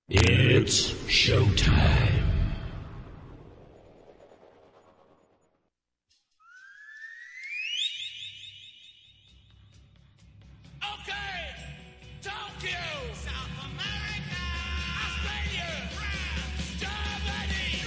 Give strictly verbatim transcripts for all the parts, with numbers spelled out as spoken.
It's showtime. Okay, Tokyo, South America, Australia, France, Germany,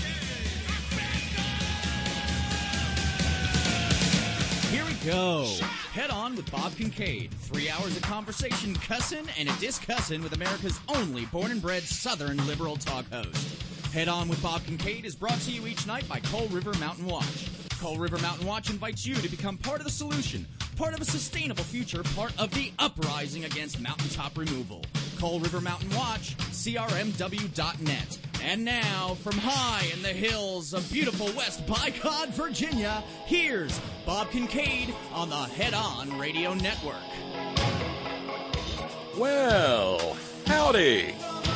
Africa. Here we go. Head On with Bob Kincaid. Three hours of conversation, cussin' and a discussin' with America's only born and bred Southern liberal talk host. Head On with Bob Kincaid is brought to you each night by Coal River Mountain Watch. Coal River Mountain Watch invites you to become part of the solution, part of a sustainable future, part of the uprising against mountaintop removal. Coal River Mountain Watch, C R M W dot net. And now, from high in the hills of beautiful West Bicod, Virginia, here's Bob Kincaid on the Head On Radio Network. Well, howdy.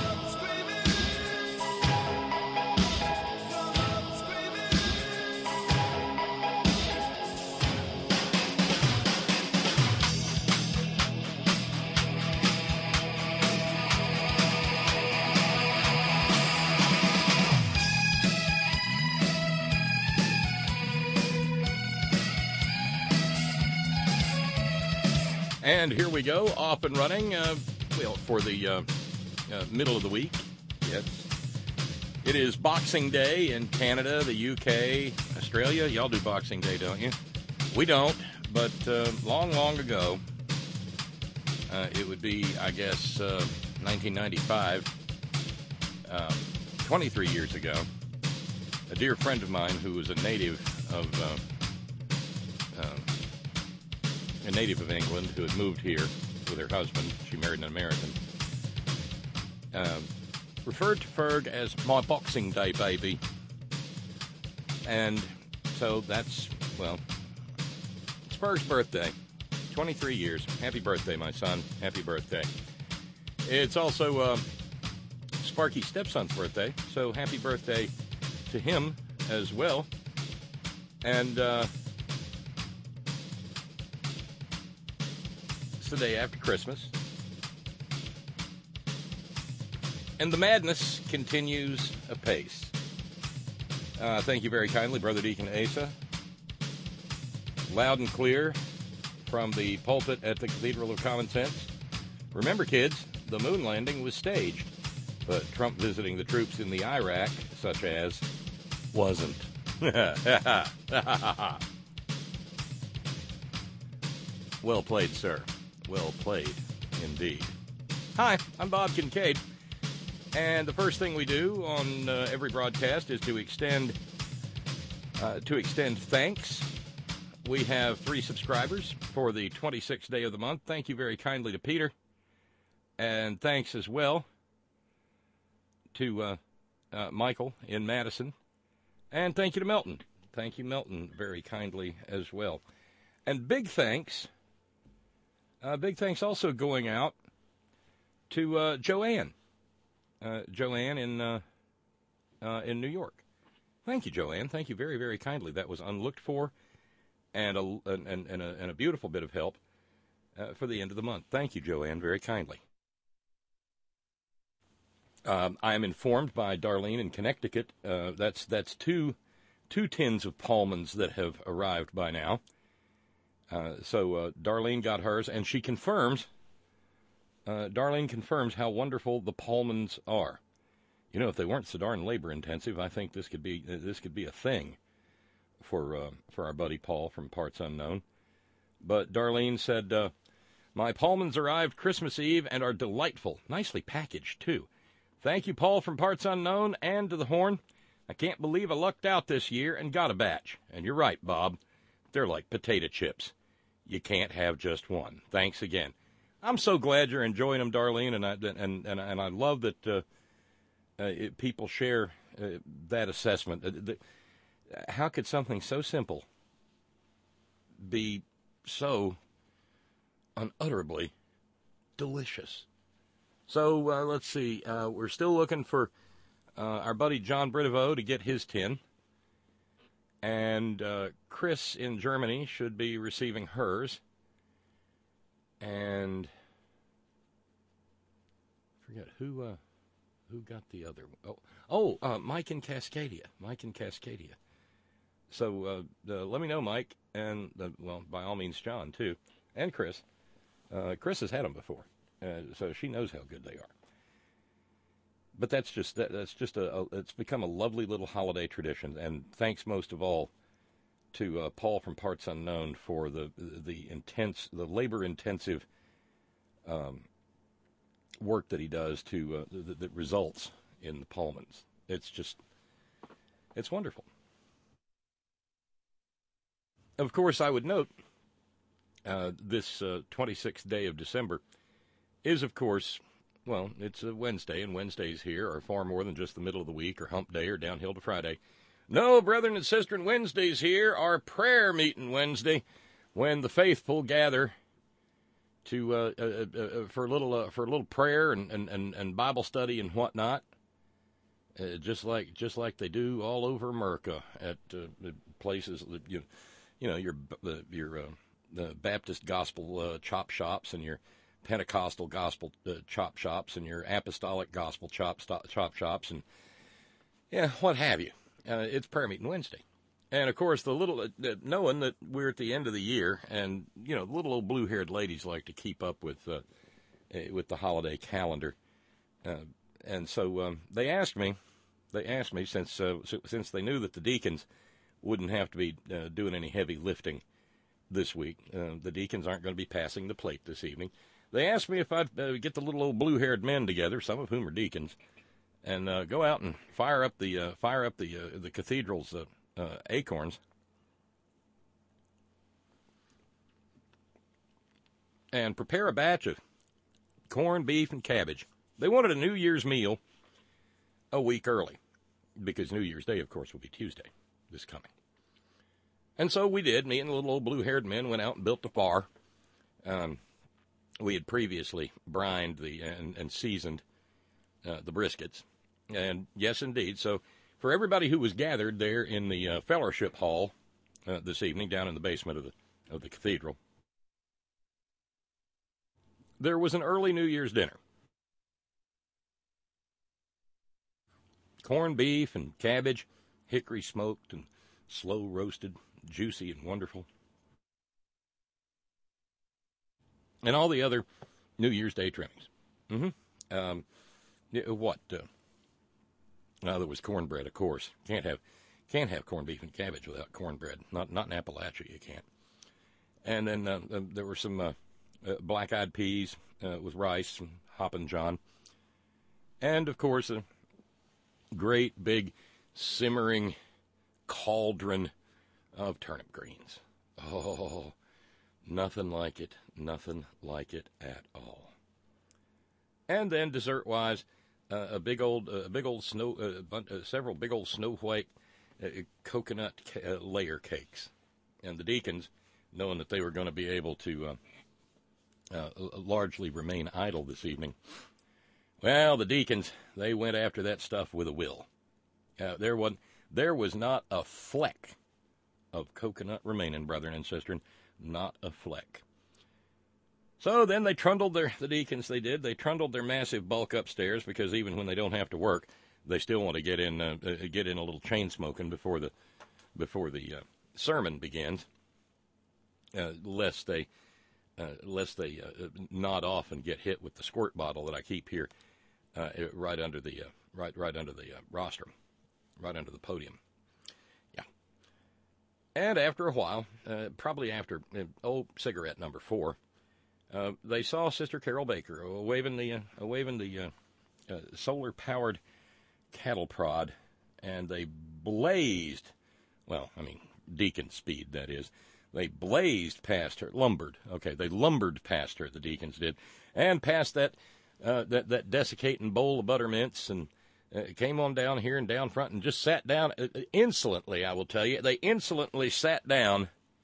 And here we go, off and running, uh, well, for the uh, uh, middle of the week. Yes. It is Boxing Day in Canada, the U K, Australia. Y'all do Boxing Day, don't you? We don't, but uh, long, long ago, uh, it would be, I guess, uh, nineteen ninety-five, uh, twenty-three years ago, a dear friend of mine who was a native of... Uh, uh, a native of England who had moved here with her husband. She married an American. Um, referred to Ferg as my Boxing Day baby. And so that's, well, it's Ferg's birthday. twenty-three years. Happy birthday, my son. Happy birthday. It's also uh, Sparky's stepson's birthday, so happy birthday to him as well. And, uh, the day after Christmas. And the madness continues apace. Uh, thank you very kindly, Brother Deacon Asa. Loud and clear from the pulpit at the Cathedral of Common Sense. Remember, kids, the moon landing was staged, but Trump visiting the troops in the Iraq, such as, wasn't. Well played, sir. Well played, indeed. Hi, I'm Bob Kincaid, and the first thing we do on uh, every broadcast is to extend uh, to extend thanks. We have three subscribers for the twenty-sixth day of the month. Thank you very kindly to Peter, and thanks as well to uh, uh, Michael in Madison, and thank you to Milton. Thank you, Milton, very kindly as well. And big thanks Uh, big thanks also going out to uh, Joanne. Uh, Joanne in uh, uh, in New York. Thank you, Joanne. Thank you very, very kindly. That was unlooked for and a, and, and, a, and a beautiful bit of help uh, for the end of the month. Thank you, Joanne, very kindly. Um, I am informed by Darlene in Connecticut. Uh, that's that's two two tins of Pullmans that have arrived by now. Uh, so uh, Darlene got hers, and she confirms, uh, Darlene confirms how wonderful the Pullmans are. You know, if they weren't so darn labor-intensive, I think this could be uh, this could be a thing for uh, for our buddy Paul from Parts Unknown. But Darlene said, uh, my Pullmans arrived Christmas Eve and are delightful, nicely packaged, too. Thank you, Paul from Parts Unknown, and to the Horn. I can't believe I lucked out this year and got a batch. And you're right, Bob. They're like potato chips. You can't have just one. Thanks again. I'm so glad you're enjoying them, Darlene, and I and and, and I love that uh, uh, it, people share uh, that assessment. Uh, the, how could something so simple be so unutterably delicious? So uh, let's see. Uh, we're still looking for uh, our buddy John Britovo to get his tin. And uh, Chris in Germany should be receiving hers. And I forget who uh, who got the other? Oh, oh, uh, Mike in Cascadia. Mike in Cascadia. So uh, uh, let me know, Mike, and uh, well, by all means, John too, and Chris. Uh, Chris has had them before, uh, so she knows how good they are. But that's just that, that's just a, a it's become a lovely little holiday tradition, and thanks most of all to uh, Paul from Parts Unknown for the the intense, the labor intensive um, work that he does to uh, that, that results in the Pullmans. It's just it's wonderful. Of course, I would note uh, this uh, twenty-sixth day of December is, of course, well, it's a Wednesday, and Wednesdays here are far more than just the middle of the week or hump day or downhill to Friday. No, brethren and sisters, Wednesdays here are prayer meeting Wednesday, when the faithful gather to uh, uh, uh, for a little uh, for a little prayer and, and, and, and Bible study and whatnot, uh, just like just like they do all over America at uh, places that you. You know, your the your uh, the Baptist gospel uh, chop shops and your Pentecostal gospel uh, chop shops and your apostolic gospel chop stop, chop shops and yeah, what have you. Uh, it's prayer meeting Wednesday, and of course the little uh, knowing that we're at the end of the year, and you know, little old blue-haired ladies like to keep up with uh, with the holiday calendar, uh, and so um, they asked me, they asked me since uh, since they knew that the deacons wouldn't have to be uh, doing any heavy lifting this week. Uh, the deacons aren't going to be passing the plate this evening. They asked me if I'd uh, get the little old blue-haired men together, some of whom are deacons, and uh, go out and fire up the uh, fire up the uh, the cathedral's uh, uh, acorns, and prepare a batch of corn, beef, and cabbage. They wanted a New Year's meal a week early, because New Year's Day, of course, will be Tuesday this coming. And so we did. Me and the little old blue-haired men went out and built a bar. Um, we had previously brined the and, and seasoned uh, the briskets. And yes, indeed. So for everybody who was gathered there in the uh, fellowship hall uh, this evening, down in the basement of the of the cathedral, there was an early New Year's dinner. Corned beef and cabbage, hickory smoked and slow roasted, juicy and wonderful. And all the other New Year's Day trimmings. Mm-hmm. Um, what? Uh, uh, there was cornbread, of course. Can't have, can't have corned beef and cabbage without cornbread. Not, not in Appalachia, you can't. And then uh, uh, there were some uh, uh, black-eyed peas uh, with rice and Hoppin' John, and of course a great big simmering cauldron of turnip greens. Oh, nothing like it, nothing like it at all. And then dessert-wise, uh, a big old, a uh, big old snow, uh, uh, several big old snow white uh, coconut ca- uh, layer cakes. And the deacons, knowing that they were going to be able to uh, uh, largely remain idle this evening, well, the deacons, they went after that stuff with a will. Uh, there was there was not a fleck of coconut remaining, brethren and sisters, not a fleck. So then they trundled their, the deacons, they did, they trundled their massive bulk upstairs, because even when they don't have to work, they still want to get in uh, get in a little chain smoking before the before the uh, sermon begins, uh, lest they uh, lest they uh, nod off and get hit with the squirt bottle that I keep here uh, right under the uh, right right under the uh, rostrum, right under the podium. Yeah. And after a while, uh, probably after uh, oh cigarette number four, uh, they saw Sister Carol Baker uh, waving the uh, waving the uh, uh, solar powered cattle prod, and they blazed. Well, I mean, deacon speed, that is. They blazed past her, lumbered. Okay, they lumbered past her, the deacons did, and past that uh, that, that desiccating bowl of buttermints, and uh, came on down here and down front and just sat down uh, insolently, I will tell you. They insolently sat down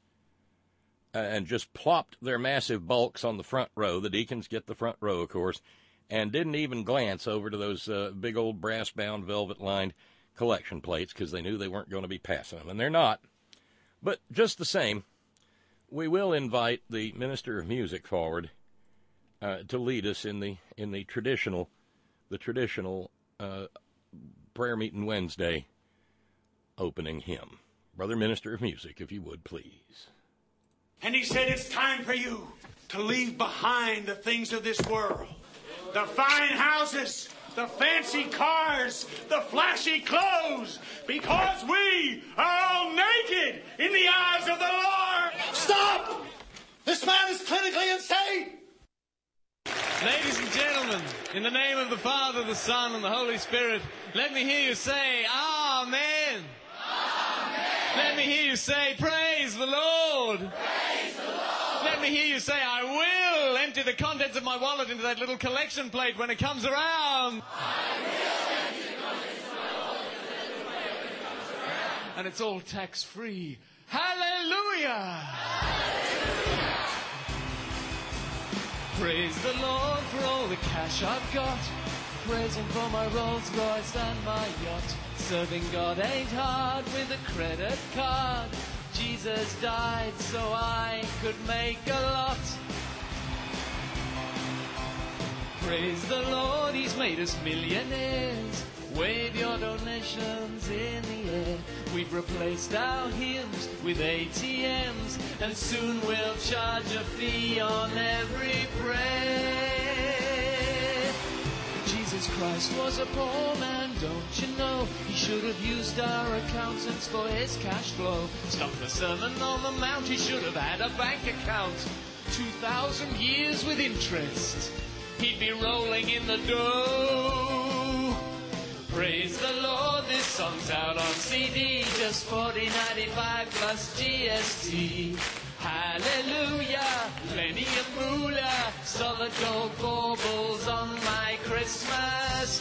uh, and just plopped their massive bulks on the front row. The deacons get the front row, of course, and didn't even glance over to those uh, big old brass-bound, velvet-lined collection plates, because they knew they weren't going to be passing them, and they're not. But just the same, we will invite the minister of music forward uh, to lead us in the in the traditional, the traditional uh, prayer meeting Wednesday opening hymn. Brother Minister of Music, if you would, please. And he said, it's time for you to leave behind the things of this world. The fine houses, the fancy cars, the flashy clothes, because we are all naked in the eyes of the Lord. Stop! This man is clinically insane! Ladies and gentlemen, in the name of the Father, the Son, and the Holy Spirit, let me hear you say, Amen. Amen. Let me hear you say, Praise the Lord. Praise the Lord. Let me hear you say, I will empty the contents of my wallet into that little collection plate when it comes around. I will empty the contents of my wallet into that little plate when it comes around. And it's all tax-free. Hallelujah! Hallelujah! Praise the Lord for all the cash I've got. Praise Him for my Rolls Royce and my yacht. Serving God ain't hard with a credit card. Jesus died so I could make a lot. Praise the Lord, He's made us millionaires. Wave your donations in the air. We've replaced our hymns with A T Ms, and soon we'll charge a fee on every prayer. Jesus Christ was a poor man, don't you know? He should have used our accountants for his cash flow. Stop the Sermon on the Mount, he should have had a bank account. Two thousand years with interest, he'd be rolling in the dough. Praise the Lord, this song's out on C D, just forty ninety-five plus G S T. Hallelujah, plenty of moolah, solid gold baubles on my Christmas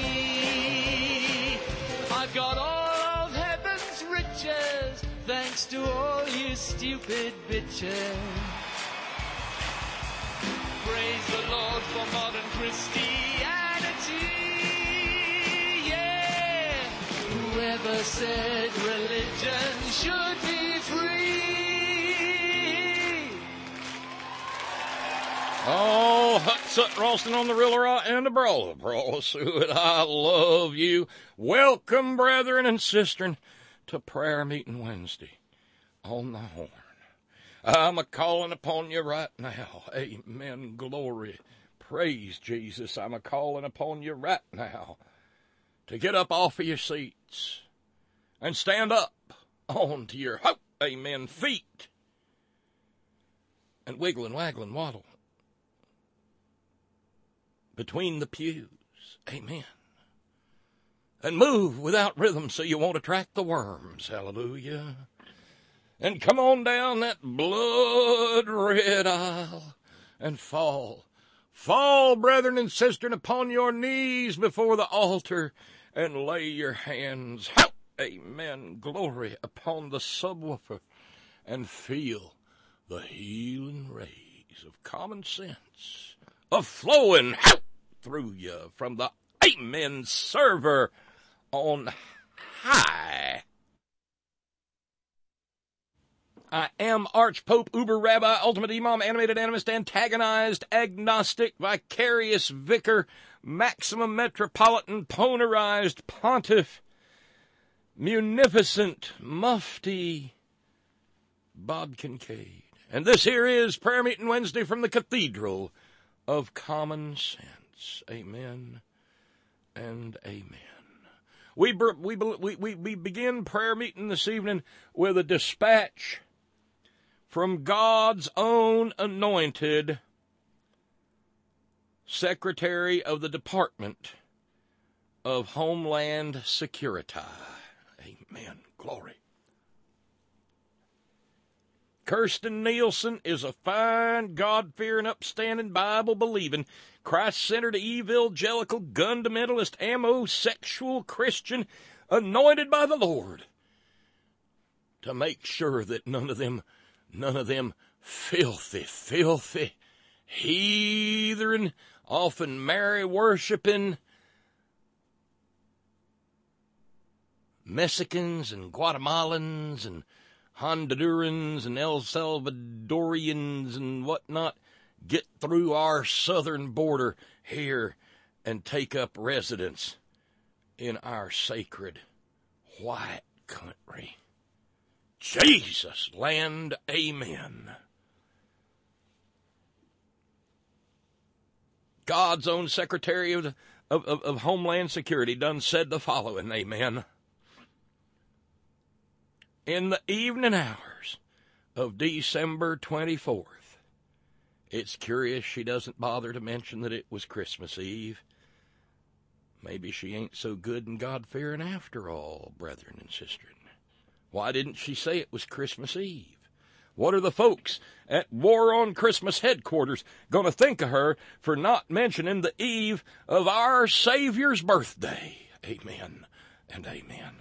tree. I've got all of heaven's riches, thanks to all you stupid bitches. Praise the Lord for modern Christianity. Whoever said religion should be free? Oh, Hut, Sut, Ralston on the Rilla and the Brawler, Brawl, Suet, I love you. Welcome, brethren and sistren, to prayer meeting Wednesday on the horn. I'm a-calling upon you right now. Amen, glory. Praise Jesus. I'm a-calling upon you right now to get up off of your seats and stand up onto your, hope, amen, feet and wiggle and waggle and waddle between the pews, amen, and move without rhythm so you won't attract the worms, hallelujah, and come on down that blood-red aisle and fall, fall, brethren and sisters, upon your knees before the altar and lay your hands, amen, glory, upon the subwoofer and feel the healing rays of common sense a flowing through you from the amen server on high. I am Archpope, Uber Rabbi, Ultimate Imam, Animated Animist, Antagonized, Agnostic, Vicarious Vicar, Maximum Metropolitan, Ponarized Pontiff, Munificent Mufti, Bob Kincaid. And this here is Prayer Meeting Wednesday from the Cathedral of Common Sense. Amen and amen. We, we, we, we, we begin prayer meeting this evening with a dispatch from God's own anointed Secretary of the Department of Homeland Security. Amen. Glory. Kirsten Nielsen is a fine, God-fearing, upstanding, Bible-believing, Christ-centered, evangelical, gun-fundamentalist, ammo-sexual Christian, anointed by the Lord to make sure that none of them, none of them filthy, filthy, heathen, often Mary-worshiping Mexicans and Guatemalans and Hondurans and El Salvadorians and whatnot get through our southern border here and take up residence in our sacred white country. Jesus land, amen. God's own Secretary of, of, of, of Homeland Security done said the following, amen. In the evening hours of December twenty-fourth, it's curious she doesn't bother to mention that it was Christmas Eve. Maybe she ain't so good and God-fearing after all, brethren and sisters. Why didn't she say it was Christmas Eve? What are the folks at War on Christmas headquarters going to think of her for not mentioning the eve of our Savior's birthday? Amen and amen.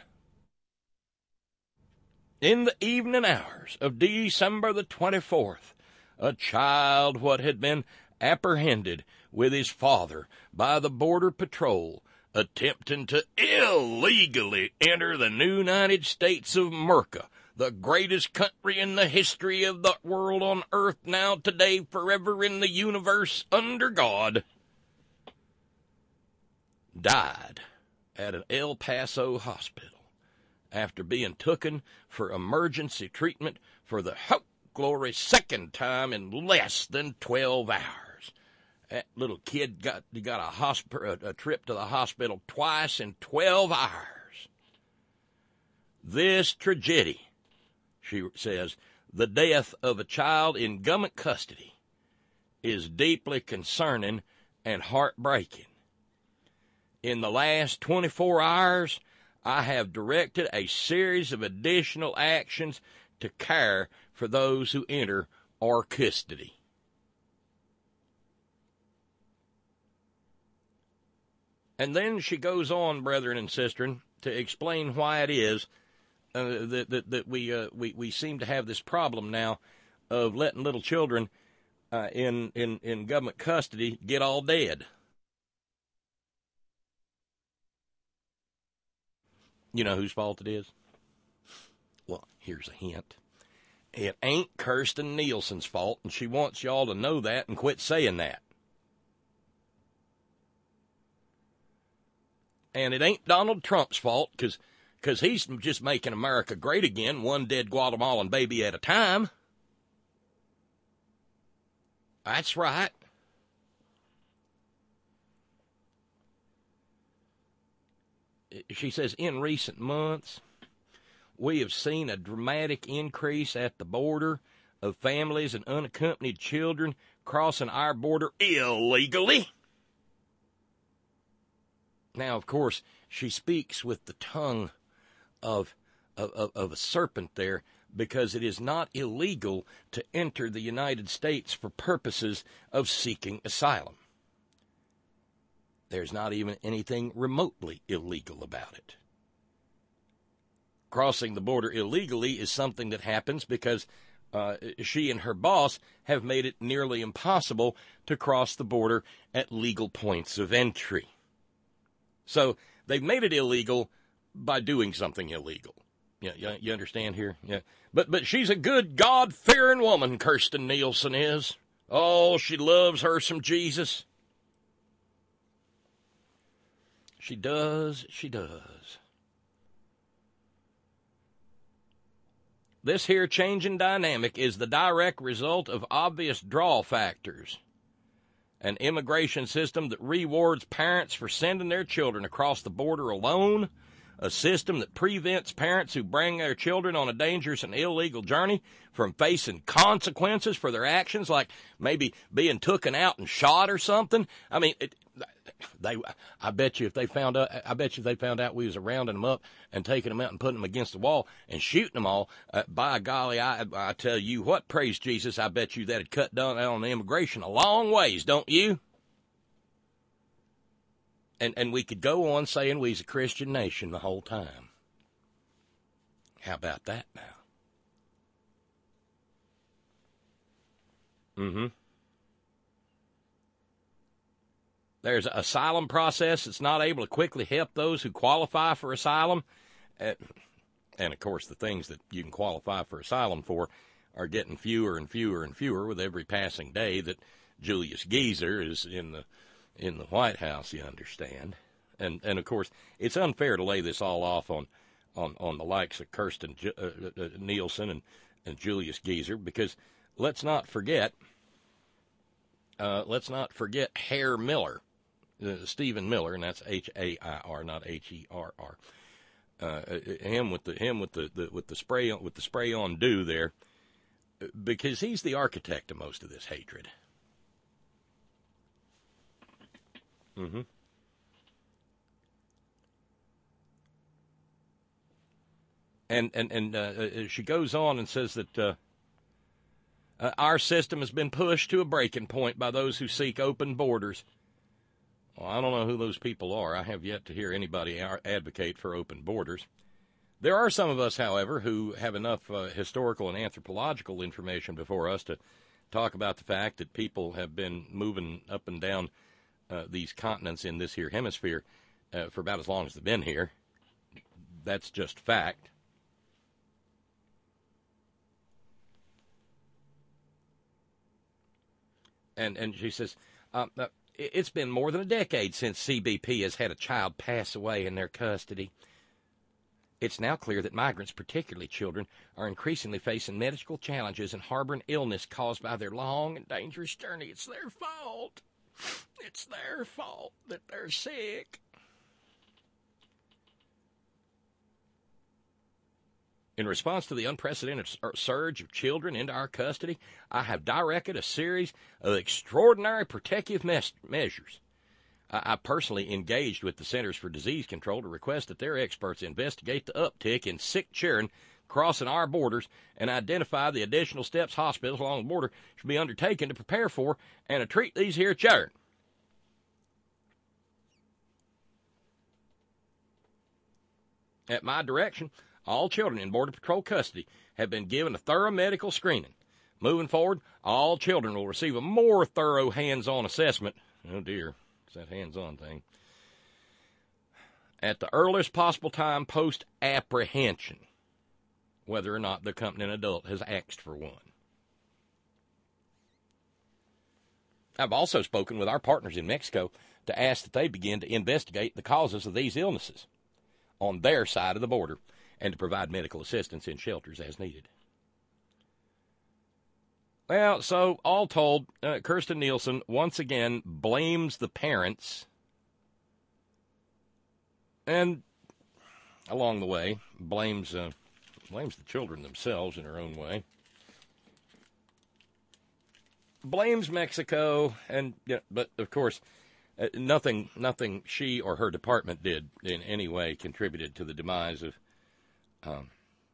In the evening hours of December the twenty-fourth, a child what had been apprehended with his father by the Border Patrol attempting to illegally enter the United States of America, the greatest country in the history of the world on earth now, today, forever in the universe under God, died at an El Paso hospital after being taken for emergency treatment for the hope glory second time in less than twelve hours. That little kid got got a, hosp- a trip to the hospital twice in twelve hours. This tragedy, she says, the death of a child in government custody, is deeply concerning and heartbreaking. In the last twenty-four hours, I have directed a series of additional actions to care for those who enter our custody. And then she goes on, brethren and sisters, to explain why it is uh, that, that, that we, uh, we we seem to have this problem now of letting little children uh, in, in, in government custody get all dead. You know whose fault it is? Well, here's a hint. It ain't Kirstyn Nielsen's fault, and she wants y'all to know that and quit saying that. And it ain't Donald Trump's fault, because because he's just making America great again, one dead Guatemalan baby at a time. That's right. She says, in recent months, we have seen a dramatic increase at the border of families and unaccompanied children crossing our border illegally. Now, of course, she speaks with the tongue of, of, of a serpent there, because it is not illegal to enter the United States for purposes of seeking asylum. There's not even anything remotely illegal about it. Crossing the border illegally is something that happens because uh, she and her boss have made it nearly impossible to cross the border at legal points of entry. So they've made it illegal by doing something illegal. Yeah, you, you understand here? Yeah. But but she's a good, God-fearing woman, Kirstyn Nielsen is. Oh, she loves her some Jesus. She does, she does. This here changing dynamic is the direct result of obvious draw factors. An immigration system that rewards parents for sending their children across the border alone. A system that prevents parents who bring their children on a dangerous and illegal journey from facing consequences for their actions, like maybe being taken out and shot or something. I mean, it, they. I bet you if they found out, I bet you if they found out we was rounding them up and taking them out and putting them against the wall and shooting them all. Uh, by golly, I, I tell you what, praise Jesus, I bet you that'd cut down on the immigration a long ways, don't you? And and we could go on saying we's a Christian nation the whole time. How about that now? Mm-hmm. There's an asylum process that's not able to quickly help those who qualify for asylum. And, and, of course, the things that you can qualify for asylum for are getting fewer and fewer and fewer with every passing day that Julius Geezer is in the in the White House, you understand. And, and of course, it's unfair to lay this all off on, on, on the likes of Kirsten uh, uh, Nielsen and, and Julius Geezer, because let's not forget, uh, let's not forget Herr Miller, uh, Stephen Miller, and that's H A I R, not H E R R. Uh, him with the him with the, the with the spray on, with the spray on do there, because he's the architect of most of this hatred. Mm-hmm. And and and uh, she goes on and says that uh, uh, our system has been pushed to a breaking point by those who seek open borders. Well, I don't know who those people are. I have yet to hear anybody advocate for open borders. There are some of us, however, who have enough uh, historical and anthropological information before us to talk about the fact that people have been moving up and down uh, these continents in this here hemisphere uh, for about as long as they've been here. That's just fact. And and she says, um, uh, it's been more than a decade since C B P has had a child pass away in their custody. It's now clear that migrants, particularly children, are increasingly facing medical challenges and harboring illness caused by their long and dangerous journey. It's their fault. It's their fault that they're sick. In response to the unprecedented surge of children into our custody, I have directed a series of extraordinary protective mes- measures. I-, I personally engaged with the Centers for Disease Control to request that their experts investigate the uptick in sick children crossing our borders and identify the additional steps hospitals along the border should be undertaken to prepare for and to treat these here children. At my direction, all children in Border Patrol custody have been given a thorough medical screening. Moving forward, all children will receive a more thorough hands-on assessment. Oh, dear. It's that hands-on thing. At the earliest possible time post-apprehension, whether or not the accompanying adult has asked for one. I've also spoken with our partners in Mexico to ask that they begin to investigate the causes of these illnesses on their side of the border, and to provide medical assistance in shelters as needed. Well, so, all told, uh, Kirsten Nielsen once again blames the parents, and along the way, blames uh, blames the children themselves in her own way. Blames Mexico, and yeah, but, of course, uh, nothing, nothing she or her department did in any way contributed to the demise of Um,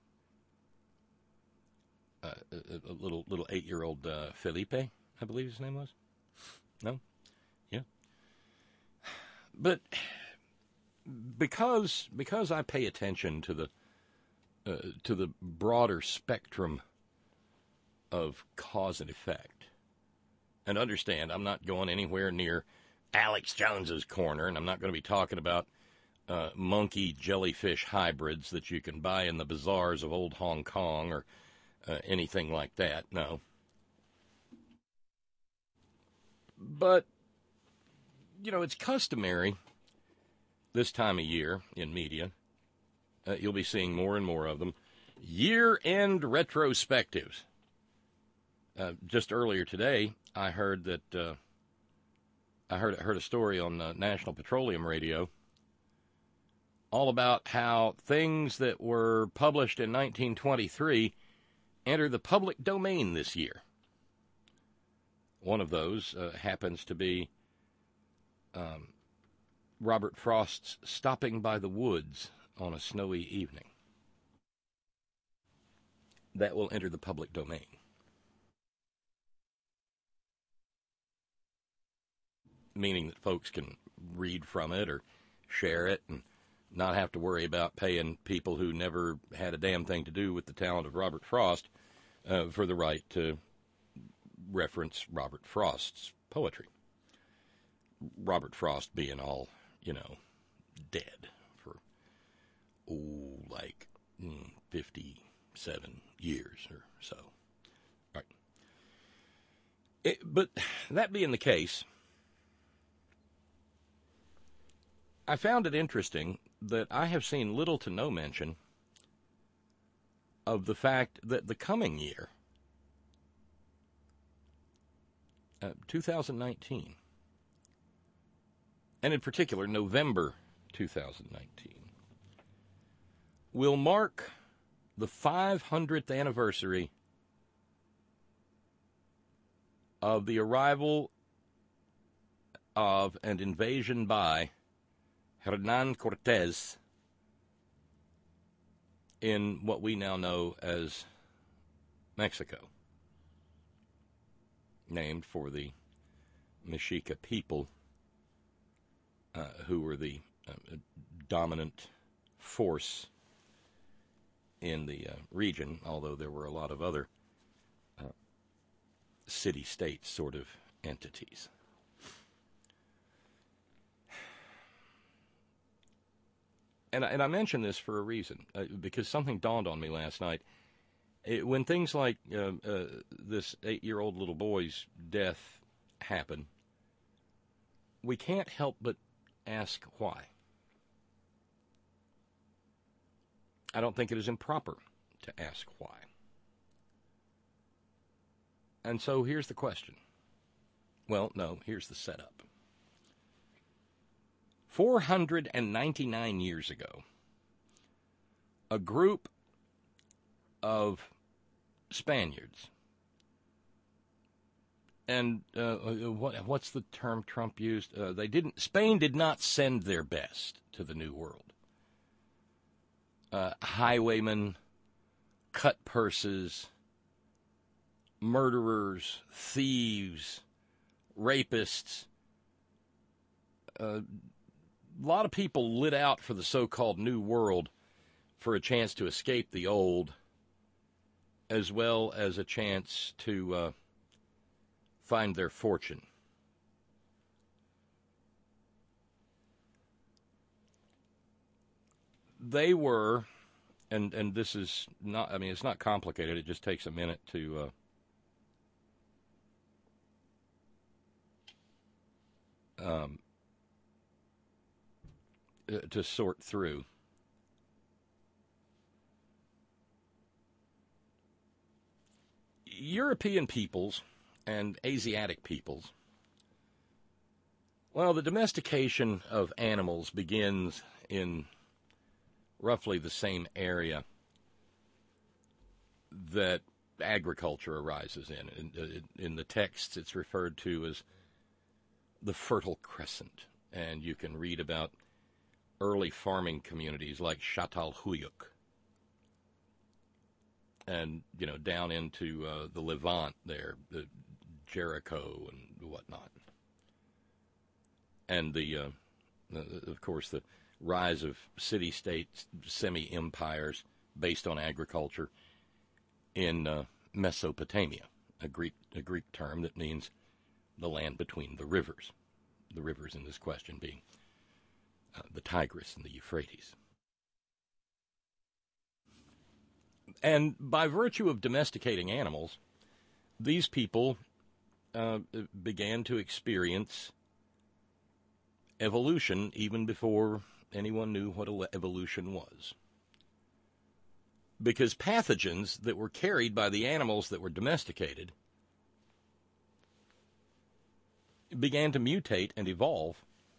uh, a, a little little eight-year-old uh, Felipe, I believe his name was. No? Yeah. But because because I pay attention to the uh, to the broader spectrum of cause and effect, and understand I'm not going anywhere near Alex Jones's corner, and I'm not going to be talking about Uh, monkey jellyfish hybrids that you can buy in the bazaars of old Hong Kong or uh, anything like that. No. But, you know, it's customary this time of year in media. Uh, you'll be seeing more and more of them. Year-end retrospectives. Uh, just earlier today, I heard that uh, I heard heard a story on uh, National Petroleum Radio all about how things that were published in nineteen twenty-three enter the public domain this year. One of those uh, happens to be um, Robert Frost's Stopping by the Woods on a Snowy Evening. That will enter the public domain. Meaning that folks can read from it or share it and not have to worry about paying people who never had a damn thing to do with the talent of Robert Frost uh, for the right to reference Robert Frost's poetry. Robert Frost being all, you know, dead for, oh, like mm, fifty-seven years or so. Right. It, but that being the case, I found it interesting that I have seen little to no mention of the fact that the coming year, uh, two thousand nineteen, and in particular November two thousand nineteen, will mark the five hundredth anniversary of the arrival of and invasion by Hernan Cortez in what we now know as Mexico, named for the Mexica people, uh, who were the uh, dominant force in the uh, region, although there were a lot of other uh, city-state sort of entities. And I, and I mention this for a reason, uh, because something dawned on me last night. It, when things like uh, uh, this eight-year-old little boy's death happen, we can't help but ask why. I don't think it is improper to ask why. And so here's the question. Well, no, here's the setup. four hundred ninety-nine years ago, a group of Spaniards, and uh, what, what's the term Trump used? Uh, they didn't. Spain did not send their best to the New World. Uh, highwaymen, cut purses, murderers, thieves, rapists. Uh, a lot of people lit out for the so-called New World for a chance to escape the old, as well as a chance to uh, find their fortune. They were, and and this is not, I mean, it's not complicated. It just takes a minute to uh, um, to sort through. European peoples and Asiatic peoples, well, the domestication of animals begins in roughly the same area that agriculture arises in. In, in the texts, it's referred to as the Fertile Crescent, and you can read about early farming communities like Çatalhöyük, and, you know, down into uh, the Levant there, the Jericho and whatnot. And, the, uh, the of course, the rise of city-state semi-empires based on agriculture in uh, Mesopotamia, a Greek, a Greek term that means the land between the rivers, the rivers in this question being uh, the Tigris and the Euphrates. And by virtue of domesticating animals, these people uh, began to experience evolution even before anyone knew what evolution was. Because pathogens that were carried by the animals that were domesticated began to mutate and evolve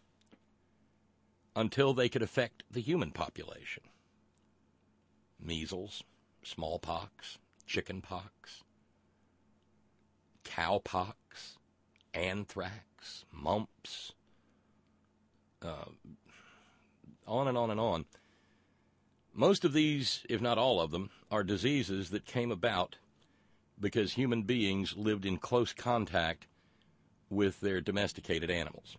until they could affect the human population. Measles, smallpox, chickenpox, cowpox, anthrax, mumps, uh, on and on and on. Most of these, if not all of them, are diseases that came about because human beings lived in close contact with their domesticated animals.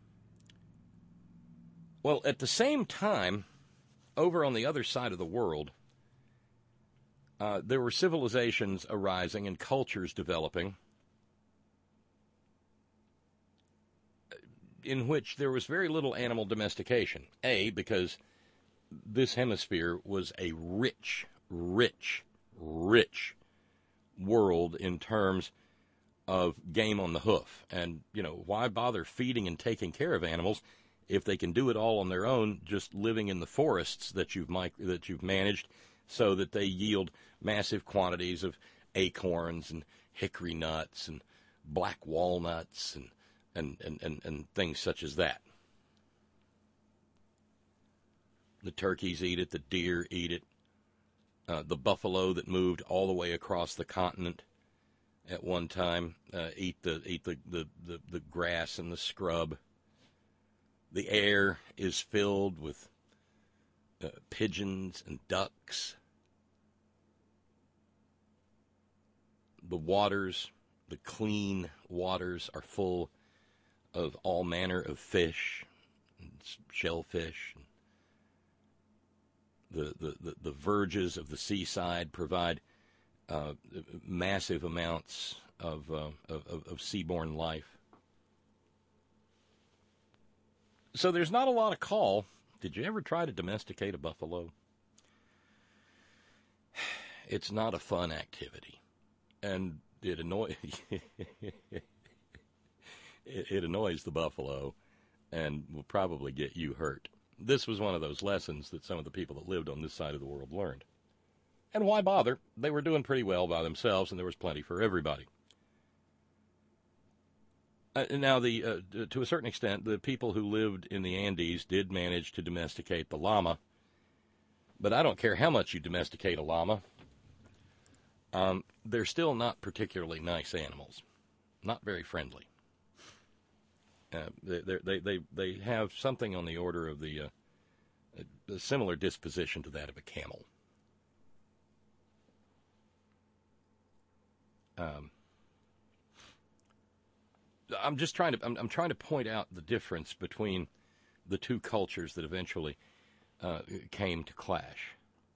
Well, at the same time, over on the other side of the world, uh, there were civilizations arising and cultures developing in which there was very little animal domestication. A, because this hemisphere was a rich, rich, rich world in terms of game on the hoof. And, you know, why bother feeding and taking care of animals if they can do it all on their own, just living in the forests that you've mic- that you've managed, so that they yield massive quantities of acorns and hickory nuts and black walnuts and and, and, and, and things such as that. The turkeys eat it, the deer eat it, uh, the buffalo that moved all the way across the continent at one time uh, eat the eat the, the, the, the grass and the scrub. The air is filled with uh, pigeons and ducks. The waters, the clean waters, are full of all manner of fish, and shellfish. The, the, the, the verges of the seaside provide uh, massive amounts of, uh, of, of seaborne life. So there's not a lot of call. Did you ever try to domesticate a buffalo? It's not a fun activity. And it annoys it, it annoys the buffalo and will probably get you hurt. This was one of those lessons that some of the people that lived on this side of the world learned. And why bother? They were doing pretty well by themselves, and there was plenty for everybody. Uh, now, the uh, to a certain extent, the people who lived in the Andes did manage to domesticate the llama. But I don't care how much you domesticate a llama. Um, they're still not particularly nice animals. Not very friendly. Uh, they, they, they, they have something on the order of the uh, a similar disposition to that of a camel. Um, I'm just trying to I'm, I'm trying to point out the difference between the two cultures that eventually uh, came to clash.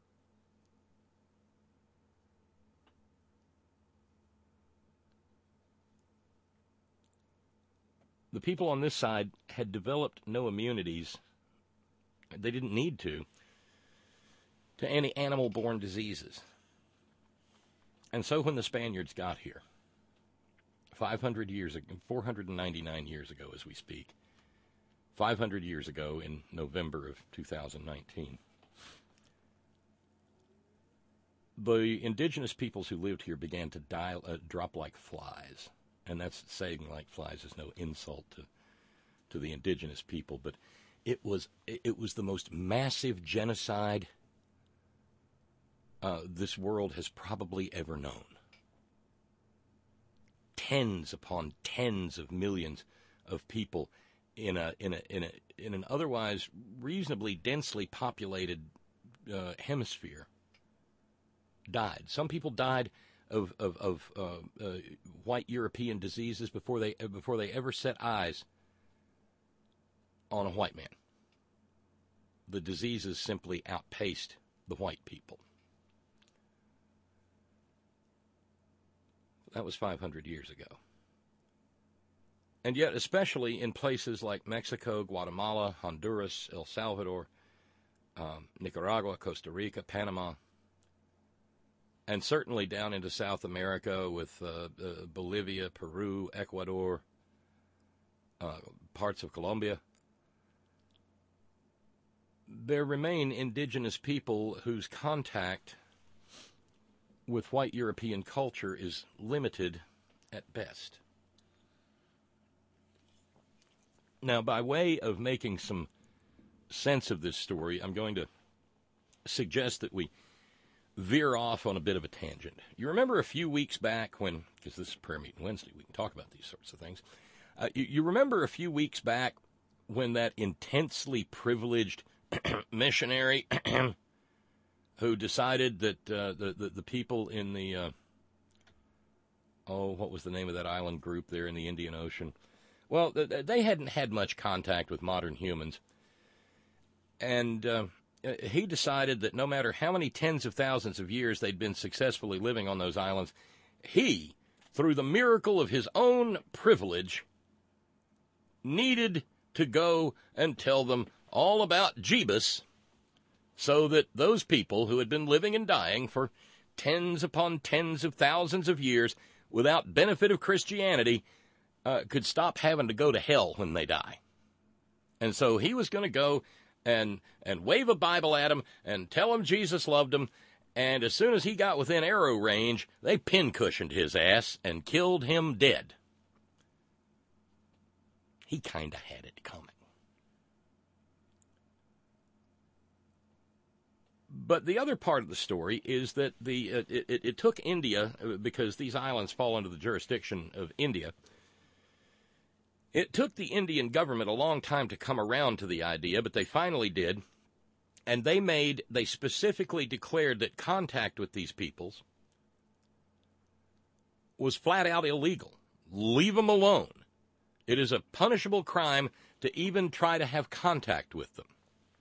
The people on this side had developed no immunities. They didn't need to, to any animal-borne diseases. And so when the Spaniards got here, five hundred years ago, four hundred ninety-nine years ago as we speak, five hundred years ago in November of two thousand nineteen, the indigenous peoples who lived here began to die, uh, drop like flies. And that's saying like flies is no insult to to the indigenous people, but it was it was the most massive genocide uh, this world has probably ever known. Tens upon tens of millions of people in a in a in a in an otherwise reasonably densely populated uh, hemisphere died. Some people died of of, of uh, uh, white European diseases before they uh, before they ever set eyes on a white man. The diseases simply outpaced the white people. That was five hundred years ago. And yet, especially in places like Mexico, Guatemala, Honduras, El Salvador, um, Nicaragua, Costa Rica, Panama, and certainly down into South America with uh, uh, Bolivia, Peru, Ecuador, uh, parts of Colombia, there remain indigenous people whose contact with white European culture is limited at best. Now, by way of making some sense of this story, I'm going to suggest that we veer off on a bit of a tangent. You remember a few weeks back when, because this is Prayer Meeting Wednesday, we can talk about these sorts of things. Uh, you, you remember a few weeks back when that intensely privileged missionary who decided that uh, the, the the people in the, uh, oh, what was the name of that island group there in the Indian Ocean? Well, they hadn't had much contact with modern humans. And uh, he decided that no matter how many tens of thousands of years they'd been successfully living on those islands, he, through the miracle of his own privilege, needed to go and tell them all about Jeebus, so that those people who had been living and dying for tens upon tens of thousands of years without benefit of Christianity uh, could stop having to go to hell when they die. And so he was going to go and and wave a Bible at him and tell him Jesus loved him. And as soon as he got within arrow range, they pincushioned his ass and killed him dead. He kind of had it coming. But the other part of the story is that the uh, it, it, it took India, because these islands fall under the jurisdiction of India, it took the Indian government a long time to come around to the idea, but they finally did. And they made, they specifically declared that contact with these peoples was flat out illegal. Leave them alone. It is a punishable crime to even try to have contact with them.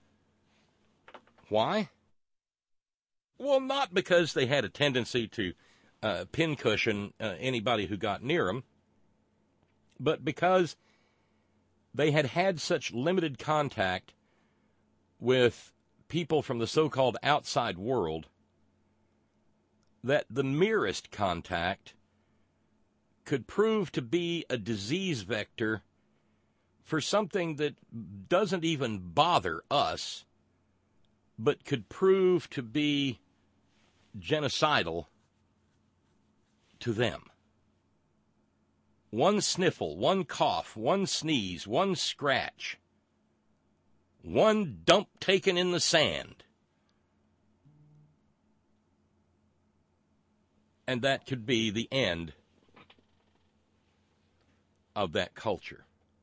Why? Well, not because they had a tendency to uh, pincushion uh, anybody who got near them, but because they had had such limited contact with people from the so-called outside world that the merest contact could prove to be a disease vector for something that doesn't even bother us, but could prove to be genocidal to them. One sniffle, one cough, one sneeze, one scratch, one dump taken in the sand, and that could be the end of that culture.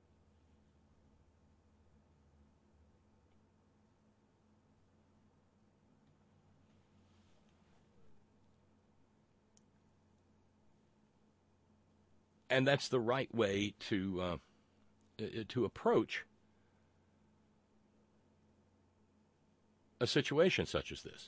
And that's the right way to uh, to approach a situation such as this.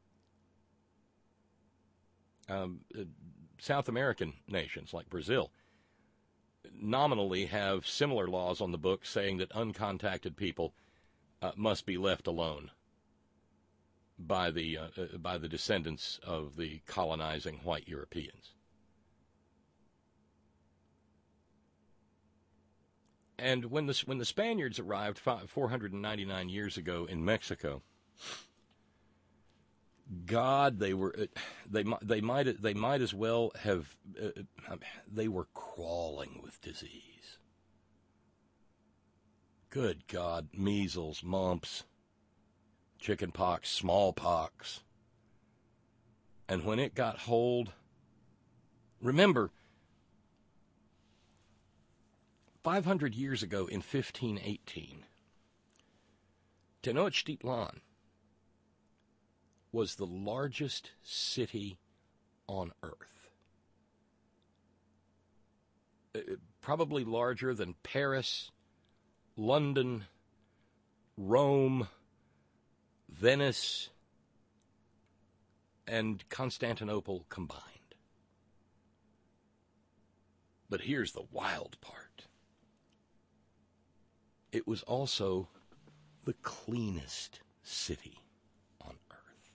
Um, uh, South American nations like Brazil nominally have similar laws on the books saying that uncontacted people uh, must be left alone by the uh, uh, by the descendants of the colonizing white Europeans. And when the when the Spaniards arrived four hundred ninety-nine years ago in Mexico, God, they were they they might they might as well have uh, they were crawling with disease. Good God, measles, mumps, chickenpox, smallpox. And when it got hold, remember, five hundred years ago in fifteen eighteen, Tenochtitlan was the largest city on Earth. Uh, probably larger than Paris, London, Rome, Venice, and Constantinople combined. But here's the wild part. It was also the cleanest city on Earth.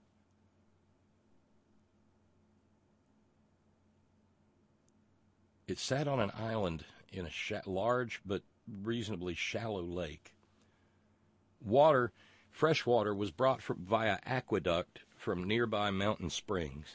It sat on an island in a sh- large but reasonably shallow lake. Water, fresh water, was brought from, via aqueduct from nearby mountain springs.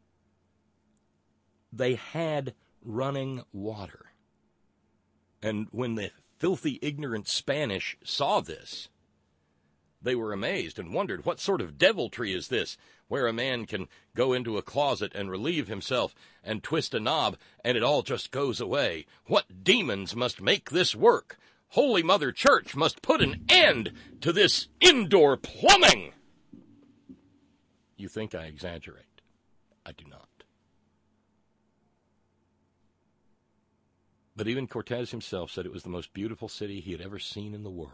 They had running water. And when the filthy, ignorant Spanish saw this, they were amazed and wondered, what sort of deviltry is this, where a man can go into a closet and relieve himself and twist a knob and it all just goes away? What demons must make this work? Holy Mother Church must put an end to this indoor plumbing. You think I exaggerate. I do not. But even Cortez himself said it was the most beautiful city he had ever seen in the world.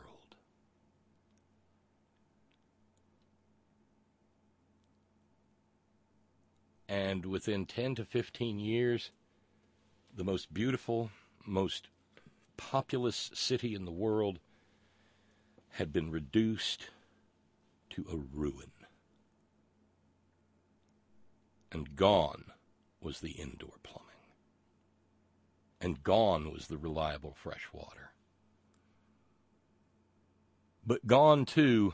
And within ten to fifteen years, the most beautiful, most populous city in the world had been reduced to a ruin. And gone was the indoor plumbing. And gone was the reliable fresh water. But gone, too,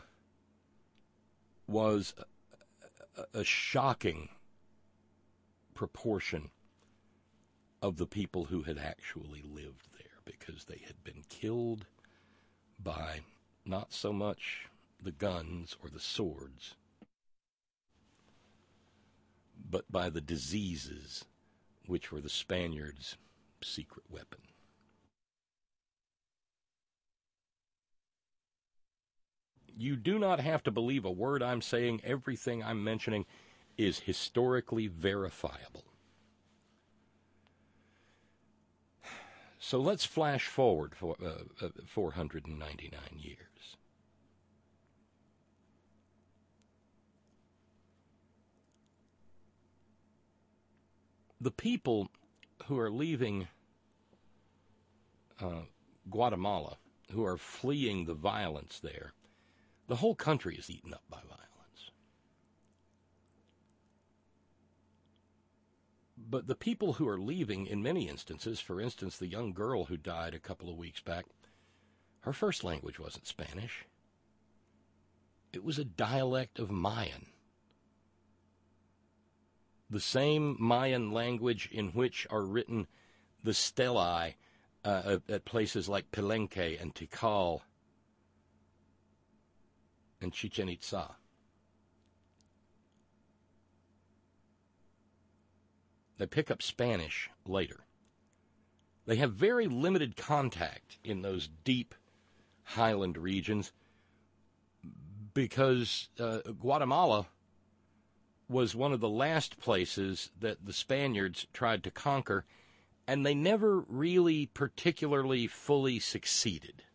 was a, a shocking proportion of the people who had actually lived there, because they had been killed by not so much the guns or the swords, but by the diseases which were the Spaniards' secret weapon. You do not have to believe a word I'm saying. Everything I'm mentioning is historically verifiable. So let's flash forward for uh, uh, four hundred ninety-nine years. The people who are leaving uh, Guatemala, who are fleeing the violence there, the whole country is eaten up by violence. But the people who are leaving, in many instances, for instance, the young girl who died a couple of weeks back, her first language wasn't Spanish. It was a dialect of Mayan. The same Mayan language in which are written the stelae uh, at places like Palenque and Tikal and Chichen Itza. They pick up Spanish later. They have very limited contact in those deep highland regions because uh, Guatemala was one of the last places that the Spaniards tried to conquer, and they never really particularly fully succeeded.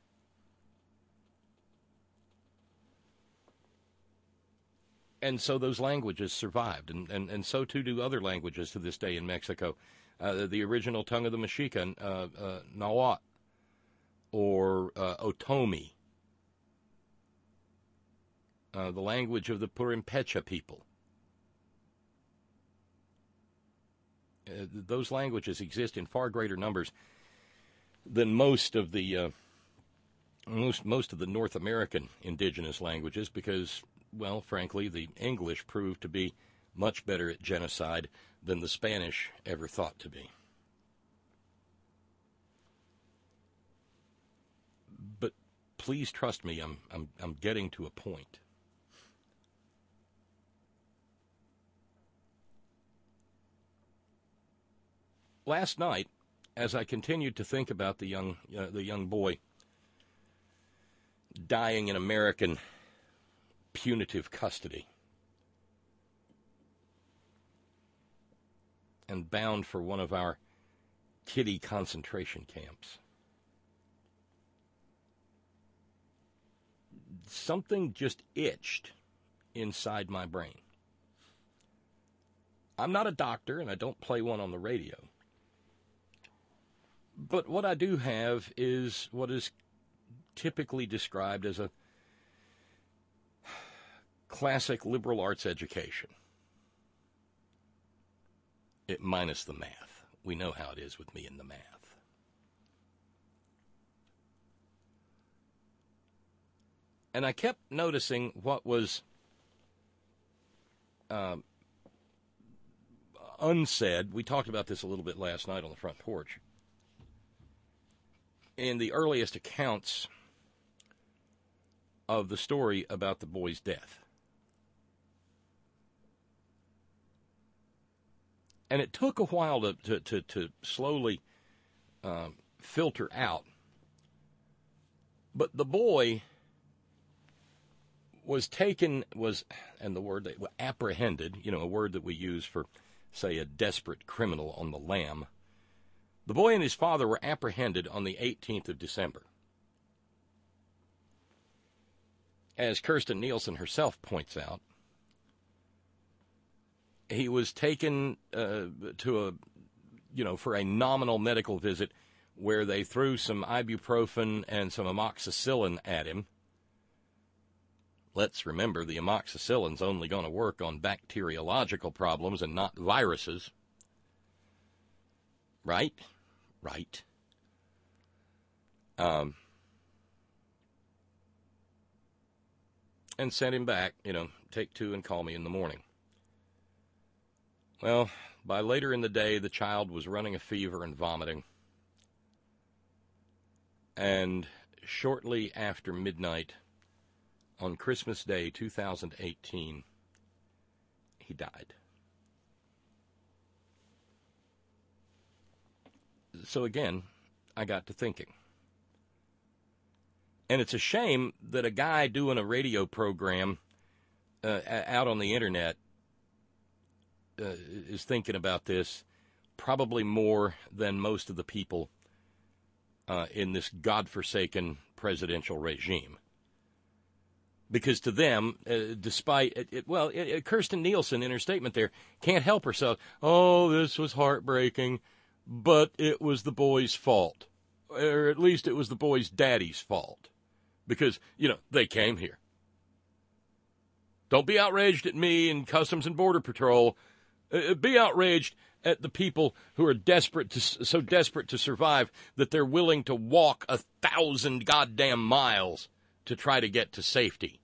And so those languages survived, and, and, and so too do other languages to this day in Mexico. Uh, the original tongue of the Mexica, uh, uh, Nahuatl, or uh, Otomi, uh, the language of the Purimpecha people. Uh, those languages exist in far greater numbers than most of the uh, most most of the North American indigenous languages, because, well, frankly, the English proved to be much better at genocide than the Spanish ever thought to be. But please trust me, I'm I'm I'm getting to a point. Last night, as I continued to think about the young uh, the young boy dying in American punitive custody and bound for one of our kiddie concentration camps, something just itched inside my brain. I'm not a doctor, and I don't play one on the radio. But what I do have is what is typically described as a classic liberal arts education. It minus the math. We know how it is with me in the math. And I kept noticing what was um, unsaid. We talked about this a little bit last night on the front porch. In the earliest accounts of the story about the boy's death. And it took a while to, to, to, to slowly um, filter out. But the boy was taken, was, and the word, that, apprehended, you know, a word that we use for, say, a desperate criminal on the lam. The boy and his father were apprehended on the eighteenth of December. As Kirsten Nielsen herself points out, he was taken uh, to a, you know, for a nominal medical visit where they threw some ibuprofen and some amoxicillin at him. Let's remember the amoxicillin's only going to work on bacteriological problems and not viruses. Right? Right. Um, and sent him back, you know, take two and call me in the morning. Well, by later in the day, the child was running a fever and vomiting. And shortly after midnight, on Christmas Day, two thousand eighteen, he died. So again, I got to thinking. And it's a shame that a guy doing a radio program uh, out on the internet uh, is thinking about this probably more than most of the people uh, in this godforsaken presidential regime. Because to them, uh, despite, it, it, well, it, it, Kirstjen Nielsen in her statement there can't help herself. Oh, this was heartbreaking, but it was the boy's fault. Or at least it was the boy's daddy's fault. Because, you know, they came here. Don't be outraged at me and Customs and Border Patrol. Uh, be outraged at the people who are desperate to, so desperate to survive that they're willing to walk a thousand goddamn miles to try to get to safety.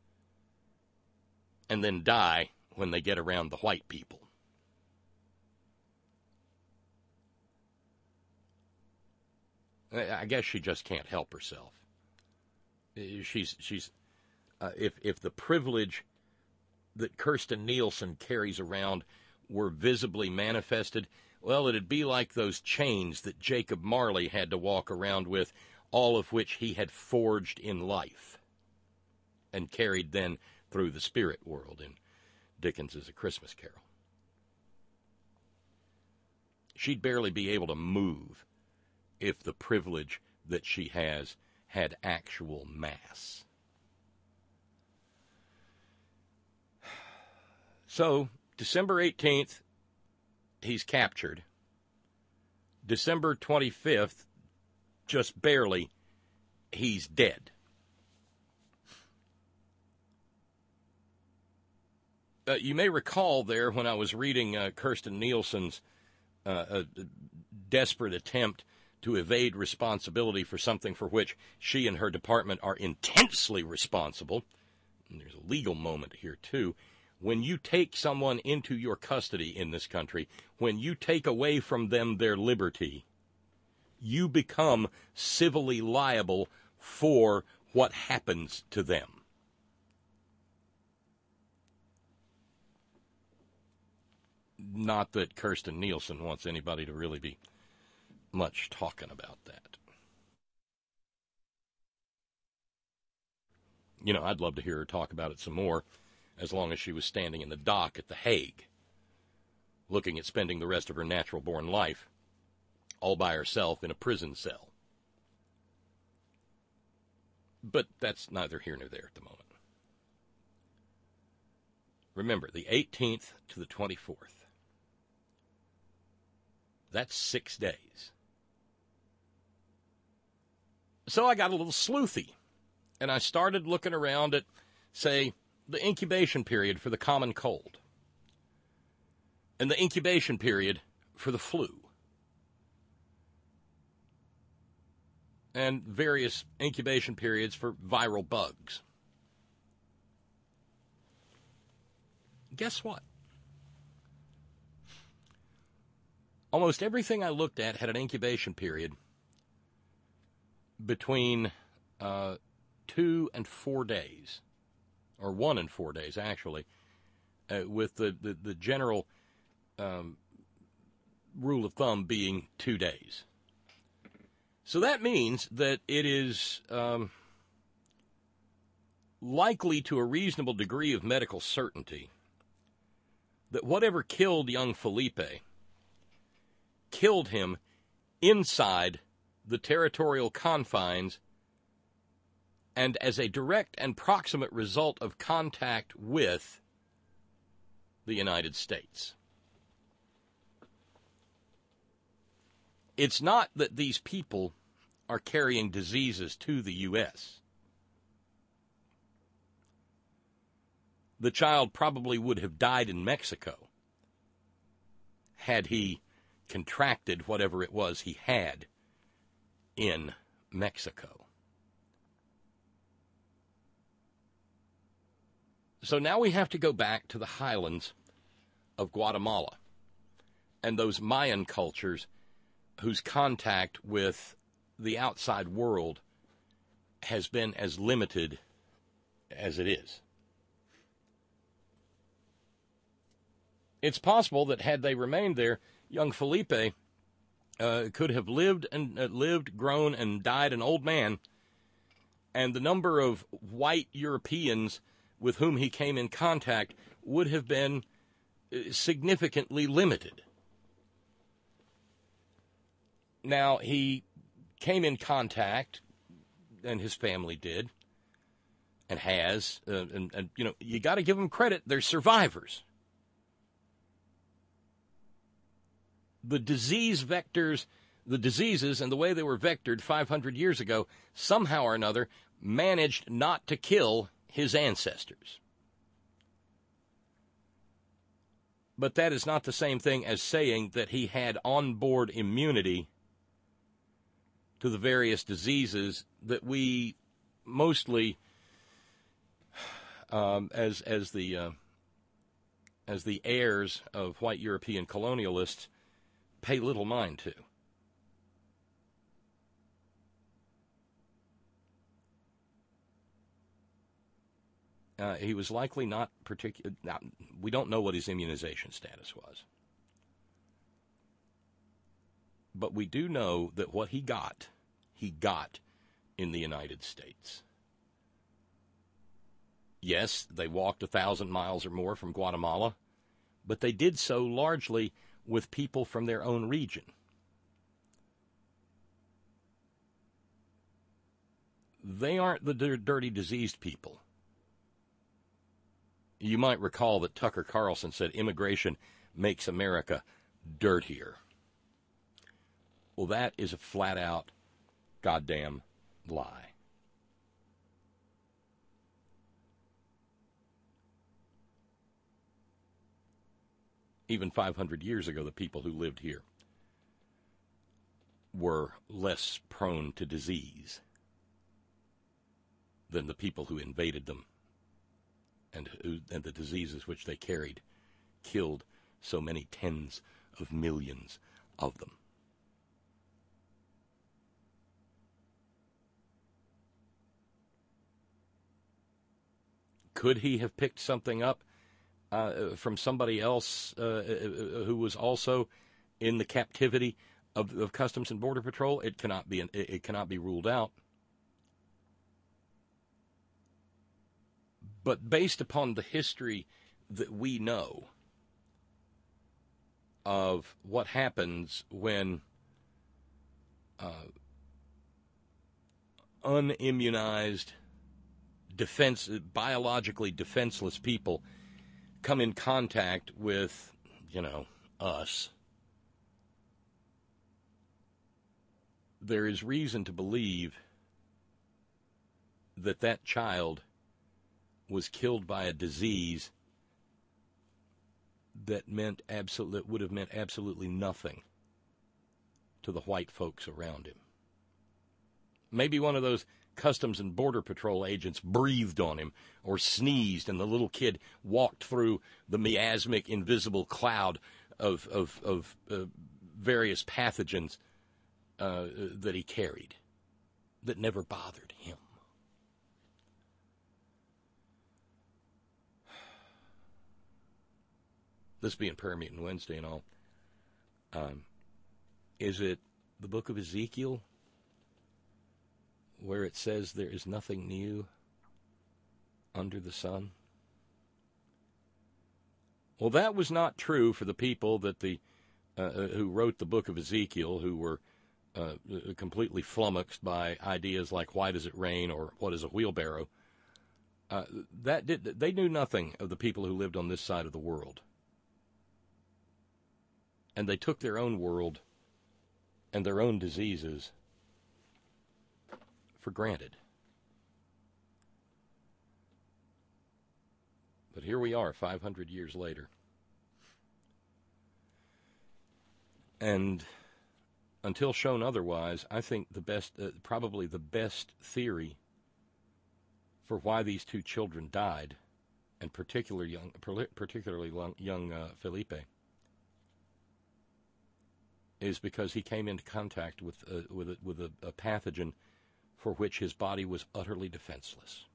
And then die when they get around the white people. I guess she just can't help herself. She's she's uh, if if the privilege that Kirstjen Nielsen carries around were visibly manifested, well, it'd be like those chains that Jacob Marley had to walk around with, all of which he had forged in life and carried then through the spirit world in Dickens's A Christmas Carol. She'd barely be able to move if the privilege that she has had actual mass. So, December eighteenth, he's captured. December twenty-fifth, just barely, he's dead. Uh, you may recall there when I was reading uh, Kirstjen Nielsen's uh, a desperate attempt to evade responsibility for something for which she and her department are intensely responsible. And there's a legal moment here, too. When you take someone into your custody in this country, when you take away from them their liberty, you become civilly liable for what happens to them. Not that Kirstjen Nielsen wants anybody to really be much talking about that. You know, I'd love to hear her talk about it some more, as long as she was standing in the dock at The Hague, looking at spending the rest of her natural-born life all by herself in a prison cell. But that's neither here nor there at the moment. Remember, the eighteenth to the twenty-fourth. That's six days. So I got a little sleuthy, and I started looking around at, say, the incubation period for the common cold, and the incubation period for the flu, and various incubation periods for viral bugs. Guess what? Almost everything I looked at had an incubation period between uh, two and four days, or one and four days, actually, uh, with the, the, the general um, rule of thumb being two days. So that means that it is um, likely to a reasonable degree of medical certainty that whatever killed young Felipe killed him inside the territorial confines and as a direct and proximate result of contact with the United States. It's not that these people are carrying diseases to the U S The child probably would have died in Mexico had he contracted whatever it was he had in Mexico. So now we have to go back to the highlands of Guatemala and those Mayan cultures whose contact with the outside world has been as limited as it is. It's possible that had they remained there, young Felipe uh, could have lived and uh, lived, grown, and died an old man, and the number of white Europeans with whom he came in contact would have been significantly limited. Now, he came in contact, and his family did, and has, uh, and, and, you know, you got to give them credit. They're survivors. The disease vectors, the diseases and the way they were vectored five hundred years ago, somehow or another, managed not to kill his ancestors. But that is not the same thing as saying that he had onboard immunity to the various diseases that we mostly, um, as as the uh, as the heirs of white European colonialists, pay little mind to. Uh, he was likely not particular. Now, we don't know what his immunization status was, but we do know that what he got, he got in the United States. Yes, they walked a thousand miles or more from Guatemala, but they did so largely with people from their own region. They aren't the d- dirty, diseased people. You might recall that Tucker Carlson said immigration makes America dirtier. Well, that is a flat-out goddamn lie. Even five hundred years ago, the people who lived here were less prone to disease than the people who invaded them, and, who, and the diseases which they carried killed so many tens of millions of them. Could he have picked something up uh, from somebody else uh, who was also in the captivity of, of Customs and Border Patrol? It cannot be. It, it cannot be ruled out. But based upon the history that we know of what happens when uh, unimmunized, defense, biologically defenseless people come in contact with, you know, us, there is reason to believe that that child was killed by a disease that meant absolute, that would have meant absolutely nothing to the white folks around him. Maybe one of those Customs and Border Patrol agents breathed on him or sneezed, and the little kid walked through the miasmic, invisible cloud of of, of uh, various pathogens uh, that he carried that never bothered him. This being Prayer Meeting Wednesday and all, um, is it the book of Ezekiel where it says there is nothing new under the sun? Well, that was not true for the people that the uh, who wrote the book of Ezekiel, who were uh, completely flummoxed by ideas like why does it rain or what is a wheelbarrow. Uh, that did they knew nothing of the people who lived on this side of the world. And they took their own world and their own diseases for granted. But here we are, five hundred years later. And until shown otherwise, I think the best, uh, probably the best theory for why these two children died and particular young, particularly young uh, Felipe, is because he came into contact with uh, with a, with a, a pathogen for which his body was utterly defenseless.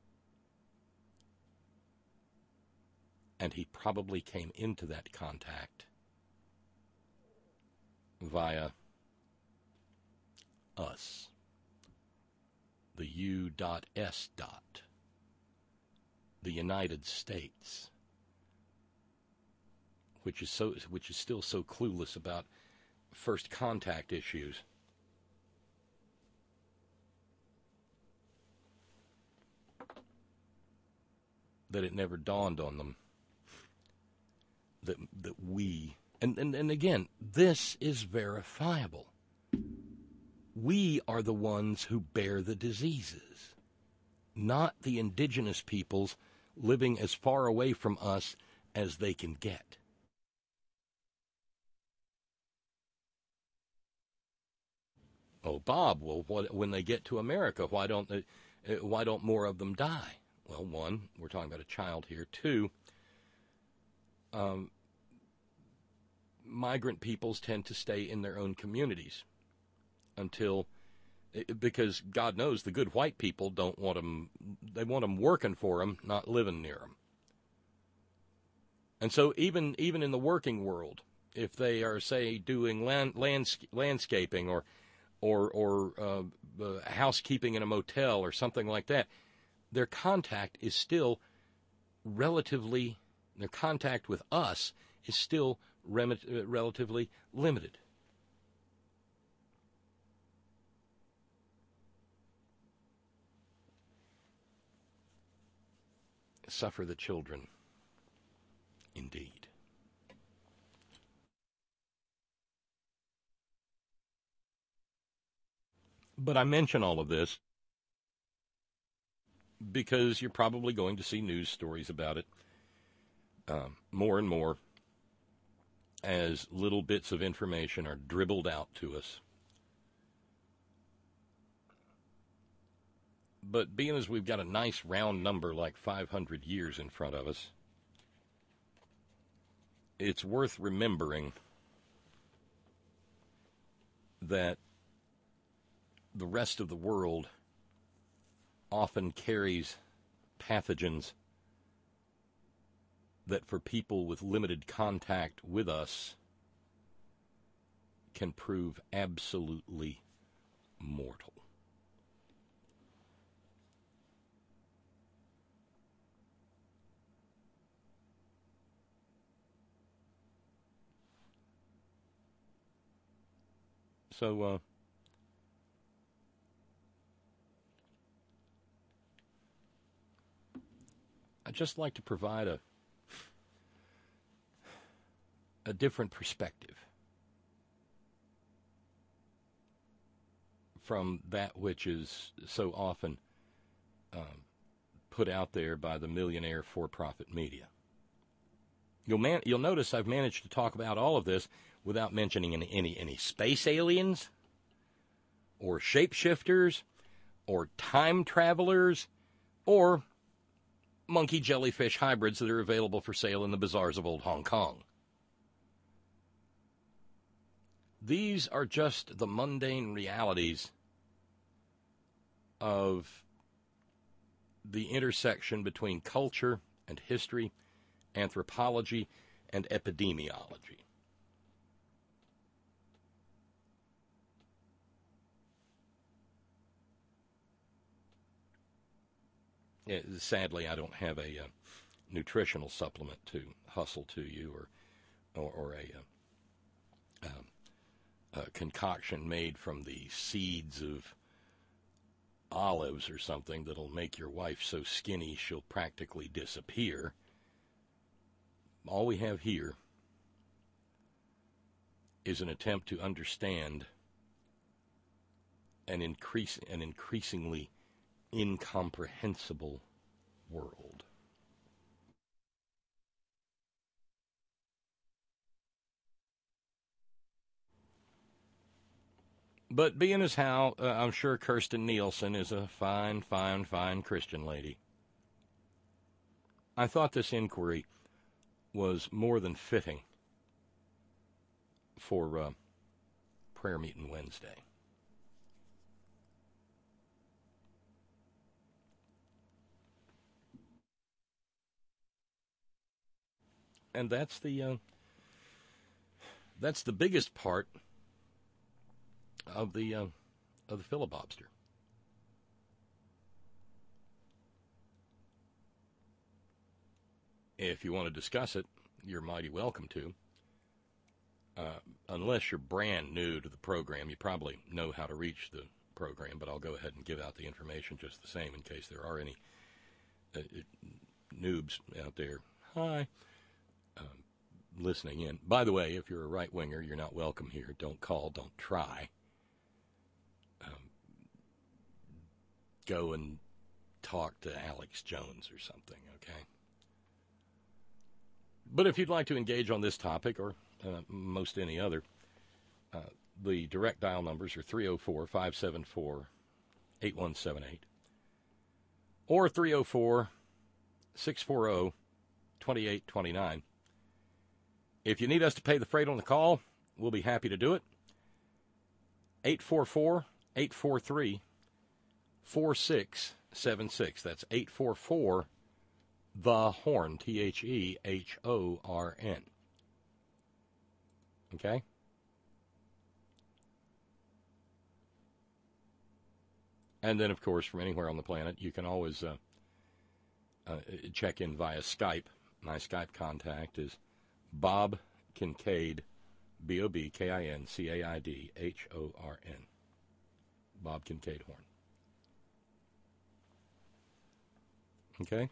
And he probably came into that contact via us, the U S dot, the United States, which is so which is still so clueless about first contact issues. That it never dawned on them that that we and, and, and again, this is verifiable. We are the ones who bear the diseases, not the indigenous peoples living as far away from us as they can get. Oh, Bob, well, what, when they get to America, why don't they, why don't more of them die? Well, one, we're talking about a child here. Two, um, migrant peoples tend to stay in their own communities until, because God knows the good white people don't want them, they want them working for them, not living near them. And so even even in the working world, if they are, say, doing land, lands, landscaping or or or uh, uh, housekeeping in a motel or something like that, their contact is still relatively, their contact with us is still rem- relatively limited. Suffer the children, indeed. But I mention all of this because you're probably going to see news stories about it um, more and more as little bits of information are dribbled out to us. But being as we've got a nice round number like five hundred years in front of us, it's worth remembering that the rest of the world often carries pathogens that for people with limited contact with us can prove absolutely mortal. So, uh, I'd just like to provide a a different perspective from that which is so often um, put out there by the millionaire for-profit media. You'll man- you'll notice I've managed to talk about all of this without mentioning any any, any space aliens or shapeshifters or time travelers or monkey jellyfish hybrids that are available for sale in the bazaars of old Hong Kong. These are just the mundane realities of the intersection between culture and history, anthropology and epidemiology. Yeah, sadly, I don't have a uh, nutritional supplement to hustle to you, or or, or a, uh, um, a concoction made from the seeds of olives or something that'll make your wife so skinny she'll practically disappear. All we have here is an attempt to understand an increase, an increasingly incomprehensible world. But being as how, uh, I'm sure Kirsten Nielsen is a fine, fine, fine Christian lady. I thought this inquiry was more than fitting for uh, prayer meeting Wednesday. And that's the uh, that's the biggest part of the uh, of the filibuster. If you want to discuss it, you're mighty welcome to. Uh, unless you're brand new to the program, you probably know how to reach the program, but I'll go ahead and give out the information just the same in case there are any uh, noobs out there. Hi. Uh, listening in. By the way, if you're a right-winger, you're not welcome here. Don't call, don't try. Um, go and talk to Alex Jones or something, okay? But if you'd like to engage on this topic or uh, most any other, uh, the direct dial numbers are three oh four, five seven four, eight one seven eight or three oh four, six four zero, two eight two nine. If you need us to pay the freight on the call, we'll be happy to do it. eight four four, eight four three, four six seven six. That's eight four four, the Horn, T H E H O R N. Okay? And then, of course, from anywhere on the planet, you can always uh, uh, check in via Skype. My Skype contact is Bob Kincaid, B O B K I N C A I D H O R N. Bob Kincaid Horn. Okay?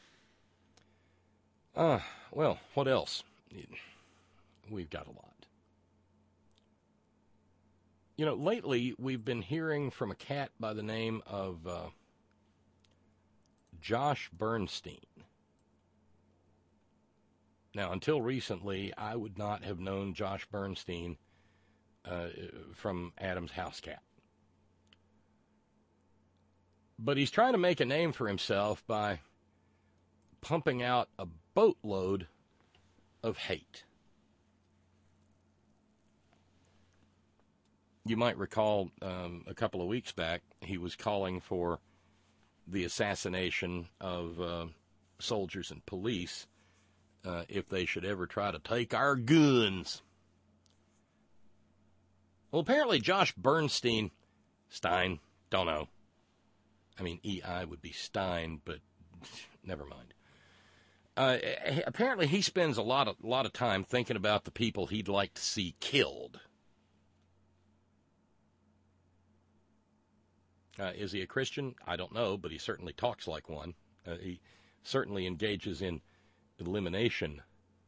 Uh, well, what else? We've got a lot. You know, lately we've been hearing from a cat by the name of uh, Josh Bernstein. Now, until recently, I would not have known Josh Bernstein uh, from Adam's House Cat. But he's trying to make a name for himself by pumping out a boatload of hate. You might recall um, a couple of weeks back, he was calling for the assassination of uh, soldiers and police uh, if they should ever try to take our guns. Well, apparently Josh Bernstein, Stein, don't know. I mean, E I would be Stein, but never mind. Uh, apparently he spends a lot of, lot of time thinking about the people he'd like to see killed. Uh, is he a Christian? I don't know, but he certainly talks like one. Uh, he certainly engages in eliminationism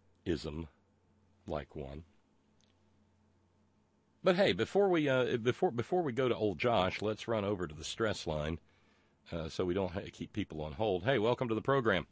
like one. But hey, before we uh, before before we go to old Josh, let's run over to the stress line uh, so we don't have to keep people on hold. Hey, welcome to the program.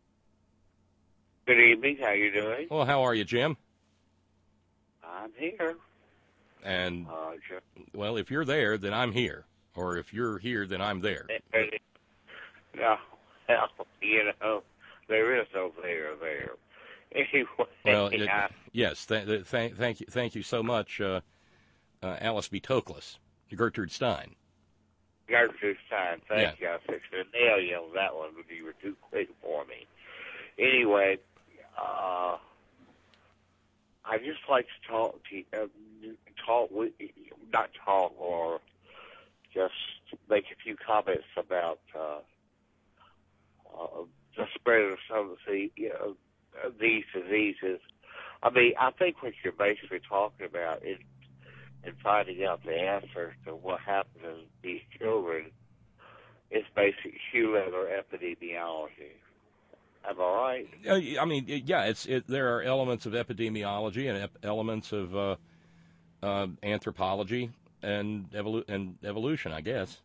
Good evening. How you doing? Well, how are you, Jim? I'm here. And uh, sure. Well, if you're there, then I'm here. Or if you're here, then I'm there. No, well, you know, there is no there there. Anyway, well, it, I, yes, th- th- thank, thank you, thank you so much, uh, uh, Alice B. Toklas, Gertrude Stein. Gertrude Stein, thank yeah. you. I fixed to nail you on that one, but you were too quick for me. Anyway, uh, I just like to talk to you, uh, talk with you, not talk or. Just make a few comments about uh, uh, the spread of some of the, you know, these diseases. I mean, I think what you're basically talking about is in finding out the answer to what happens to these children is basic shoe leather epidemiology. Am I right? Uh, I mean, yeah, it's it, there are elements of epidemiology and ep- elements of uh, uh, anthropology. And, evolu- and evolution, I guess.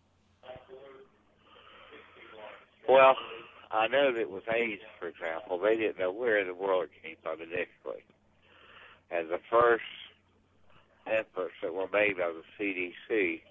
Well, I know that with AIDS, for example, they didn't know where in the world it came from initially. And the first efforts that were made by the C D C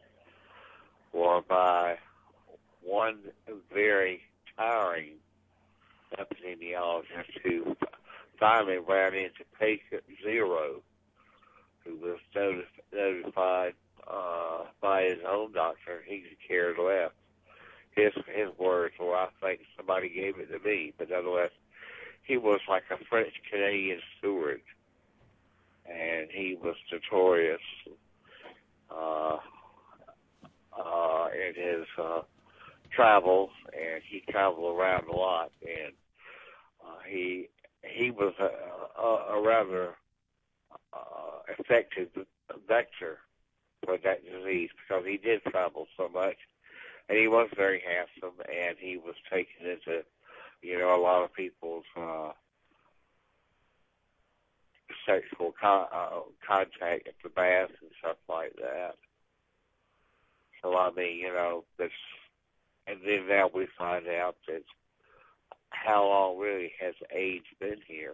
were by one very tiring epidemiologist who finally ran into patient zero, who was notif- notified uh, by his own doctor he cared less. His his words were, I think somebody gave it to me, but nonetheless, he was like a French Canadian steward, and he was notorious uh, uh, in his uh, travels, and he traveled around a lot, and uh, he he was a, a, a rather uh, effective vector for that disease because he did travel so much, and he was very handsome, and he was taken into, you know, a lot of people's uh, sexual con- uh, contact at the baths and stuff like that. So, I mean, you know, this, and then now we find out that how long really has AIDS been here.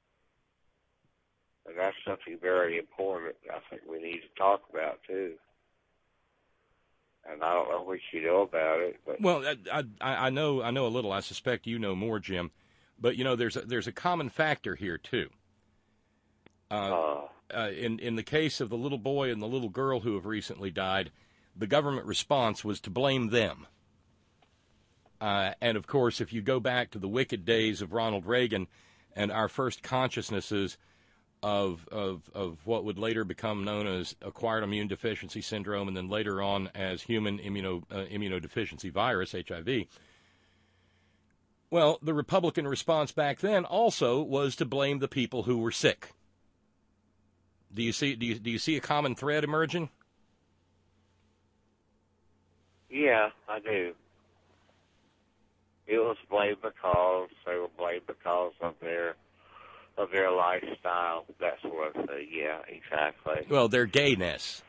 And that's something very important I think we need to talk about, too. And I don't know what you know about it. But well, I, I, I know I know a little. I suspect you know more, Jim. But, you know, there's a, there's a common factor here, too. Uh, uh, uh, in, in the case of the little boy and the little girl who have recently died, the government response was to blame them. Uh, and, of course, if you go back to the wicked days of Ronald Reagan and our first consciousnesses of, of, of what would later become known as acquired immune deficiency syndrome and then later on as human immuno, uh, immunodeficiency virus, H I V, well, the Republican response back then also was to blame the people who were sick. Do you see, do you, do you see a common thread emerging? yeah, I do. It was blamed because they were blamed because of their of their lifestyle, that sort of thing. Yeah, exactly. Well, their gayness.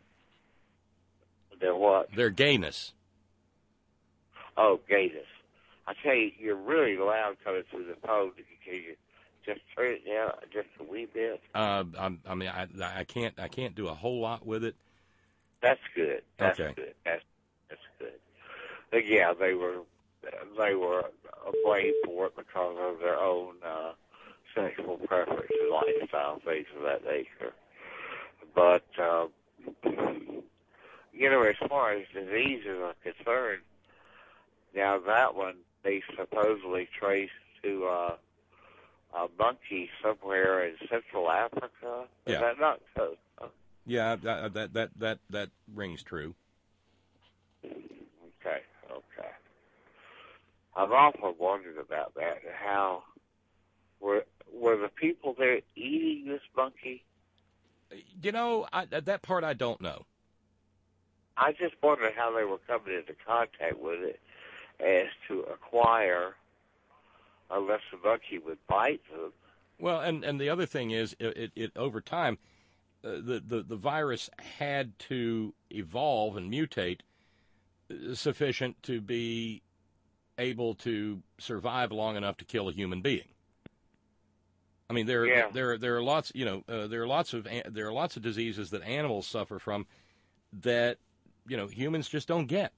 Their what? Their gayness. Oh, gayness. I tell you, you're really loud coming through the phone. Can you just turn it down just a wee bit? Uh, I'm, I mean, I, I can't, I can't do a whole lot with it. That's good. That's Okay. good. That's that's good. But yeah, they were they were blamed for it because of their own uh, sexual preference and lifestyle, things of that nature. But um, you know, as far as diseases are concerned, now that one they supposedly traced to uh, a monkey somewhere in Central Africa. Is Yeah. that not so? Yeah, that that that that, that rings true. Okay, okay. I've often wondered about that. How were were the people there eating this monkey? You know, I, that part I don't know. I just wonder how they were coming into contact with it as to acquire, unless the monkey would bite them. Well, and, and the other thing is, it, it, it over time, uh, the, the, the virus had to evolve and mutate uh, sufficient to be able to survive long enough to kill a human being. I mean, there Yeah. there there are lots, you know, uh, there are lots of there are lots of diseases that animals suffer from that, you know, humans just don't get.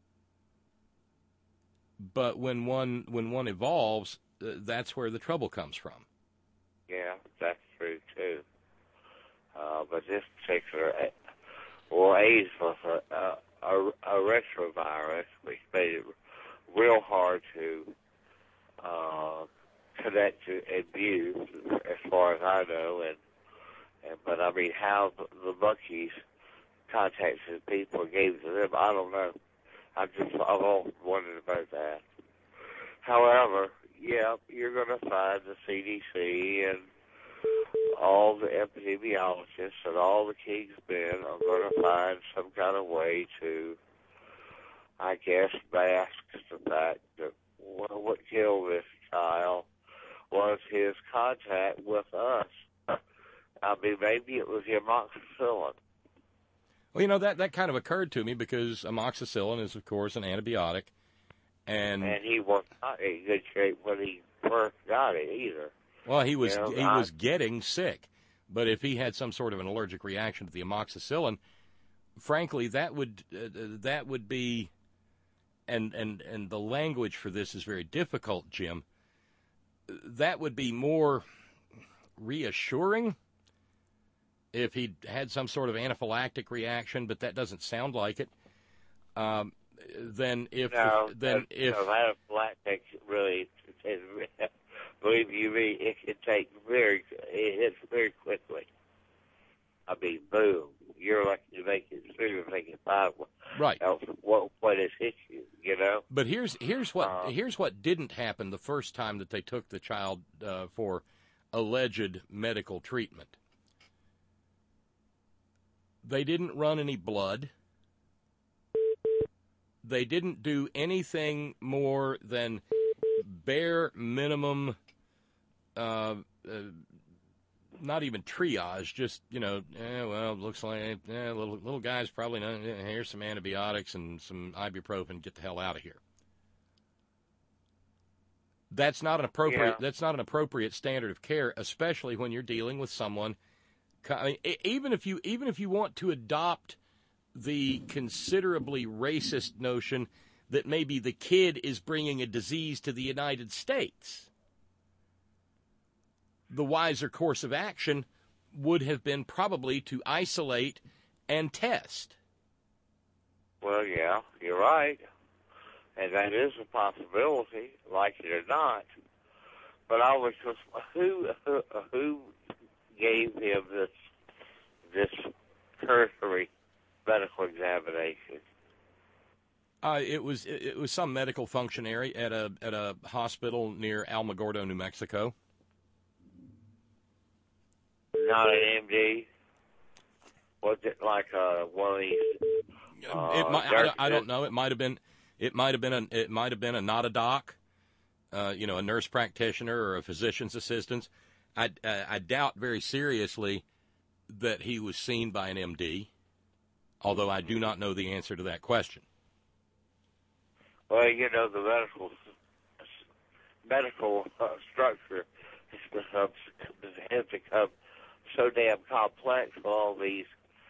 But when one when one evolves, uh, that's where the trouble comes from. Yeah, that's true too. Uh, but this particular, well, AIDS was a, a, a, a retrovirus, which made it real hard to uh, connect to and view, as far as I know. And, and but I mean, how the, the monkeys contacted people and gave it to them, I don't know. I just I've always wondered about that. However, yeah, you're going to find the C D C and all the epidemiologists and all the king's men are going to find some kind of way to, I guess, mask the fact that well, what killed this child was his contact with us. I mean, maybe it was the amoxicillin. Well, you know, that, that kind of occurred to me because amoxicillin is, of course, an antibiotic. And, And he was not in good shape when he first got it either. well, he was You know, he I- was getting sick. But if he had some sort of an allergic reaction to the amoxicillin, frankly, that would uh, that would be, and, and, and the language for this is very difficult, Jim. that would be more reassuring if he'd had some sort of anaphylactic reaction, but that doesn't sound like it. Um, then if no, then if no, anaphylactic really, it, believe you me, it can take very, it hits very quickly. I mean, boom, you're lucky to make it through and make it five. Right. Else, what what has hit you? You know. But here's here's what uh, here's what didn't happen the first time that they took the child uh, for alleged medical treatment. They didn't run any blood. They didn't do anything more than bare minimum, uh, uh, not even triage, just, you know, eh, well, looks like eh, little, little guy's probably, not, eh, here's some antibiotics and some ibuprofen, get the hell out of here. That's not an appropriate, yeah. that's not an appropriate standard of care, especially when you're dealing with someone. I mean, even if you even if you want to adopt the considerably racist notion that maybe the kid is bringing a disease to the United States, the wiser course of action would have been probably to isolate and test. Well, yeah, you're right, and that is a possibility, like it or not. But I was just who who. who gave him this this cursory medical examination? Uh, it was it, it was some medical functionary at a at a hospital near Alamogordo, New Mexico. Not an M D. Was it like uh, one of these? Uh, it might, I, I don't know. It might have been. It might have been a. It might have been a not a doc. Uh, you know, a nurse practitioner or a physician's assistant. I, uh, I doubt very seriously that he was seen by an M D, although I do not know the answer to that question. Well, you know, the medical medical uh, structure has become, has become so damn complex with all these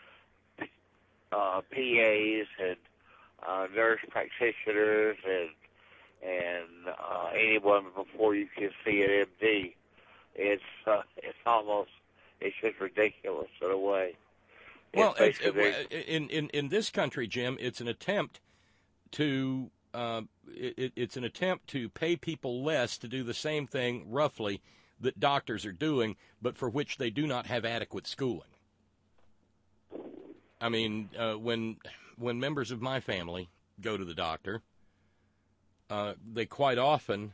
uh, P As and uh, nurse practitioners and and uh, anyone before you can see an M D. It's uh, it's almost it's just ridiculous in a way. Well, it's, it, in in in this country, Jim, it's an attempt to uh, it, it's an attempt to pay people less to do the same thing, roughly, that doctors are doing, but for which they do not have adequate schooling. I mean, uh, when when members of my family go to the doctor, uh, they quite often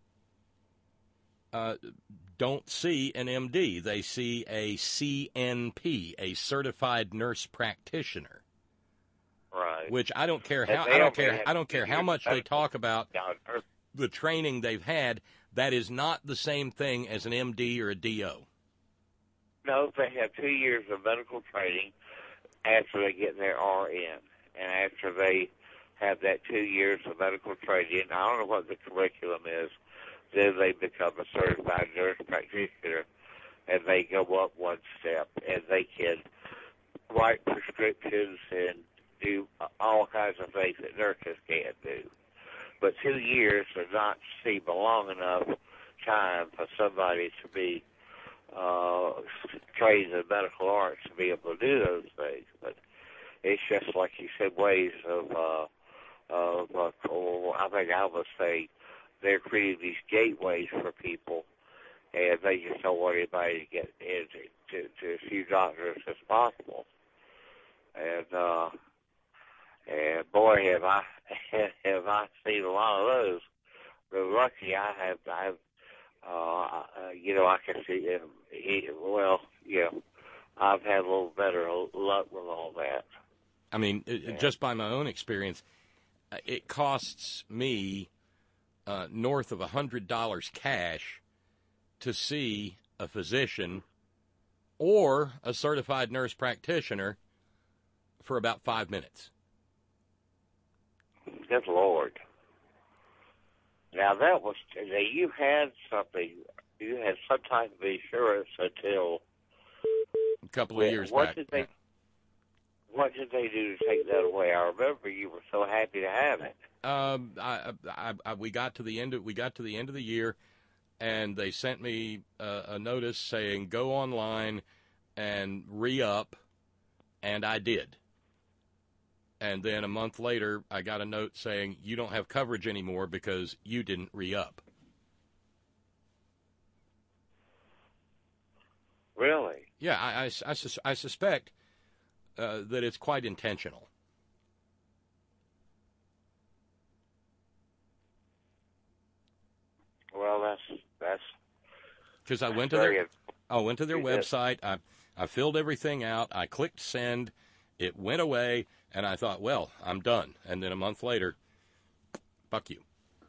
uh, don't see an M D. They see a C N P, a certified nurse practitioner. Right. Which I don't care how I don't care I don't care how much they talk about the training they've had. That is not the same thing as an M D or a D O. No, they have two years of medical training after they get their R N, and after they have that two years of medical training, I don't know what the curriculum is. Then they become a certified nurse practitioner, and they go up one step, and they can write prescriptions and do all kinds of things that nurses can't do. But two years does not seem a long enough time for somebody to be uh, trained in medical arts to be able to do those things. But it's just like you said, ways of, uh, of uh, or I think I would say, they're creating these gateways for people, and they just don't want anybody to get into to, to as few doctors as possible. And uh, and boy, have I have I seen a lot of those. But lucky I have, I've uh, you know, I can see him. He, well, you know, I've had a little better luck with all that. I mean, it, yeah. just by my own experience, it costs me Uh, north of one hundred dollars cash to see a physician or a certified nurse practitioner for about five minutes. Good Lord. Now, that was, now you had something, you had some type of insurance until... A couple of years what back. Did they, what did they do to take that away? I remember you were so happy to have it. Um, I, I, I, we got to the end of we got to the end of the year. and they sent me uh, a notice saying go online and re-up, and I did. And then a month later, I got a note saying you don't have coverage anymore because you didn't re-up. Really? Yeah, I, I, I, sus- I suspect uh, that it's quite intentional. Well, that's that's because I went to very their I went to their Yeah. website. I I filled everything out. I clicked send. It went away, and I thought, well, I'm done. And then a month later, fuck you.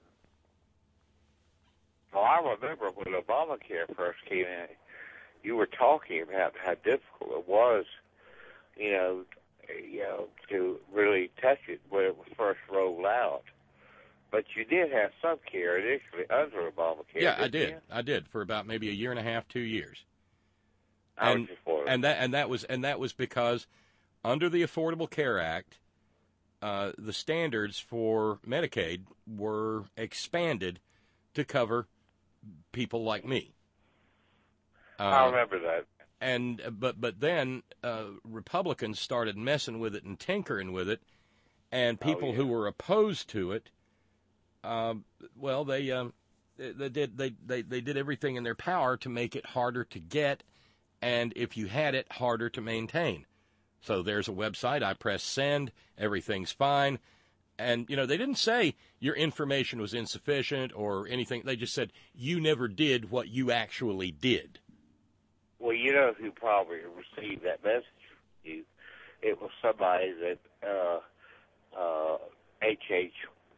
Well, I remember when Obamacare first came in, you were talking about how difficult it was, you know, you know, to really touch it when it was first rolled out. But you did have some care initially under Obamacare. Yeah, I didn't did. you? I did for about maybe a year and a half, two years. I and was just wondering. and that and that was and that was because under the Affordable Care Act, uh, the standards for Medicaid were expanded to cover people like me. Uh, I remember that. And but but then uh, Republicans started messing with it and tinkering with it, and people Oh, yeah. who were opposed to it, um, well, they, um, they they did they, they they did everything in their power to make it harder to get, and if you had it, harder to maintain. So there's a website. I press send. Everything's fine. And, you know, they didn't say your information was insufficient or anything. They just said you never did what you actually did. Well, you know who probably received that message from you? It was somebody that uh, uh, H H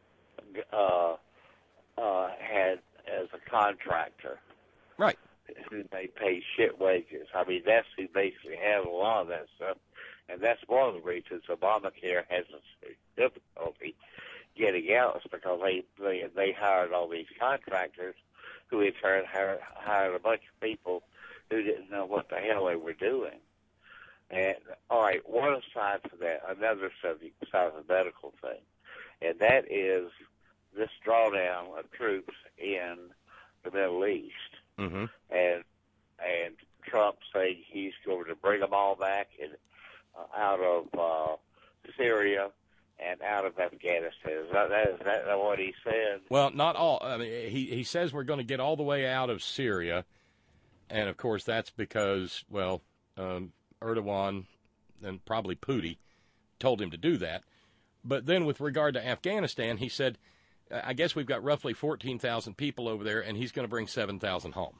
uh, uh, had as a contractor. Right. Who they pay shit wages. I mean, that's who basically handled a lot of that stuff. And that's one of the reasons Obamacare has a difficulty getting out, is because they, they they hired all these contractors who in turn hired, hired a bunch of people who didn't know what the hell they were doing. And, all right, one aside from that, another subject besides the medical thing, and that is this drawdown of troops in the Middle East. Mm-hmm. And and Trump saying he's going to bring them all back in, uh, out of uh, Syria and out of Afghanistan. Is that, that, is that what he said? Well, not all. I mean, he, he says we're going to get all the way out of Syria. And, of course, that's because, well, um, Erdogan and probably Putin told him to do that. But then with regard to Afghanistan, he said, I guess we've got roughly fourteen thousand people over there, and he's going to bring seven thousand home.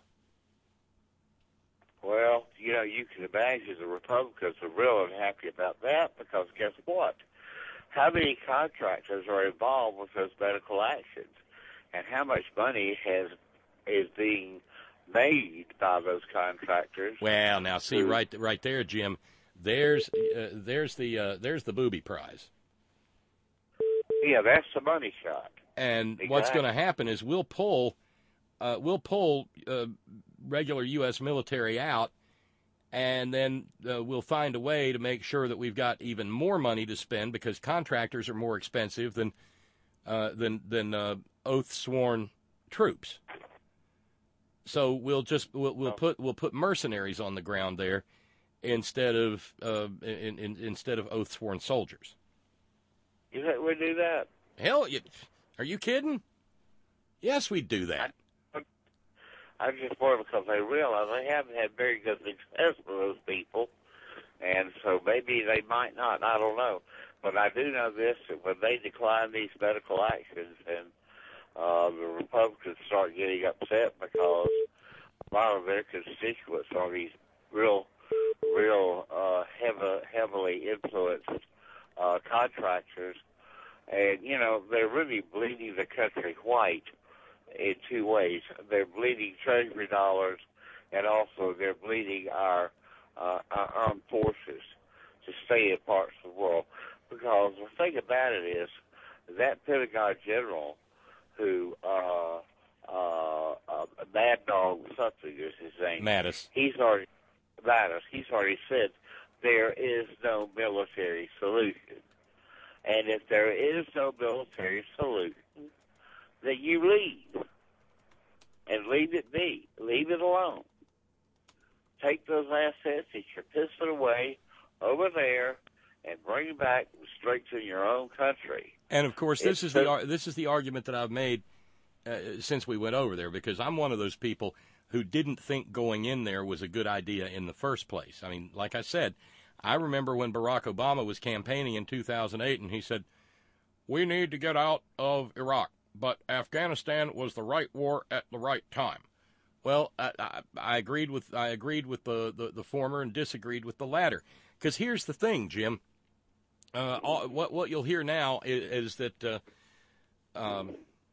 Well, you know, you can imagine the Republicans are really unhappy about that because guess what? How many contractors are involved with those medical actions? And how much money has is being made by those contractors? Well, now see who, right right there, Jim. There's uh, there's the uh, there's the booby prize. Yeah, that's the money shot. And Exactly. what's going to happen is we'll pull, uh, we'll pull uh, regular U S military out, and then uh, we'll find a way to make sure that we've got even more money to spend because contractors are more expensive than uh, than than uh, oath sworn troops. So we'll just we'll, we'll put we'll put mercenaries on the ground there instead of uh, in, in, instead of oath sworn soldiers. You think we do that? Hell, you, are you kidding? Yes, we'd do that. I just wonder because they realize they haven't had very good success with those people, and so maybe they might not. I don't know, but I do know this: that when they decline these medical actions, and uh, the Republicans start getting upset because a lot of their constituents are these real, real uh, heavy, heavily influenced uh, contractors, and you know they're really bleeding the country white in two ways. They're bleeding Treasury dollars, and also they're bleeding our, uh, our armed forces to stay in parts of the world. Because the thing about it is, that Pentagon general who, uh, uh, uh, Mad Dog something is his name. Mattis. He's already, Mattis, he's already said there is no military solution. And if there is no military solution, that you leave. and leave it be. Leave it alone. Take those assets that you're pissing away over there and bring them back and strengthen your own country. And, of course, this It's is the so- ar- this is the argument that I've made uh, since we went over there, because I'm one of those people who didn't think going in there was a good idea in the first place. I mean, like I said, I remember when Barack Obama was campaigning in two thousand eight, and he said, we need to get out of Iraq, but Afghanistan was the right war at the right time. Well, I, I, I agreed with I agreed with the, the, the former and disagreed with the latter. Because here's the thing, Jim. Uh, all, what what you'll hear now is, is that uh, um,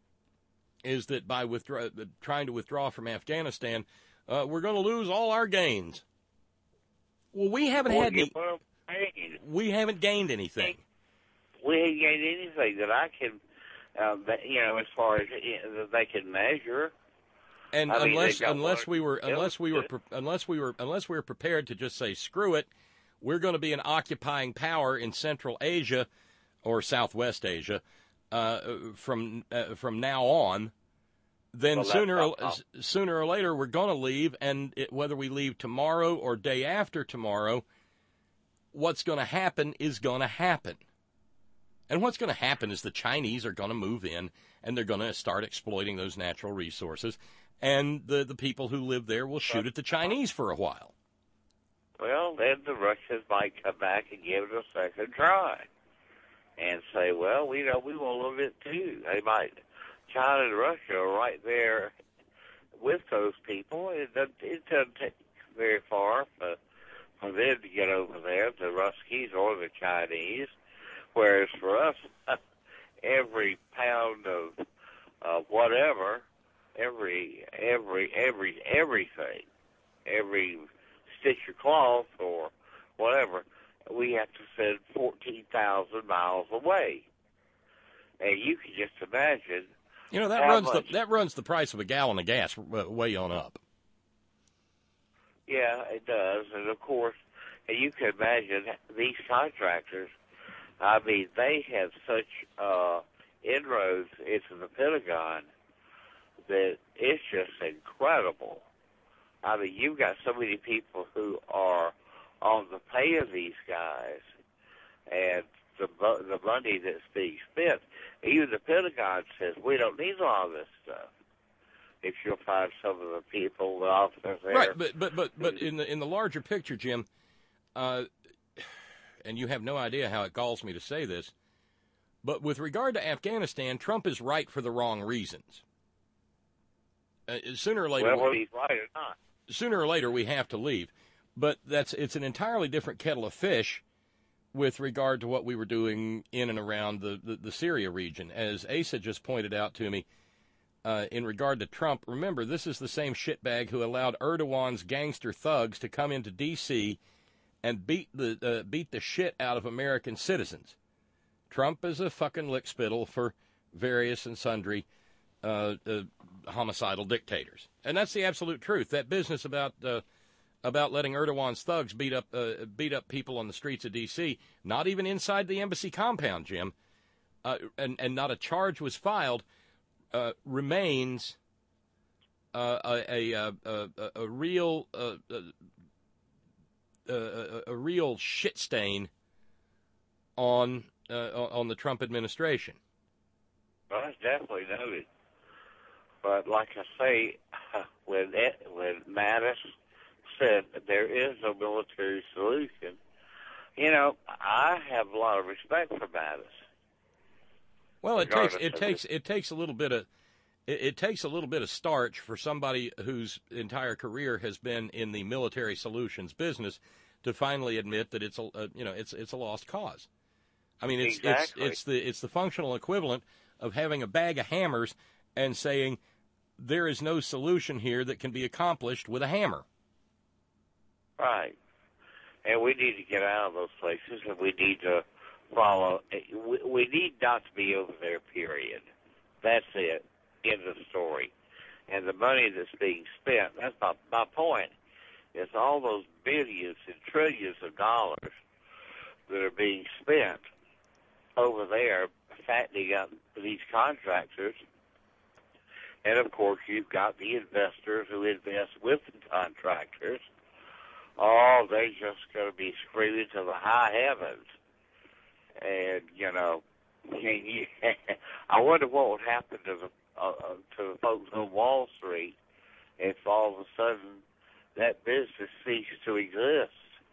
is that by withdraw, trying to withdraw from Afghanistan, uh, we're going to lose all our gains. Well, we haven't Well, had any. well, hey, We haven't gained anything. we ain't gained anything that I can, uh, that, you know, as far as uh, that they can measure. And I mean, unless they got unless one we were of unless we were those. pre- unless we were unless we were prepared to just say screw it, we're going to be an occupying power in Central Asia or Southwest Asia uh, from uh, from now on. Then Well, that's sooner or, not- sooner or later we're going to leave, and it, whether we leave tomorrow or day after tomorrow, what's going to happen is going to happen. And what's going to happen is the Chinese are going to move in, and they're going to start exploiting those natural resources, and the, the people who live there will shoot at the Chinese for a while. Well, then the Russians might come back and give it a second try and say, well, we know we want a little bit too. They might. China and Russia are right there with those people. It doesn't, it doesn't take very far for, for them to get over there, the Ruskies or the Chinese. Whereas for us, every pound of uh, whatever, every every every everything, every stitch of cloth or whatever, we have to send fourteen thousand miles away. And you can just imagine. You know, that how runs much, the that runs the price of a gallon of gas way on up. Yeah, it does. And of course, and you can imagine these contractors. I mean, they have such uh, inroads into the Pentagon that it's just incredible. I mean, you've got so many people who are on the pay of these guys, and the the money that's being spent. Even the Pentagon says we don't need a lot of this stuff. If you'll find some of the people, the officers there, Right, but but but but in the in the larger picture, Jim, uh, and you have no idea how it galls me to say this, but with regard to Afghanistan, Trump is right for the wrong reasons. Uh, sooner or later, well, whether he's right or not. sooner or later we have to leave, but that's it's an entirely different kettle of fish with regard to what we were doing in and around the, the, the Syria region. As Asa just pointed out to me, uh, in regard to Trump, remember, this is the same shitbag who allowed Erdogan's gangster thugs to come into D C and beat the uh, beat the shit out of American citizens. Trump is a fucking lickspittle for various and sundry uh, uh, homicidal dictators. And that's the absolute truth. That business about... Uh, about letting Erdogan's thugs beat up uh, beat up people on the streets of D C, not even inside the embassy compound, Jim, uh, and, and not a charge was filed, uh, remains uh, a, a, a, a, a real uh, a, a, a real shit stain on uh, on the Trump administration. Well, that's definitely noted. But like I say, when it, when Mattis said there is no military solution, you know, I have a lot of respect for Mattis. Well, it takes Regardless it of takes it takes a little bit of it, it takes a little bit of starch for somebody whose entire career has been in the military solutions business to finally admit that it's a, a you know it's it's a lost cause. I mean, it's Exactly. it's it's the it's the functional equivalent of having a bag of hammers and saying there is no solution here that can be accomplished with a hammer. Right. And we need to get out of those places, and we need to follow. We, we need not to be over there, period. That's it. End of story. And the money that's being spent, that's my, my point. It's all those billions and trillions of dollars that are being spent over there fattening up these contractors And, of course, you've got the investors who invest with the contractors. Oh, they just going to be screaming to the high heavens. And, you know, I wonder what would happen to the uh, to the folks on Wall Street if all of a sudden that business ceased to exist.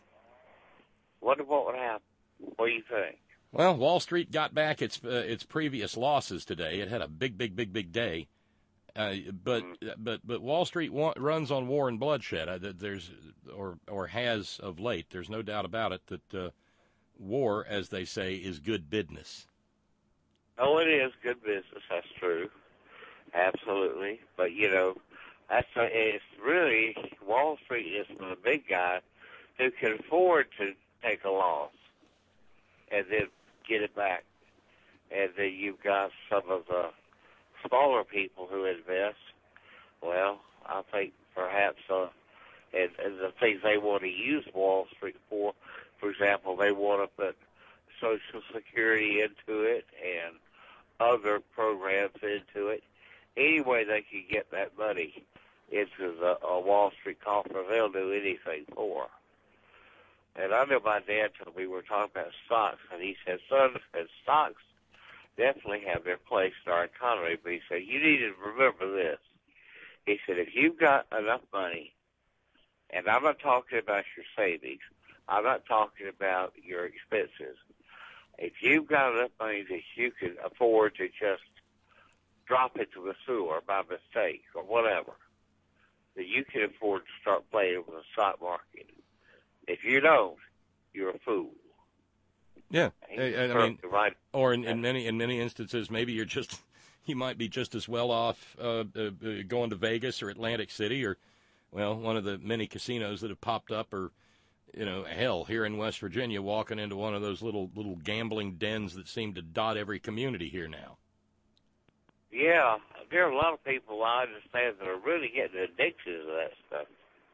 Wonder what would happen. What do you think? Well, Wall Street got back its uh, its previous losses today. It had a big, big, big, big day. Uh, but mm-hmm. but but Wall Street wa- runs on war and bloodshed. Uh, there's or or has of late. There's no doubt about it that uh, war, as they say, is good business. Oh, it is good business. That's true. Absolutely. But you know, that's a, it's really Wall Street is for the big guy who can afford to take a loss and then get it back. And then you've got some of the smaller people who invest. Well, I think perhaps, uh, and, and the things they want to use Wall Street for, for example, they want to put Social Security into it and other programs into it. Any way they can get that money into the uh, Wall Street coffer, they'll do anything for. And I know my dad told me we were talking about stocks, and he said, son, and stocks definitely have their place in our economy, but he said, you need to remember this. He said, if you've got enough money, and I'm not talking about your savings, I'm not talking about your expenses. If you've got enough money that you can afford to just drop into the sewer by mistake or whatever, that you can afford to start playing with the stock market. If you don't, you're a fool. Yeah, I, I mean, right. or in, in many in many instances, maybe you're just you might be just as well off uh, uh, going to Vegas or Atlantic City or, well, one of the many casinos that have popped up, or, you know, hell, here in West Virginia, walking into one of those little little gambling dens that seem to dot every community here now. Yeah, there are a lot of people I understand that are really getting addicted to that stuff.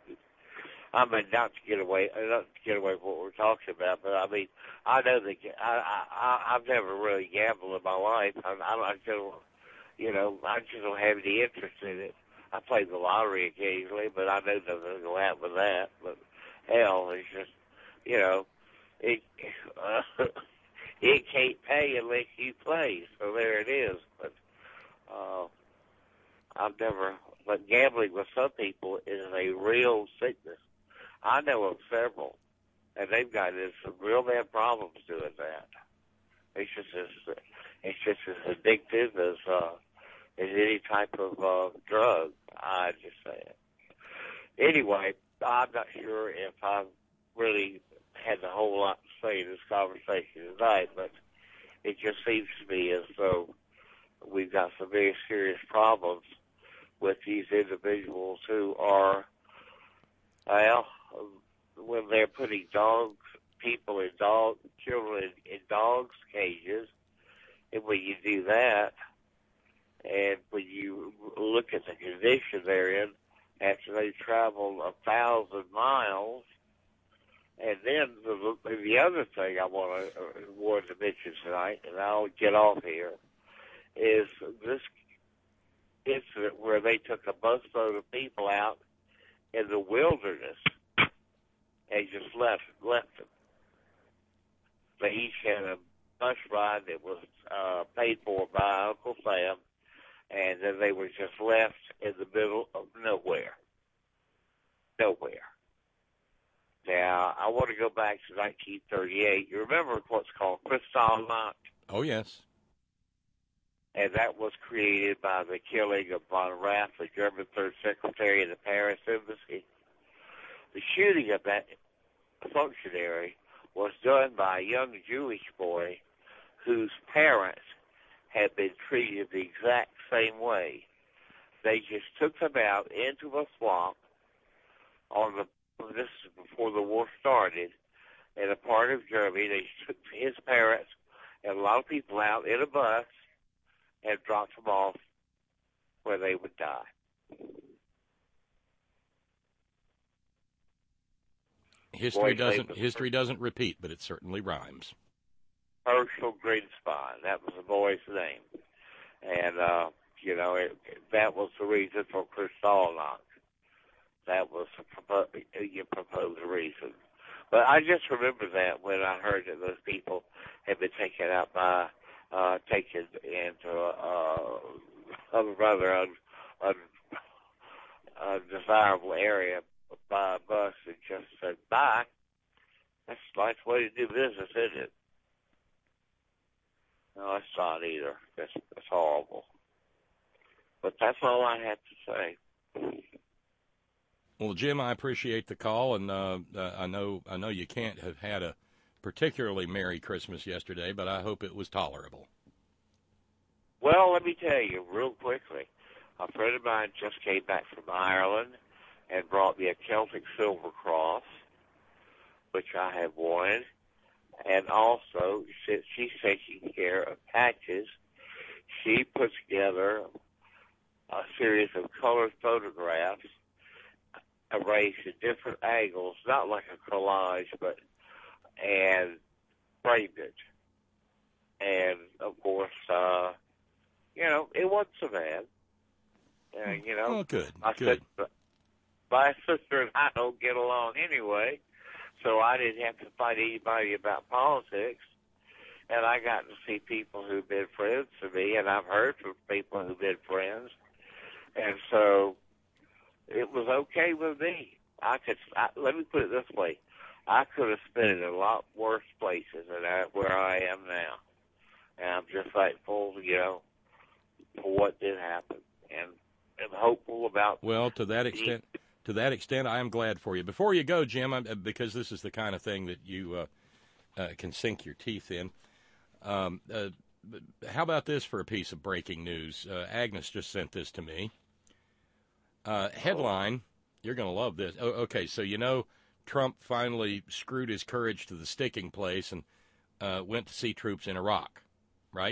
I mean, not to get away, not to get away from what we're talking about, but I mean, I know that I, I, I've never really gambled in my life. I, I, I just, you know, I just don't have any interest in it. I play the lottery occasionally, but I know nothing will happen with that. But hell, it's just, you know, it uh, it can't pay unless you play. So there it is. But uh, I've never. But gambling with some people is a real sickness. I know of several, and they've got in some real bad problems doing that. It's just as it's just as addictive as uh, as any type of uh, drug. I just say it. Anyway, I'm not sure if I've really had a whole lot to say in this conversation tonight, but it just seems to me as though we've got some very serious problems with these individuals who are, well, when they're putting dogs, people in dog, children in, in dogs' cages, and when you do that, and when you look at the condition they're in after they travel a thousand miles, and then the, the other thing I want to uh, wanted to mention tonight, and I'll get off here, is this incident where they took a busload of people out in the wilderness and just left left them. They each had a bus ride that was uh, paid for by Uncle Sam, and then they were just left in the middle of nowhere. Nowhere. Now, I want to go back to nineteen thirty-eight. You remember what's called Kristallnacht? Oh, yes. And that was created by the killing of von Rath, the German third secretary of the Paris embassy. The shooting of that functionary was done by a young Jewish boy whose parents had been treated the exact same way. They just took them out into a swamp on the, this is before the war started, in a part of Germany. They took his parents and a lot of people out in a bus and dropped them off where they would die. History doesn't history doesn't repeat, but it certainly rhymes. Herschel Greenspan, that was the boy's name. And uh, You know, it, that was the reason for Kristallnacht. That was the propo- your proposed reason. But I just remember that when I heard that those people had been taken out by, uh, taken into a, a rather un, un, undesirable area by a bus and just said, bye. That's a nice way to do business, isn't it? No, it's not either. That's, that's horrible. But that's all I have to say. Well, Jim, I appreciate the call, and uh, uh, I know I know you can't have had a particularly Merry Christmas yesterday, but I hope it was tolerable. Well, let me tell you real quickly. A friend of mine just came back from Ireland and brought me a Celtic Silver Cross, which I have won. And also, since she's taking care of patches, she put together a series of colored photographs arranged at different angles, not like a collage, but, and framed it. And, of course, uh, you know, it wasn't so bad. Uh, you know, oh, good, I good. said, my sister and I don't get along anyway, so I didn't have to fight anybody about politics. And I got to see people who've been friends to me, and I've heard from people who've been friends. And so it was okay with me. I could, I, let me put it this way. I could have spent it in a lot worse places than I, where I am now. And I'm just thankful, you know, for what did happen. And I'm hopeful about... Well, to that extent, to that extent, I am glad for you. Before you go, Jim, I'm, because this is the kind of thing that you uh, uh, can sink your teeth in, um, uh, how about this for a piece of breaking news? Uh, Agnes just sent this to me. Uh, headline, you're going to love this. Oh, okay, so you know Trump finally screwed his courage to the sticking place and uh, went to see troops in Iraq, right?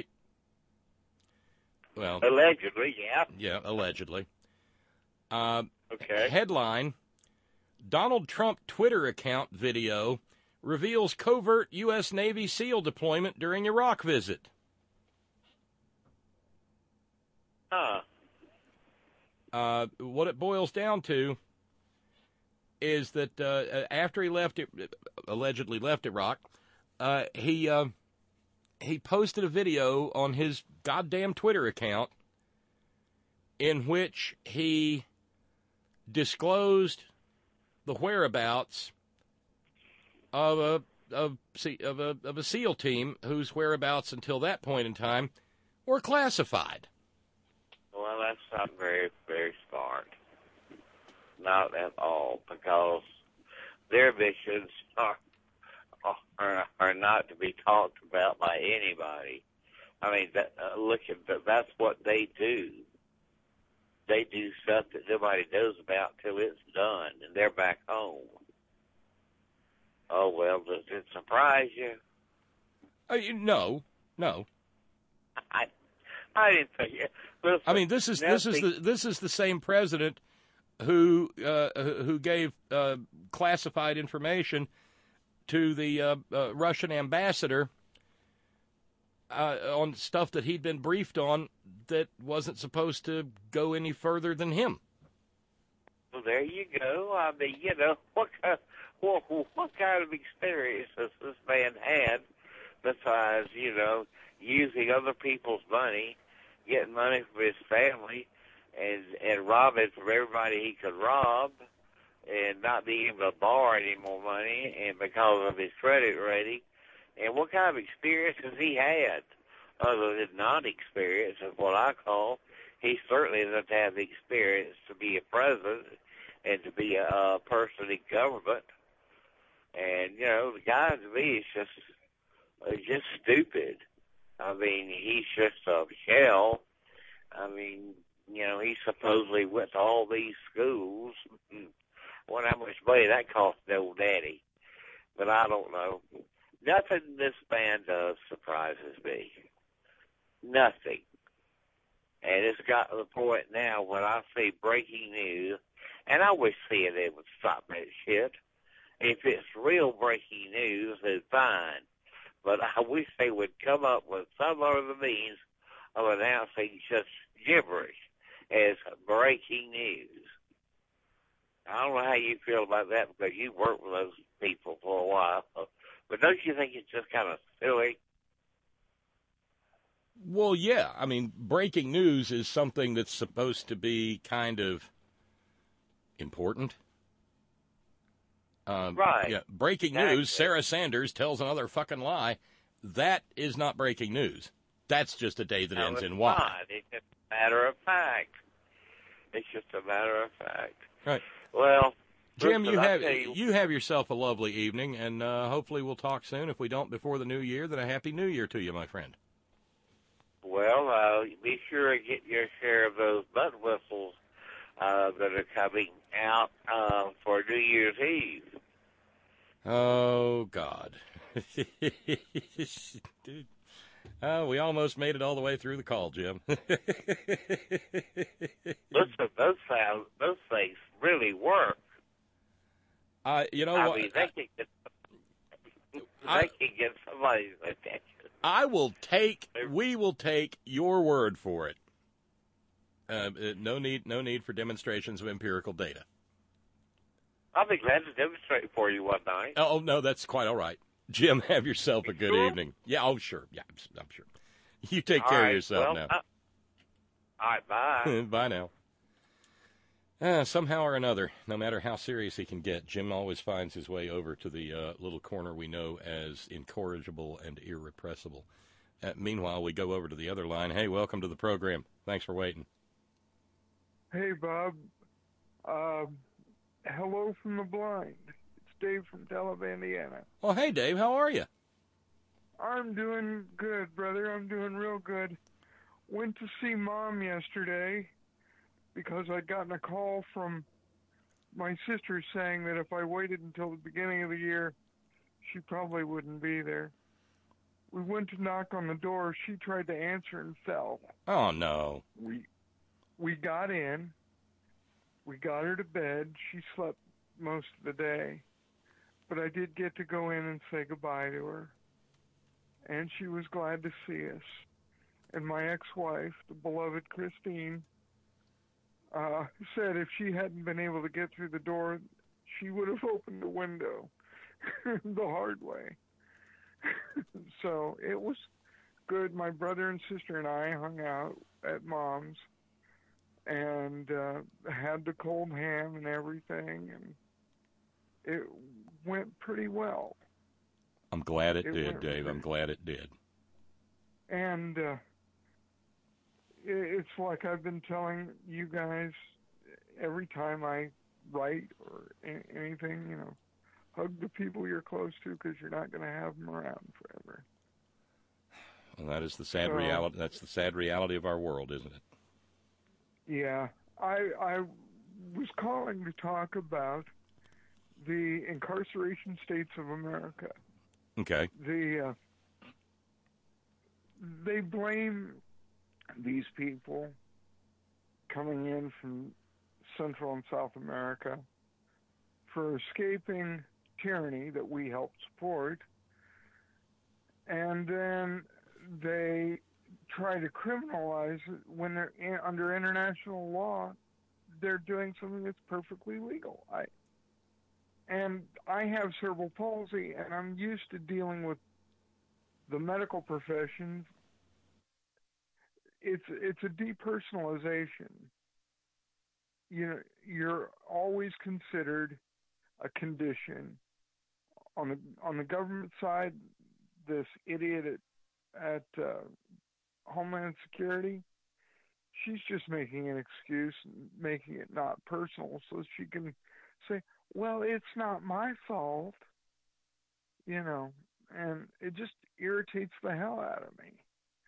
Well, allegedly, yeah. Yeah, allegedly. Uh, okay. Headline, Donald Trump Twitter account video reveals covert U S Navy SEAL deployment during Iraq visit. Huh. Uh, what it boils down to is that uh, after he left, it, allegedly left Iraq, uh, he uh, he posted a video on his goddamn Twitter account in which he disclosed the whereabouts of a of, of a of a SEAL team whose whereabouts until that point in time were classified. Well, that's not very, very smart. Not at all, because their missions are, are are not to be talked about by anybody. I mean, that, uh, look at that. That's what they do. They do stuff that nobody knows about till it's done, and they're back home. Oh well, does it surprise you? Uh, no, no. I I didn't think it. Listen, I mean, this is this is the this is the same president who uh, who gave uh, classified information to the uh, uh, Russian ambassador uh, on stuff that he'd been briefed on that wasn't supposed to go any further than him. Well, there you go. I mean, you know, what kind, what, what kind of experience has this man had besides, you know, using other people's money, getting money from his family, and and robbing from everybody he could rob, and not being able to borrow any more money, and because of his credit rating? And what kind of experience has he had other than non-experience, is what I call? He certainly doesn't have the experience to be a president and to be a, a person in government. And, you know, the guy to me is just, is just stupid. I mean, he's just a shell. I mean, you know, he supposedly went to all these schools. Wonder how much money that cost the old daddy. But I don't know. Nothing this man does surprises me. Nothing. And it's got to the point now when I see breaking news, and I wish C N N would stop that shit. If it's real breaking news, then fine. But I wish they would come up with some other means of announcing such gibberish as breaking news. I don't know how you feel about that because you worked with those people for a while, but don't you think it's just kind of silly? Well, yeah. I mean, breaking news is something that's supposed to be kind of important. Um, right. Yeah. Breaking exactly. news, Sarah Sanders tells another fucking lie. That is not breaking news. That's just a day that no, ends it's in Y. not. It's just a matter of fact. It's just a matter of fact. Right. Well, Jim, listen, you have you, you have yourself a lovely evening, and uh, hopefully we'll talk soon. If we don't before the new year, then a happy new year to you, my friend. Well, uh, be sure to get your share of those butt whistles uh, that are coming out uh, for New Year's Eve. Oh, God. Dude. Oh, we almost made it all the way through the call, Jim. Listen, those sound, those things really work. Uh, you know I what? mean, they can get, they I, can get somebody's attention. I will take, we will take your word for it. Uh, no need, no need for demonstrations of empirical data. I'll be glad to demonstrate for you one night. Oh, no, that's quite all right. Jim, have yourself a good sure? evening. Yeah, oh, sure. Yeah, I'm, I'm sure. You take all care right, of yourself well, now. Uh, all right, bye. Bye now. Uh, somehow or another, no matter how serious he can get, Jim always finds his way over to the uh, little corner we know as incorrigible and irrepressible. Uh, meanwhile, we go over to the other line. Hey, welcome to the program. Thanks for waiting. Hey, Bob. Um, hello from the blind. It's Dave from Tel Aviv, Indiana. Oh, hey, Dave. How are you? I'm doing good, brother. I'm doing real good. Went to see Mom yesterday because I'd gotten a call from my sister saying that if I waited until the beginning of the year, she probably wouldn't be there. We went to knock on the door. She tried to answer and fell. Oh, no. We we got in. We got her to bed. She slept most of the day. But I did get to go in and say goodbye to her. And she was glad to see us. And my ex-wife, the beloved Christine, uh, said if she hadn't been able to get through the door, she would have opened the window the hard way. So it was good. My brother and sister and I hung out at Mom's and uh, had the cold ham and everything, and it went pretty well. I'm glad it, It did, went Dave. really- I'm glad it did. And uh, it's like I've been telling you guys every time I write or a- anything, you know, hug the people you're close to because you're not going to have them around forever. Well, that is the sad So- reality. That's the sad reality of our world, isn't it? Yeah, I I was calling to talk about the incarceration states of America. Okay. The uh, they blame these people coming in from Central and South America for escaping tyranny that we helped support, and then they try to criminalize it when they're in, under international law. They're doing something that's perfectly legal. I and I have cerebral palsy, and I'm used to dealing with the medical profession. It's it's a depersonalization. You know, you're always considered a condition. On the on the government side, this idiot at, at uh, Homeland Security, she's just making an excuse, making it not personal, so she can say, well, it's not my fault, you know, and it just irritates the hell out of me.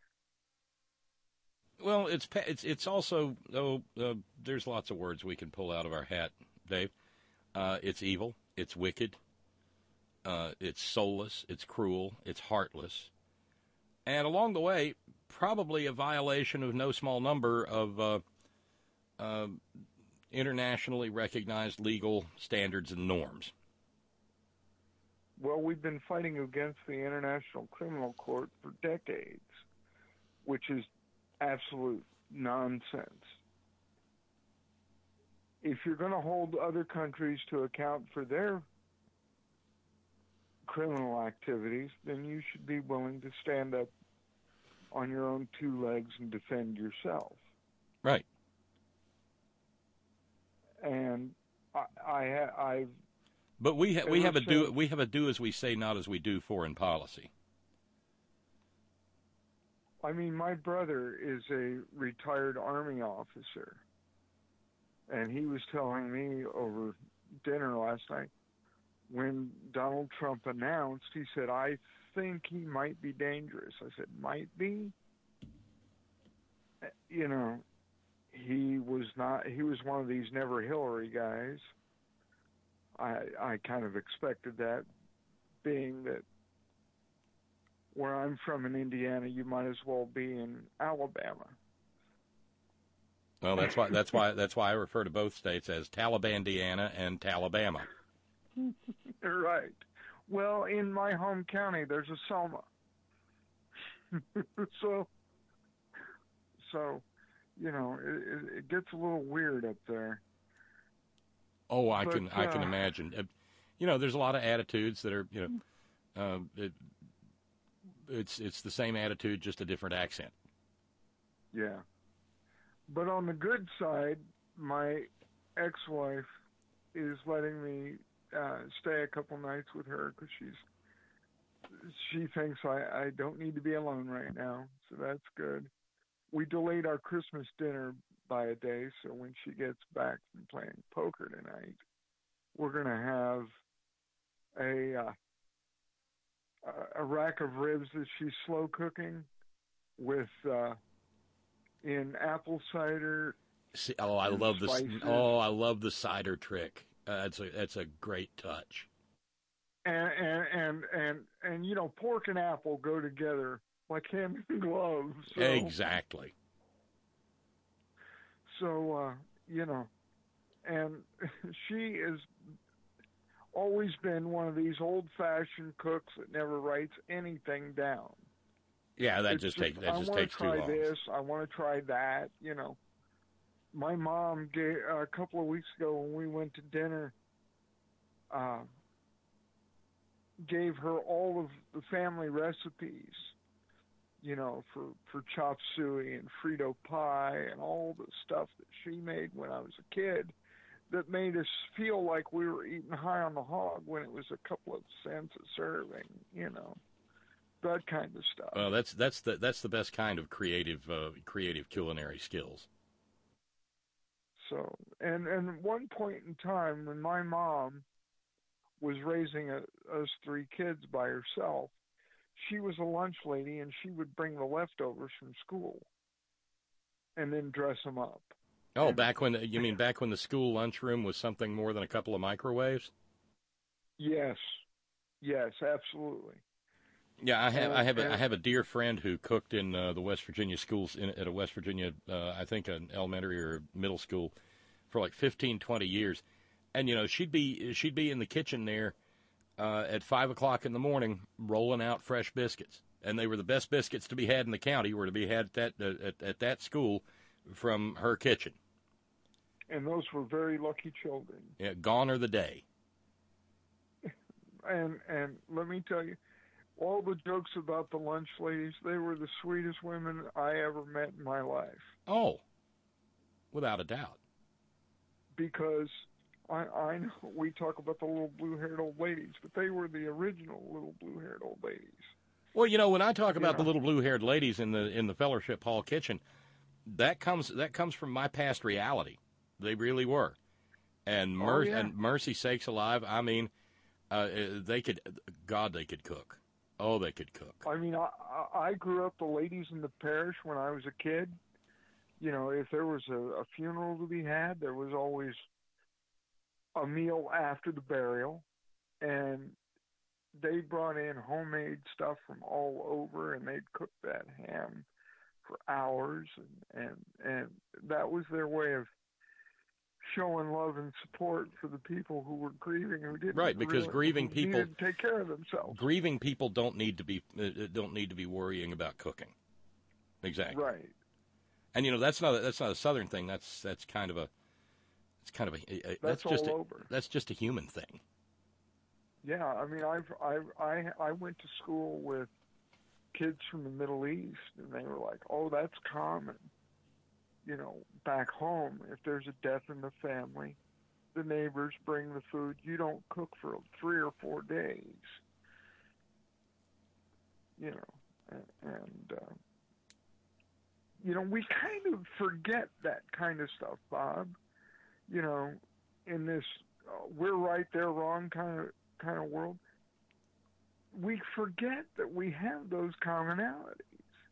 Well, it's it's it's also though uh, there's lots of words we can pull out of our hat, Dave. Uh, it's evil, it's wicked, uh, it's soulless, it's cruel, it's heartless, and along the way, probably a violation of no small number of uh, uh, internationally recognized legal standards and norms. Well, we've been fighting against the International Criminal Court for decades, which is absolute nonsense. If you're going to hold other countries to account for their criminal activities, then you should be willing to stand up on your own two legs and defend yourself. Right. And I, I, I've. But we ha- we have a do since, we have a do as we say, not as we do foreign policy. I mean, my brother is a retired Army officer, and he was telling me over dinner last night, when Donald Trump announced, he said, I think he might be dangerous. I said, might be? You know, he was not, he was one of these never Hillary guys. I I kind of expected that, being that where I'm from in Indiana, you might as well be in Alabama. Well, that's why that's why that's why I refer to both states as Talibandiana and Talabama. Right. Well, in my home county, there's a Selma. so, so, you know, it, it gets a little weird up there. Oh, I but, can I can uh, imagine. Uh, you know, there's a lot of attitudes that are, you know, um, it, it's it's the same attitude, just a different accent. Yeah. But on the good side, my ex-wife is letting me uh, stay a couple nights with her because she's she thinks I, I don't need to be alone right now, so that's good. We delayed our Christmas dinner by a day, so when she gets back from playing poker tonight, we're going to have a uh, a rack of ribs that she's slow cooking with uh, in apple cider. See, oh, I love this. Spices. Oh, I love the cider trick. Uh, that's a that's a great touch. And and, and and and you know, pork and apple go together like hand and glove. So, Exactly. So uh, you know, and she has always been one of these old-fashioned cooks that never writes anything down. Yeah, that It's just takes that I just wanna takes too try long. this. I want to try that. You know, my mom gave uh, a couple of weeks ago when we went to dinner. Uh, gave her all of the family recipes, you know, for, for chop suey and Frito pie and all the stuff that she made when I was a kid that made us feel like we were eating high on the hog when it was a couple of cents a serving, you know, that kind of stuff. Well, that's that's the that's the best kind of creative uh, creative culinary skills. So, and and one point in time when my mom was raising a, us three kids by herself, she was a lunch lady, and she would bring the leftovers from school and then dress them up. Oh, and, back when the, you mean back when the school lunchroom was something more than a couple of microwaves? Yes, yes, absolutely. Yeah, I have And, I have a, and, I have a dear friend who cooked in uh, the West Virginia schools in, at a West Virginia, uh, I think an elementary or middle school, for like fifteen, twenty years. And, you know, she'd be she'd be in the kitchen there uh, at five o'clock in the morning rolling out fresh biscuits. And they were the best biscuits to be had in the county, were to be had at that, uh, at, at that school from her kitchen. And those were very lucky children. Yeah, gone are the day. And and let me tell you, all the jokes about the lunch ladies, they were the sweetest women I ever met in my life. Oh, without a doubt. Because I, I know we talk about the little blue-haired old ladies, but they were the original little blue-haired old ladies. Well, you know, when I talk about Yeah. the little blue-haired ladies in the in the Fellowship Hall kitchen, that comes that comes from my past reality. They really were, and mer- Oh, yeah. and mercy sakes alive, I mean, uh, they could, God, they could cook. Oh, they could cook. I mean, I, I I grew up the ladies in the parish when I was a kid. You know, if there was a, a funeral to be had, there was always a meal after the burial, and they brought in homemade stuff from all over, and they'd cook that ham for hours, and and, and that was their way of showing love and support for the people who were grieving, who didn't Right, because really, grieving who people- needed to take care of themselves. Grieving people don't need to be uh, don't need to be worrying about cooking. Exactly. Right. And you know that's not a, that's not a Southern thing. That's that's kind of a it's kind of a, a That's that's just all a, over. that's just a human thing. Yeah, I mean, I've I I I went to school with kids from the Middle East, and they were like, "Oh, that's common." You know, back home, if there's a death in the family, the neighbors bring the food. You don't cook for three or four days. You know, and, and uh, you know, we kind of forget that kind of stuff, Bob. You know, in this uh, we're right, they're wrong kind of kind of world, we forget that we have those commonalities.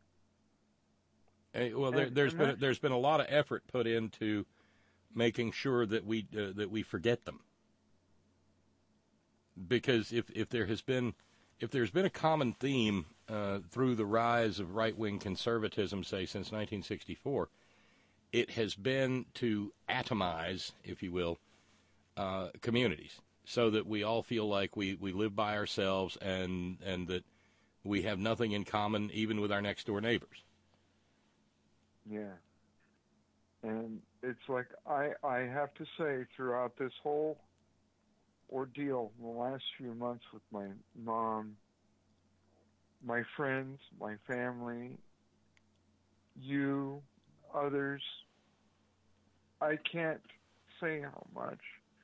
Hey, well, there, And- there's and been that's- there's been a lot of effort put into making sure that we uh, that we forget them. Because if, if there has been if there's been a common theme uh, through the rise of right wing conservatism, say since nineteen sixty-four, it has been to atomize, if you will, uh, communities, so that we all feel like we, we live by ourselves and and that we have nothing in common even with our next door neighbors. Yeah. And it's like I I have to say, throughout this whole ordeal in the last few months with my mom, my friends, my family, you, others, I can't say how much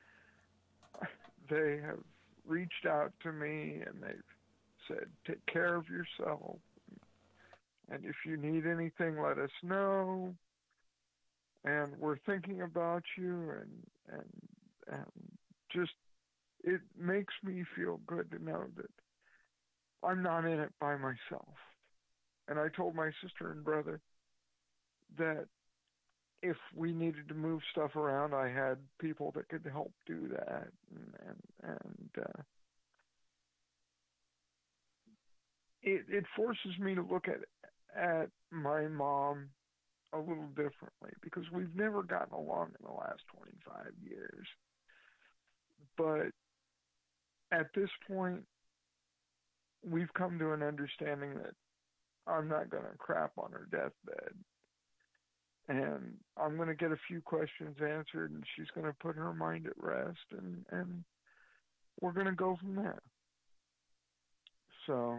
they have reached out to me, and they've said, take care of yourself. And if you need anything, let us know. And we're thinking about you, and and and just it makes me feel good to know that I'm not in it by myself. And I told my sister and brother that if we needed to move stuff around, I had people that could help do that. And and, and uh, it it forces me to look at at my mom a little differently, because we've never gotten along in the last twenty-five years. But at this point, we've come to an understanding that I'm not going to crap on her deathbed. And I'm going to get a few questions answered, and she's going to put her mind at rest, and, and we're going to go from there. So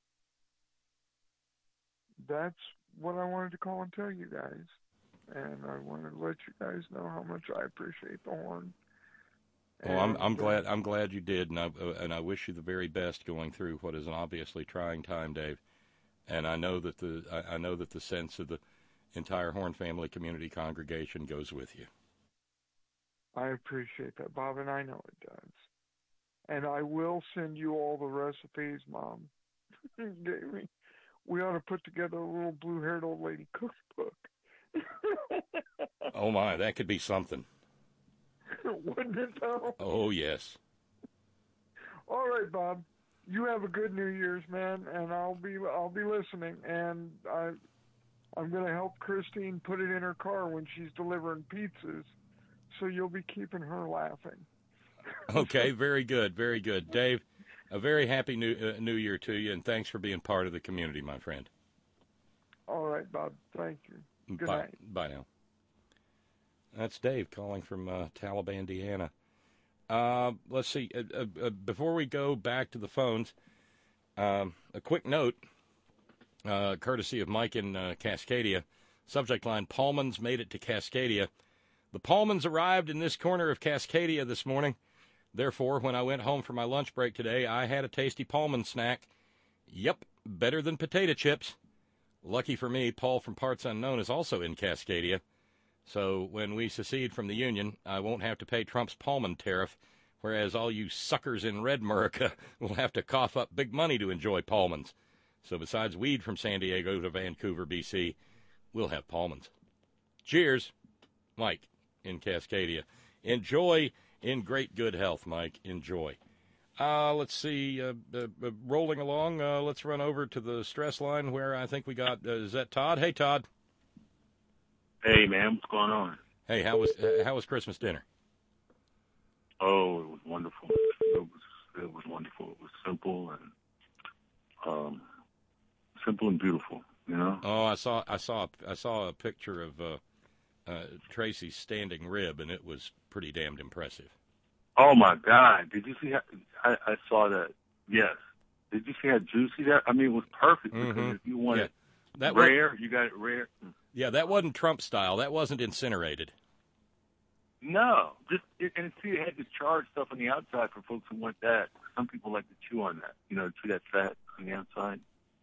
that's what I wanted to call and tell you guys. And I wanted to let you guys know how much I appreciate the horn. Well, I'm And, I'm uh, glad I'm glad you did, and I uh, and I wish you the very best going through what is an obviously trying time, Dave. And I know that the I, I know that the sense of the entire Horn family community congregation goes with you. I appreciate that, Bob, and I know it does. And I will send you all the recipes Mom gave me. We ought to put together a little blue-haired old lady cookbook. Oh my, that could be something. Wouldn't it, though? Oh yes. All right, Bob. You have a good New Year's, man, and I'll be I'll be listening. And I I'm going to help Christine put it in her car when she's delivering pizzas, so you'll be keeping her laughing. Okay, very good, very good, Dave. A very happy new uh, New Year to you, and thanks for being part of the community, my friend. All right, Bob. Thank you. Good Bye. night. Bye now. That's Dave calling from uh, Talib, Indiana. Uh, let's see. Uh, uh, uh, before we go back to the phones, um, a quick note, uh, courtesy of Mike in uh, Cascadia. Subject line, Paulmans made it to Cascadia. The Paulmans arrived in this corner of Cascadia this morning. Therefore, when I went home for my lunch break today, I had a tasty Paulman snack. Yep, better than potato chips. Lucky for me, Paul from Parts Unknown is also in Cascadia. So when we secede from the Union, I won't have to pay Trump's Paulman tariff, whereas all you suckers in Red America will have to cough up big money to enjoy Paulmans. So besides weed from San Diego to Vancouver, B C, we'll have Paulmans. Cheers, Mike in Cascadia. Enjoy in great good health, Mike. Enjoy. Uh, let's see, uh, uh, uh, rolling along, uh, let's run over to the stress line where I think we got, uh, is that Todd? Hey, Todd. Hey, man, what's going on? Hey, how was uh, how was Christmas dinner? Oh, it was wonderful. It was it was wonderful. It was simple and um, simple and beautiful. You know? Oh, I saw I saw I saw a picture of uh, uh, Tracy's standing rib, and it was pretty damned impressive. Oh my God! Did you see? How, I, I saw that. Yes. Did you see how juicy that? I mean, it was perfect because Mm-hmm. if you want Yeah. it That rare, was, you got it rare. yeah, that wasn't Trump style. That wasn't incinerated. No, just it, and see, it had to charge stuff on the outside for folks who want that. Some people like to chew on that, you know, chew that fat on the outside.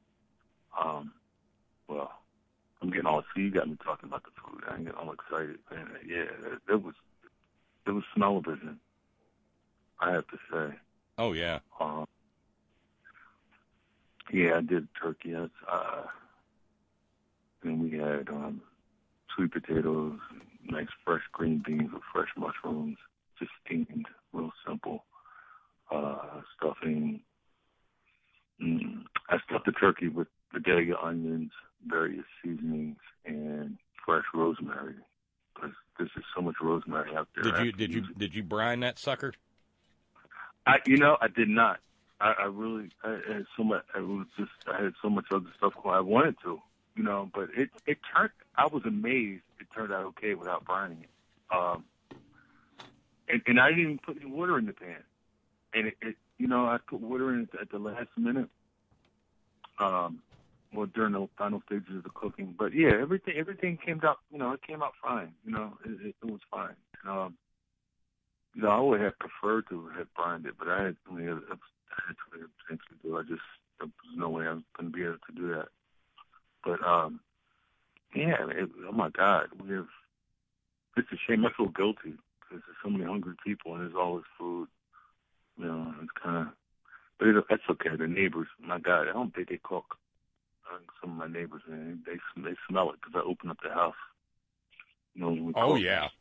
Um, well, I'm getting all. See, you got me talking about the food. I'm getting all excited, man. Yeah, it, it was, it was smell-o-vision, I have to say. Oh yeah. Um, yeah, I did turkey. Yes, uh, and we had um, sweet potatoes, nice fresh green beans with fresh mushrooms, just steamed, real simple. Uh, stuffing. Mm, I stuffed the turkey with bodega onions, various seasonings, and fresh rosemary. Because there's just so much rosemary out there. Did you did you did you brine that sucker? I, you know, I did not. I, I really, I had so much. I was just, I had so much other stuff going. I wanted to, you know, but it, it turned. I was amazed. It turned out okay without brining it. Um, and, and I didn't even put any water in the pan. And it, it you know, I put water in it at the last minute. Um, well, during the final stages of the cooking. But yeah, everything, everything came out. You know, it came out fine. You know, it, it, it was fine. Um, you know, I would have preferred to have brined it, but I had, I mean, I had too many things to do. I just, there was no way I was going to be able to do that. But, um, yeah, it, oh my God, we have, it's a shame. I feel guilty because there's so many hungry people and there's all this food. You know, it's kind of, but it, that's okay. The neighbors, my God, I don't think they cook. Uh, some of my neighbors, man, they they smell it because I open up the house. You know, when we Oh cook, yeah.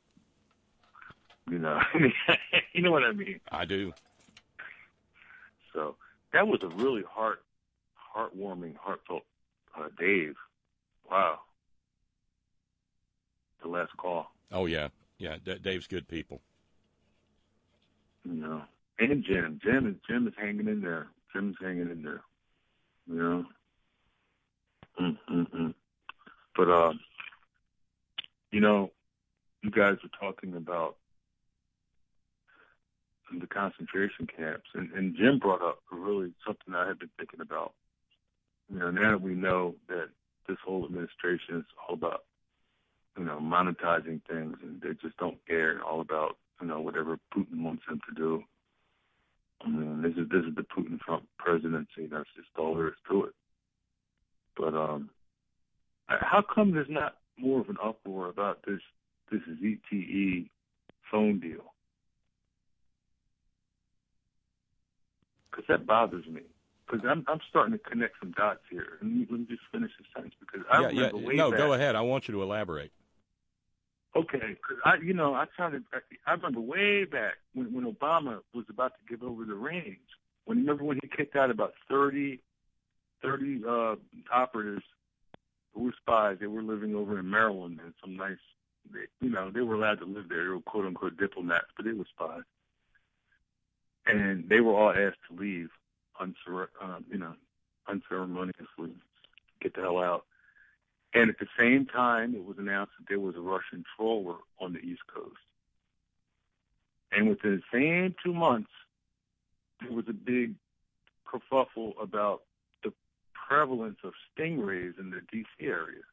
You know, you know what I mean. I do. So that was a really heart, heartwarming, heartfelt uh, Dave. Wow. The last call. Oh yeah, yeah. D- Dave's good people. You know, and Jim, Jim is Jim is hanging in there. Jim's hanging in there. You know. Mm-mm-mm. But uh, you know, you guys were talking about the concentration camps, and, and Jim brought up really something I had been thinking about. You know, now that we know that this whole administration is all about, you know, monetizing things, and they just don't care, all about, you know, whatever Putin wants them to do. I mean, this is this is the Putin-Trump presidency. That's just all there is to it. But um, how come there's not more of an uproar about this this Z T E phone deal? Because that bothers me. Because I'm I'm starting to connect some dots here. Let me, let me just finish this sentence because I yeah, remember yeah. way No, back. go ahead. I want you to elaborate. Okay, because I, you know, I tried to. I remember way back when when Obama was about to give over the reins. When remember when he kicked out about thirty, thirty uh, operatives who were spies. They were living over in Maryland in some nice, they, you know, they were allowed to live there. They were quote unquote diplomats, but they were spies. And they were all asked to leave, uncere- uh, you know, unceremoniously, get the hell out. And at the same time, it was announced that there was a Russian trawler on the East Coast. And within the same two months, there was a big kerfuffle about the prevalence of stingrays in the D C area.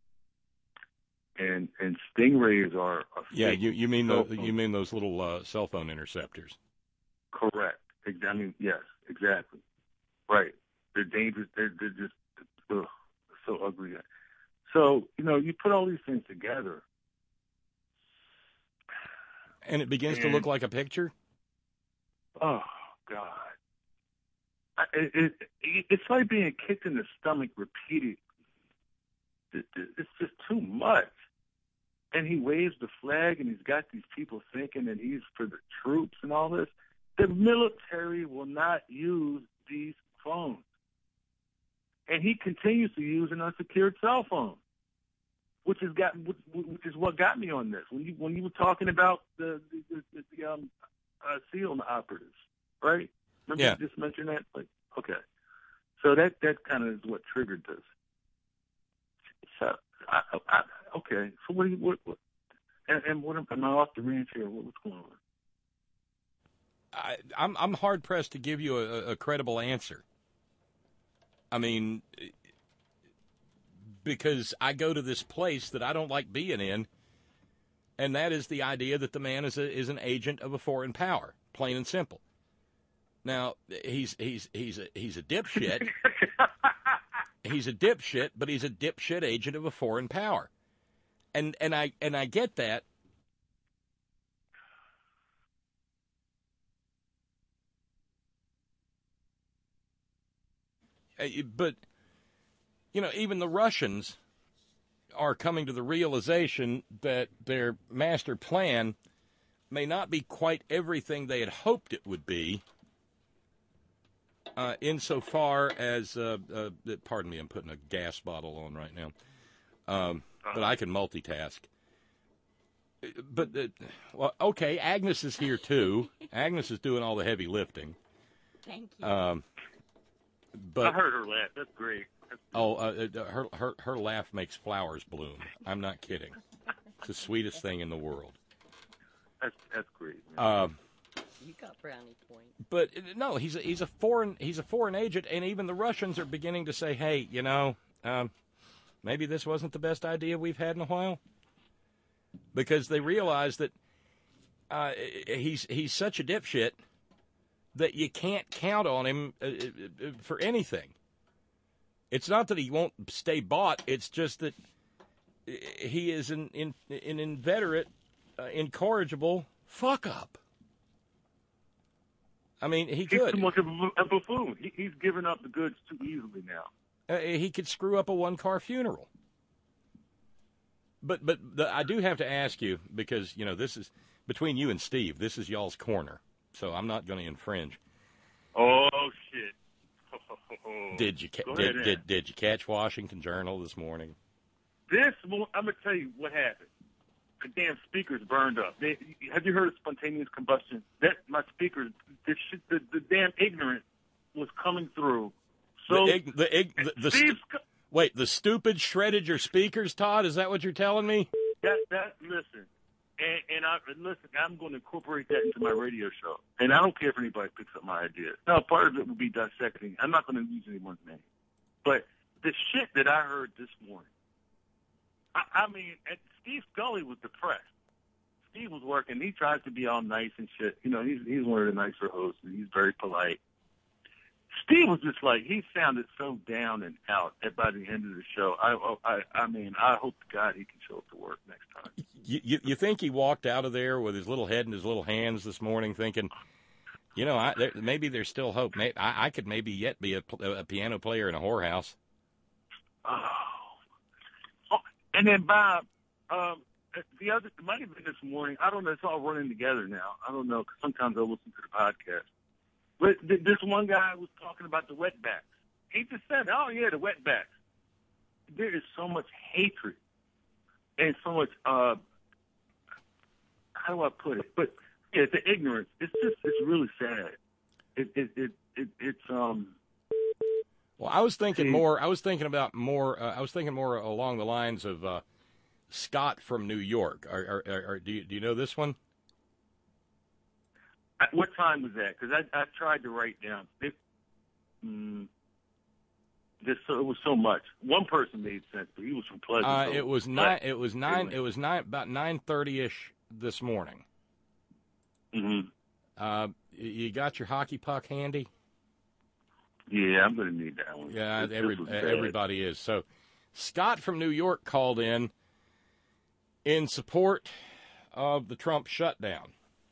And and stingrays are a Yeah, fake you you mean cell the, phone. you mean those little uh, cell phone interceptors? Correct. I mean, yes, exactly. Right. They're dangerous. They're, they're just ugh, so ugly. So, you know, you put all these things together. And it begins and, to look like a picture? Oh, God. I, it, it, it, it's like being kicked in the stomach repeatedly. It, it, it's just too much. And he waves the flag, and he's got these people thinking that he's for the troops and all this. The military will not use these phones. And he continues to use an unsecured cell phone, which is got which, which is what got me on this. When you when you were talking about the the, the, the um uh, SEAL operatives, right? Remember Yeah. you just mentioned that? Like, okay, so that that kind of is what triggered this. I, I, okay. So what? Do you, what, what and, and what am I off the ranch here? What, what's going on? I, I'm I'm hard pressed to give you a, a credible answer. I mean, because I go to this place that I don't like being in, and that is the idea that the man is a, is an agent of a foreign power, plain and simple. Now he's he's he's a he's a dipshit. He's a dipshit, but he's a dipshit agent of a foreign power, and and I and I get that. But, you know, even the Russians are coming to the realization that their master plan may not be quite everything they had hoped it would be, uh, insofar as, uh, uh, pardon me, I'm putting a gas bottle on right now, um, but I can multitask. But, uh, well, okay, Agnes is here, too. Agnes is doing all the heavy lifting. Thank you. Um, But, I heard her laugh. That's great. That's oh, uh, her her her laugh makes flowers bloom. I'm not kidding. It's the sweetest thing in the world. That's that's great. Man. Um, you got brownie point. But no, he's a, he's a foreign he's a foreign agent, and even the Russians are beginning to say, hey, you know, um, maybe this wasn't the best idea we've had in a while, because they realize that uh, he's he's such a dipshit that you can't count on him uh, for anything. It's not that he won't stay bought. It's just that he is an, an, an inveterate, uh, incorrigible fuck-up. I mean, he he's could. too much of a buffoon. He, he's giving up the goods too easily now. Uh, he could screw up a one-car funeral. But but the, I do have to ask you, because, you know, this is, between you and Steve, this is y'all's corner. So I'm not going to infringe. Oh shit! Did you ca- did, did did you catch Washington Journal this morning? This I'm gonna tell you what happened. The damn speakers burned up. They, have you heard of spontaneous combustion? That my speakers, the shit, the, the damn ignorant was coming through. So the, ig- the, ig- the, the stu- wait, the stupid shredded your speakers, Todd? Is that what you're telling me? That that listen. And, and I listen, I'm going to incorporate that into my radio show. And I don't care if anybody picks up my idea. Now, part of it will be dissecting. I'm not going to use anyone's name. But the shit that I heard this morning, I, I mean, Steve Scully was depressed. Steve was working. He tries to be all nice and shit. You know, he's he's one of the nicer hosts, and he's very polite. Steve was just like, he sounded so down and out at by the end of the show. I, I, I mean, I hope to God he can show up to work next time. You, you, you think he walked out of there with his little head in his little hands this morning thinking, you know, I, there, maybe there's still hope. Maybe, I, I could maybe yet be a, a piano player in a whorehouse. Oh. oh and then, Bob, um, the other, it might have been this morning. I don't know. It's all running together now. I don't know, because sometimes I listen to the podcast. But th- this one guy was talking about the wetbacks. He just said, oh, yeah, the wetbacks. There is so much hatred and so much, uh, how do I put it? But, yeah, the ignorance. It's just, it's really sad. It, it, it, it it's, um. Well, I was thinking more, I was thinking about more, uh, I was thinking more along the lines of uh, Scott from New York. Are, are, are, do, you, do you know this one? At what time was that? Because I, I tried to write down. It, mm, this so, it was so much. One person made sense, but he was from Pleasant. Uh, so it was nine. It was nine. It was nine. About nine thirty ish this morning. Mm-hmm. Uh, you got your hockey puck handy? Yeah, I'm going to need that one. Yeah, This- every, this was everybody is. So, Scott from New York called in in support of the Trump shutdown.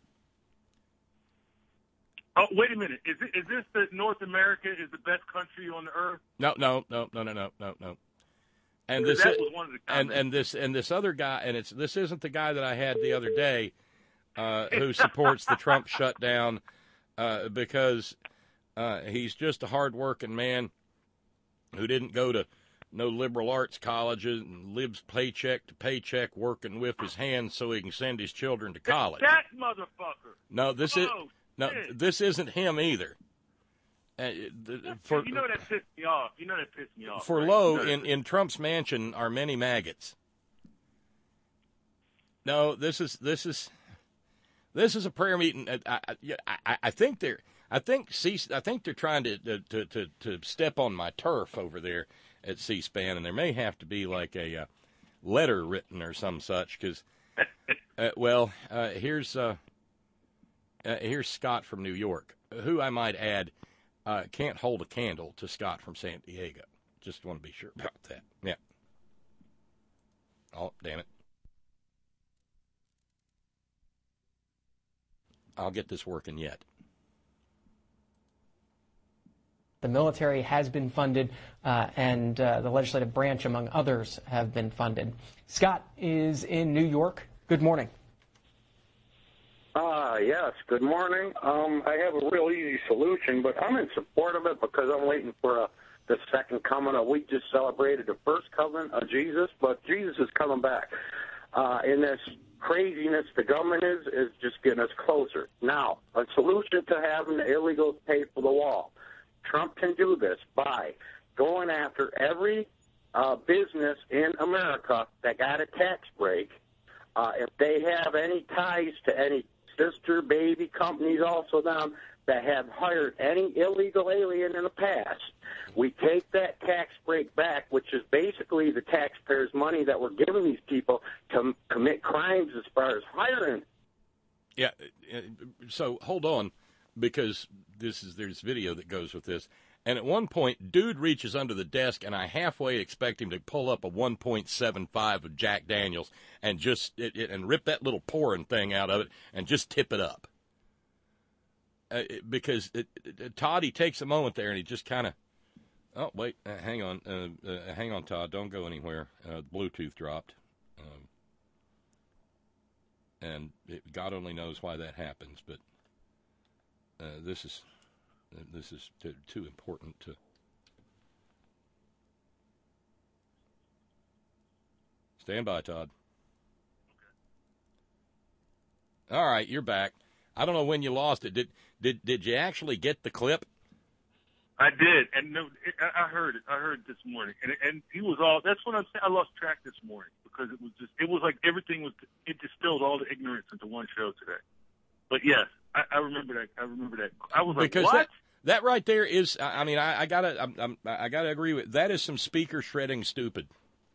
Oh, wait a minute. Is, it, is this that North America is the best country on the earth? No, no, no, no, no, no, no, no. And Because this that was one of the and comments. and this and this other guy, and it's this isn't the guy that I had the other day uh, who supports the Trump shutdown uh, because uh, he's just a hard-working man who didn't go to no liberal arts colleges and lives paycheck to paycheck, working with his hands so he can send his children to college. That motherfucker. No, this is Oh, no, shit. this isn't him either. Uh, the, for, you know that pissed me off. You know that pissed me off. For right? lo, you know in, in Trump's mansion are many maggots. No, this is this is this is a prayer meeting. I I, I, I think they're I think C, I think they're trying to, to to to step on my turf over there at C-SPAN, and there may have to be like a uh, letter written or some such. Because, uh, well, uh, here's uh, uh, here's Scott from New York, who I might add uh, can't hold a candle to Scott from San Diego. Just want to be sure about that. Yeah. Oh, damn it. I'll get this working yet. The military has been funded, uh, and uh, the legislative branch, among others, have been funded. Scott is in New York. Good morning. Uh, yes, good morning. Um, I have a real easy solution, but I'm in support of it because I'm waiting for a, the second coming. We just celebrated the first coming of Jesus, but Jesus is coming back. Uh, in this craziness the government is, is just getting us closer. Now, a solution to having the illegals pay for the wall. Trump can do this by going after every uh, business in America that got a tax break. Uh, if they have any ties to any sister baby companies also down that have hired any illegal alien in the past, we take that tax break back, which is basically the taxpayers' money that we're giving these people to m- commit crimes as far as hiring. Yeah, so hold on, because this is there's video that goes with this. And at one point, dude reaches under the desk, and I halfway expect him to pull up a one point seven five of Jack Daniels and just it, it, and rip that little pouring thing out of it and just tip it up. Uh, it, because it, it, Todd, he takes a moment there, and he just kind of, oh, wait, uh, hang on, uh, uh, hang on, Todd, don't go anywhere. Uh, Bluetooth dropped. Um, and it, God only knows why that happens, but uh, this is uh, this is too, too important to. Stand by, Todd. Okay. All right, you're back. I don't know when you lost it. Did did did you actually get the clip? I did, and no, it, I heard it. I heard it this morning, and and he was all. That's what I'm saying. I lost track this morning because it was just. It was like everything was. It distilled all the ignorance into one show today. But yes, I, I remember that. I remember that. I was like, because what? That, that right there is. I mean, I, I gotta. I'm, I'm, I gotta agree with that. Is some speaker shredding stupid.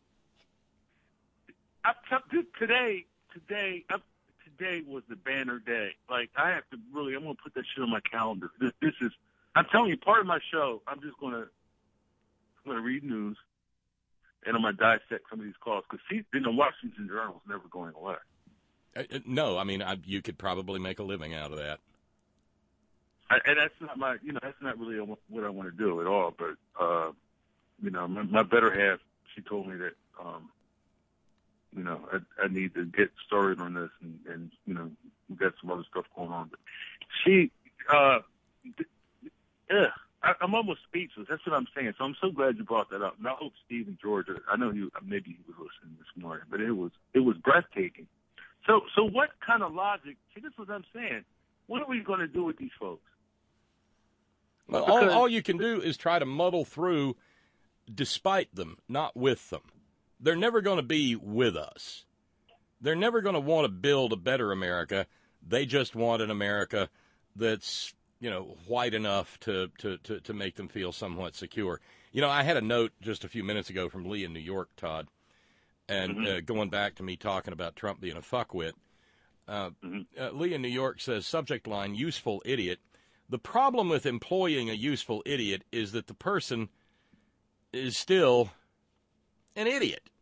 I, today, today, I, today was the banner day. Like I have to really. I'm gonna put that shit on my calendar. This, this is. I'm telling you, part of my show, I'm just going to I'm going to read news, and I'm going to dissect some of these calls, because you know, Washington Journal is never going away. Uh, no, I mean, I, you could probably make a living out of that. I, and that's not my, you know, that's not really what I want to do at all, but, uh, you know, my, my better half, she told me that, um, you know, I, I need to get started on this, and, and, you know, we've got some other stuff going on. But she, uh, Yeah, I, I'm almost speechless. That's what I'm saying. So I'm so glad you brought that up. And I hope Steve in Georgia. I know you. Maybe he was listening this morning, but it was it was breathtaking. So so what kind of logic? See, this is what I'm saying. What are we going to do with these folks? Well, all, all you can do is try to muddle through, despite them, not with them. They're never going to be with us. They're never going to want to build a better America. They just want an America that's, you know, white enough to, to, to, to make them feel somewhat secure. You know, I had a note just a few minutes ago from Lee in New York, Todd, and mm-hmm. uh, going back to me talking about Trump being a fuckwit. Uh, mm-hmm. uh, Lee in New York says, subject line, useful idiot. The problem with employing a useful idiot is that the person is still an idiot.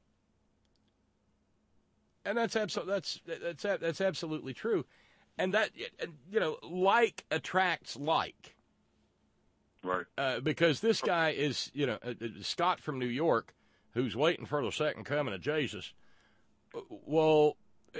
And that's absolutely, that's, that's, that's absolutely true. And that, you know, like attracts like. Right. Uh, because this guy is, you know, uh, Scott from New York, who's waiting for the second coming of Jesus. Well,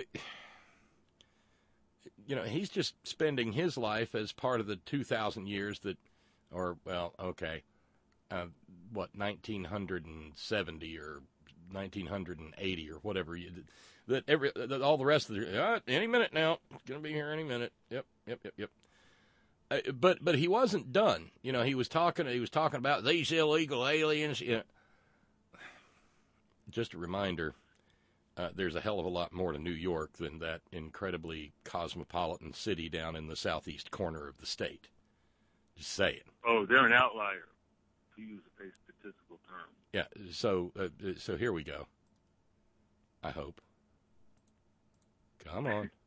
you know, he's just spending his life as part of the two thousand years that, or, well, okay, uh, what, nineteen seventy or nineteen eighty or whatever you did. That every that all the rest of the uh, any minute now, it's gonna be here any minute. Yep, yep, yep, yep. Uh, but but he wasn't done. You know, he was talking. He was talking about these illegal aliens. You know. Just a reminder, uh, there's a hell of a lot more to New York than that incredibly cosmopolitan city down in the southeast corner of the state. Just saying. Oh, they're an outlier, to use a statistical term. Yeah. So uh, so here we go. I hope. Come on.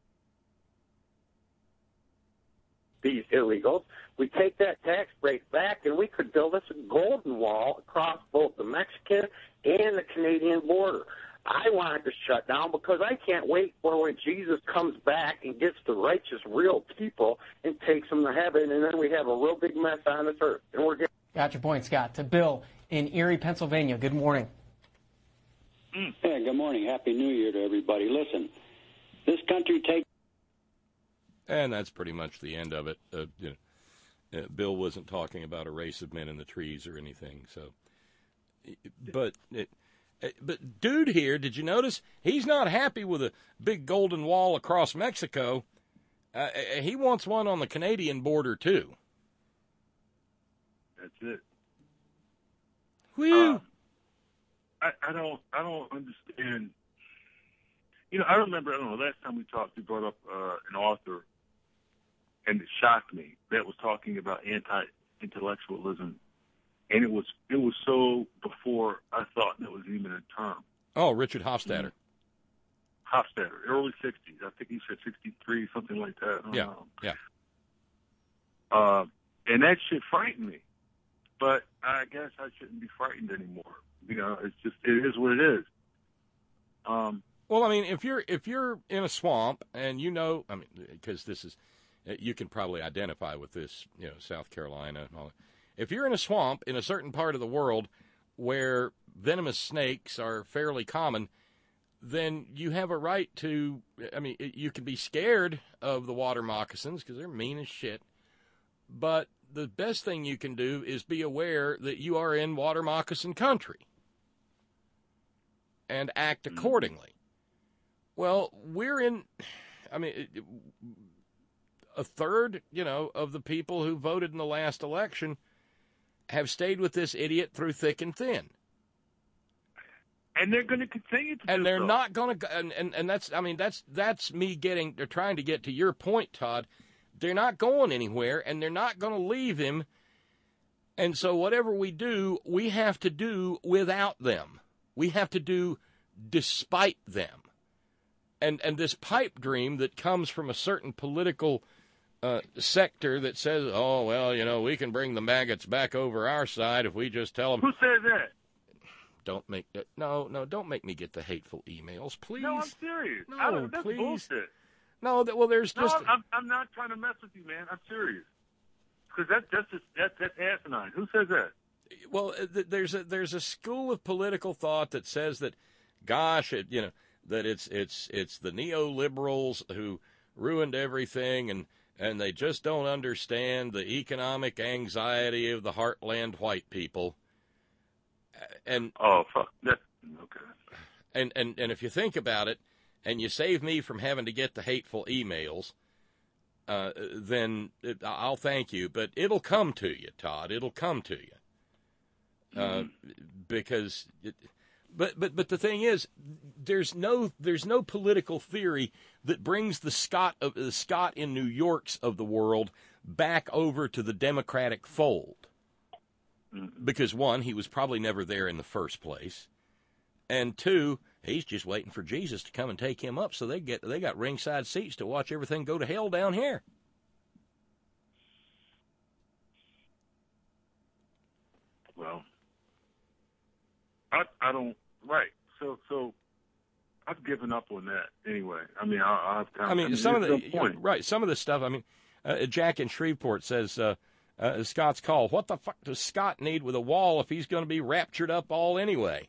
These illegals, we take that tax break back and we could build us a golden wall across both the Mexican and the Canadian border. I want it to shut down because I can't wait for when Jesus comes back and gets the righteous, real people and takes them to heaven, and then we have a real big mess on this earth. And we're getting... Got your point, Scott. To Bill in Erie, Pennsylvania. Good morning. Mm. Yeah, good morning. Happy New Year to everybody. Listen, this country takes... And that's pretty much the end of it. Uh, you know, uh, Bill wasn't talking about a race of men in the trees or anything. So, but it, but dude here, did you notice he's not happy with a big golden wall across Mexico? Uh, he wants one on the Canadian border too. That's it. Whew. Uh, I, I don't. I don't understand. You know, I remember. I don't know. Last time we talked, you brought up uh, an author. And it shocked me that was talking about anti-intellectualism, and it was it was so before I thought that was even a term. Oh, Richard Hofstadter. Mm-hmm. Hofstadter, early sixties. I think he said sixty-three, something like that. I don't yeah, know. yeah. Uh, and that shit frightened me, but I guess I shouldn't be frightened anymore. You know, it's just it is what it is. Um. Well, I mean, if you're if you're in a swamp and you know, I mean, because this is. You can probably identify with this, you know, South Carolina and all that. If you're in a swamp in a certain part of the world where venomous snakes are fairly common, then you have a right to, I mean, you can be scared of the water moccasins because they're mean as shit. But the best thing you can do is be aware that you are in water moccasin country and act accordingly. Well, we're in, I mean, it, a third, you know, of the people who voted in the last election have stayed with this idiot through thick and thin. And they're going to continue to and do they're so. not going to, and, and, and that's, I mean, that's, that's me getting, they're trying to get to your point, Todd. They're not going anywhere, and they're not going to leave him. And so whatever we do, we have to do without them. We have to do despite them. And, and this pipe dream that comes from a certain political Uh, sector that says, oh, well, you know, we can bring the maggots back over our side if we just tell them. Who says that? Don't make that. No, no, don't make me get the hateful emails, please. No, I'm serious. No, I don't, that's please. bullshit. No, that, well, there's No, just. I'm, I'm not trying to mess with you, man. I'm serious. Because that, that's just, that, that's asinine. Who says that? Well, there's a there's a school of political thought that says that, gosh, it, you know, that it's it's it's the neoliberals who ruined everything and. And they just don't understand the economic anxiety of the heartland white people. And oh, fuck. That, okay. And, and, and if you think about it, and you save me from having to get the hateful emails, uh, then it, I'll thank you. But it'll come to you, Todd. It'll come to you. Uh, mm-hmm. Because... It, But but but the thing is, there's no there's no political theory that brings the Scott of the Scott in New York's of the world back over to the Democratic fold. Because one, he was probably never there in the first place, and two, he's just waiting for Jesus to come and take him up, so they get they got ringside seats to watch everything go to hell down here. Well, I I don't right. So so I've given up on that anyway. I mean, I, I've kind I mean, I mean some of the no right, some of the stuff. I mean, uh, Jack in Shreveport says uh, uh, Scott's call. What the fuck does Scott need with a wall if he's going to be raptured up all anyway?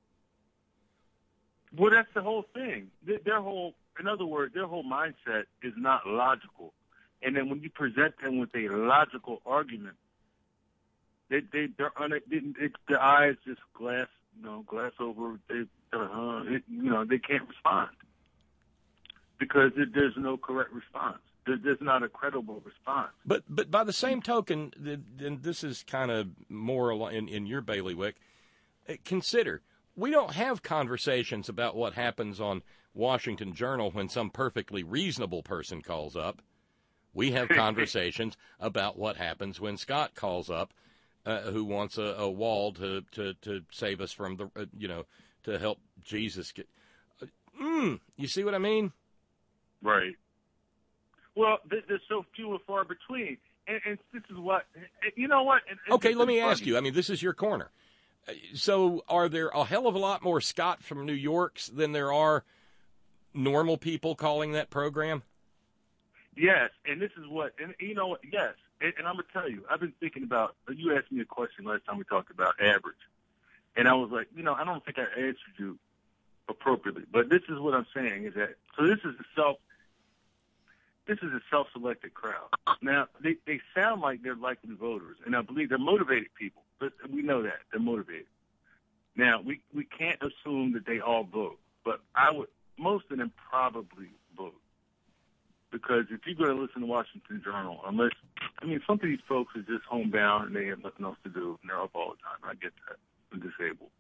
Well, that's the whole thing. Their, their whole, in other words, their whole mindset is not logical. And then when you present them with a logical argument, they they they're un, it, it, their eyes just glass, you know, glass over. They, uh, it, you know, they can't respond because it, there's no correct response. There, there's not a credible response. But but by the same token, and this is kind of more in, in your bailiwick, consider, we don't have conversations about what happens on Washington Journal when some perfectly reasonable person calls up. We have conversations about what happens when Scott calls up, uh, who wants a, a wall to, to, to save us from the, uh, you know, to help Jesus get. Uh, mm, you see what I mean? Right. Well, there's so few and far between. And, and this is what, you know what? And, and okay, let me funny. ask you. I mean, this is your corner. So are there a hell of a lot more Scott from New Yorks than there are normal people calling that program? Yes, and this is what, and you know what, yes, and, and I'm going to tell you, I've been thinking about, you asked me a question last time we talked about average, and I was like, you know, I don't think I answered you appropriately, but this is what I'm saying is that, so this is a self, this is a self-selected crowd. Now, they, they sound like they're likely voters, and I believe they're motivated people, but we know that, they're motivated. Now, we, we can't assume that they all vote, but I would, most of them probably vote. Because if you're going to listen to Washington Journal, unless, I mean, some of these folks are just homebound and they have nothing else to do, and they're up all the time. I get that. I'm disabled.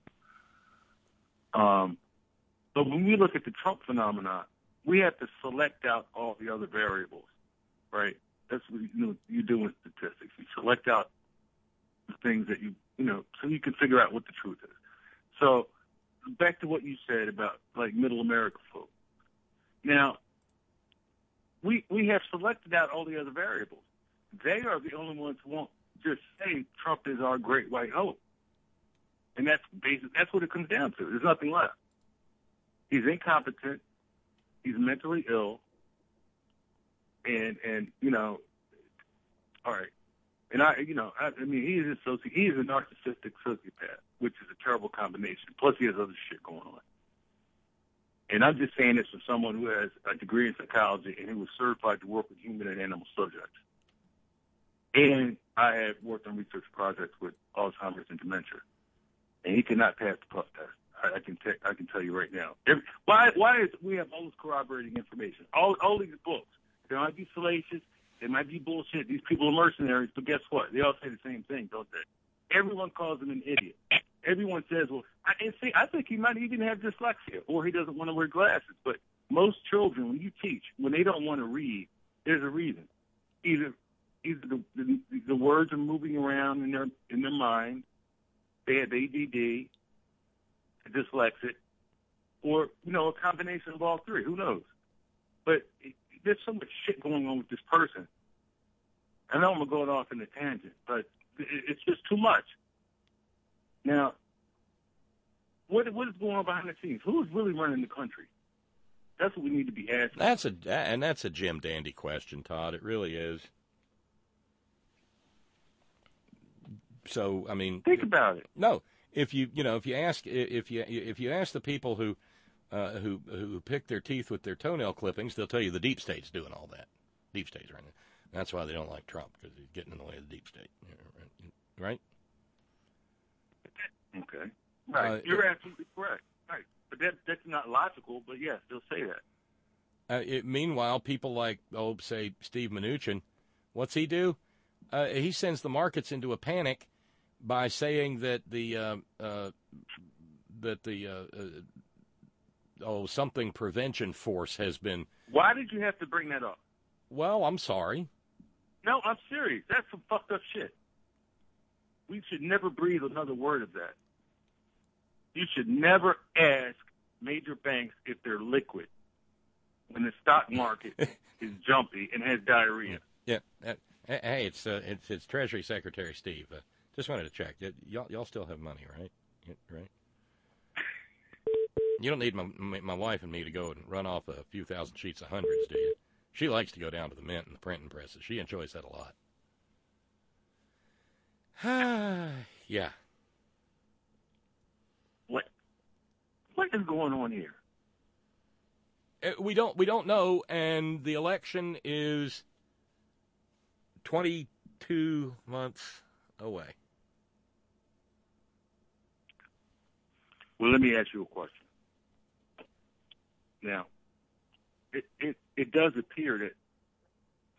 Um, but when we look at the Trump phenomenon, we have to select out all the other variables, right? That's what you, know, you do in statistics. You select out the things that you, you know, so you can figure out what the truth is. So back to what you said about, like, middle America folks. Now, We we have selected out all the other variables. They are the only ones who won't just say Trump is our great white hope, and that's basic. That's what it comes down to. There's nothing left. He's incompetent. He's mentally ill, and and you know, all right. And I you know I, I mean he is a soci- he is a narcissistic sociopath, which is a terrible combination. Plus he has other shit going on. And I'm just saying this from someone who has a degree in psychology and who was certified to work with human and animal subjects. And I have worked on research projects with Alzheimer's and dementia. And he cannot pass the puff test. I, I can te- I can tell you right now. Every, why why is we have all this corroborating information? All all these books. They might be salacious. They might be bullshit. These people are mercenaries. But guess what? They all say the same thing, don't they? Everyone calls him an idiot. Everyone says, well, I, and see, I think he might even have dyslexia, or he doesn't want to wear glasses. But most children, when you teach, when they don't want to read, there's a reason. Either either the, the, the words are moving around in their in their mind, they have A D D, dyslexic, or, you know, a combination of all three. Who knows? But it, there's so much shit going on with this person. I know I'm going off in a tangent, but it, it's just too much. Now, what what is going on behind the scenes? Who is really running the country? That's what we need to be asking. That's a and that's a Jim Dandy question, Todd. It really is. So, I mean, think about it. No, if you you know if you ask if you if you ask the people who uh, who who pick their teeth with their toenail clippings, they'll tell you the deep state's doing all that. Deep state's running. That's why they don't like Trump, because he's getting in the way of the deep state, right? Okay. Right. Uh, You're absolutely correct. Right. But that, that's not logical, but yes, they'll say that. Uh, it, meanwhile, people like, oh, say, Steve Mnuchin, what's he do? Uh, he sends the markets into a panic by saying that the, uh, uh, that the, uh, uh, oh, something prevention force has been. Why did you have to bring that up? Well, I'm sorry. No, I'm serious. That's some fucked up shit. We should never breathe another word of that. You should never ask major banks if they're liquid when the stock market is jumpy and has diarrhea. Yeah. Uh, hey, it's, uh, it's it's Treasury Secretary Steve. Uh, just wanted to check. Y'all, y'all still have money, right? Right. You don't need my my wife and me to go and run off a few thousand sheets of hundreds, do you? She likes to go down to the mint and the printing presses. She enjoys that a lot. Yeah. What? What is going on here? We don't. We don't know, and the election is twenty-two months away. Well, let me ask you a question. Now, it it, it does appear that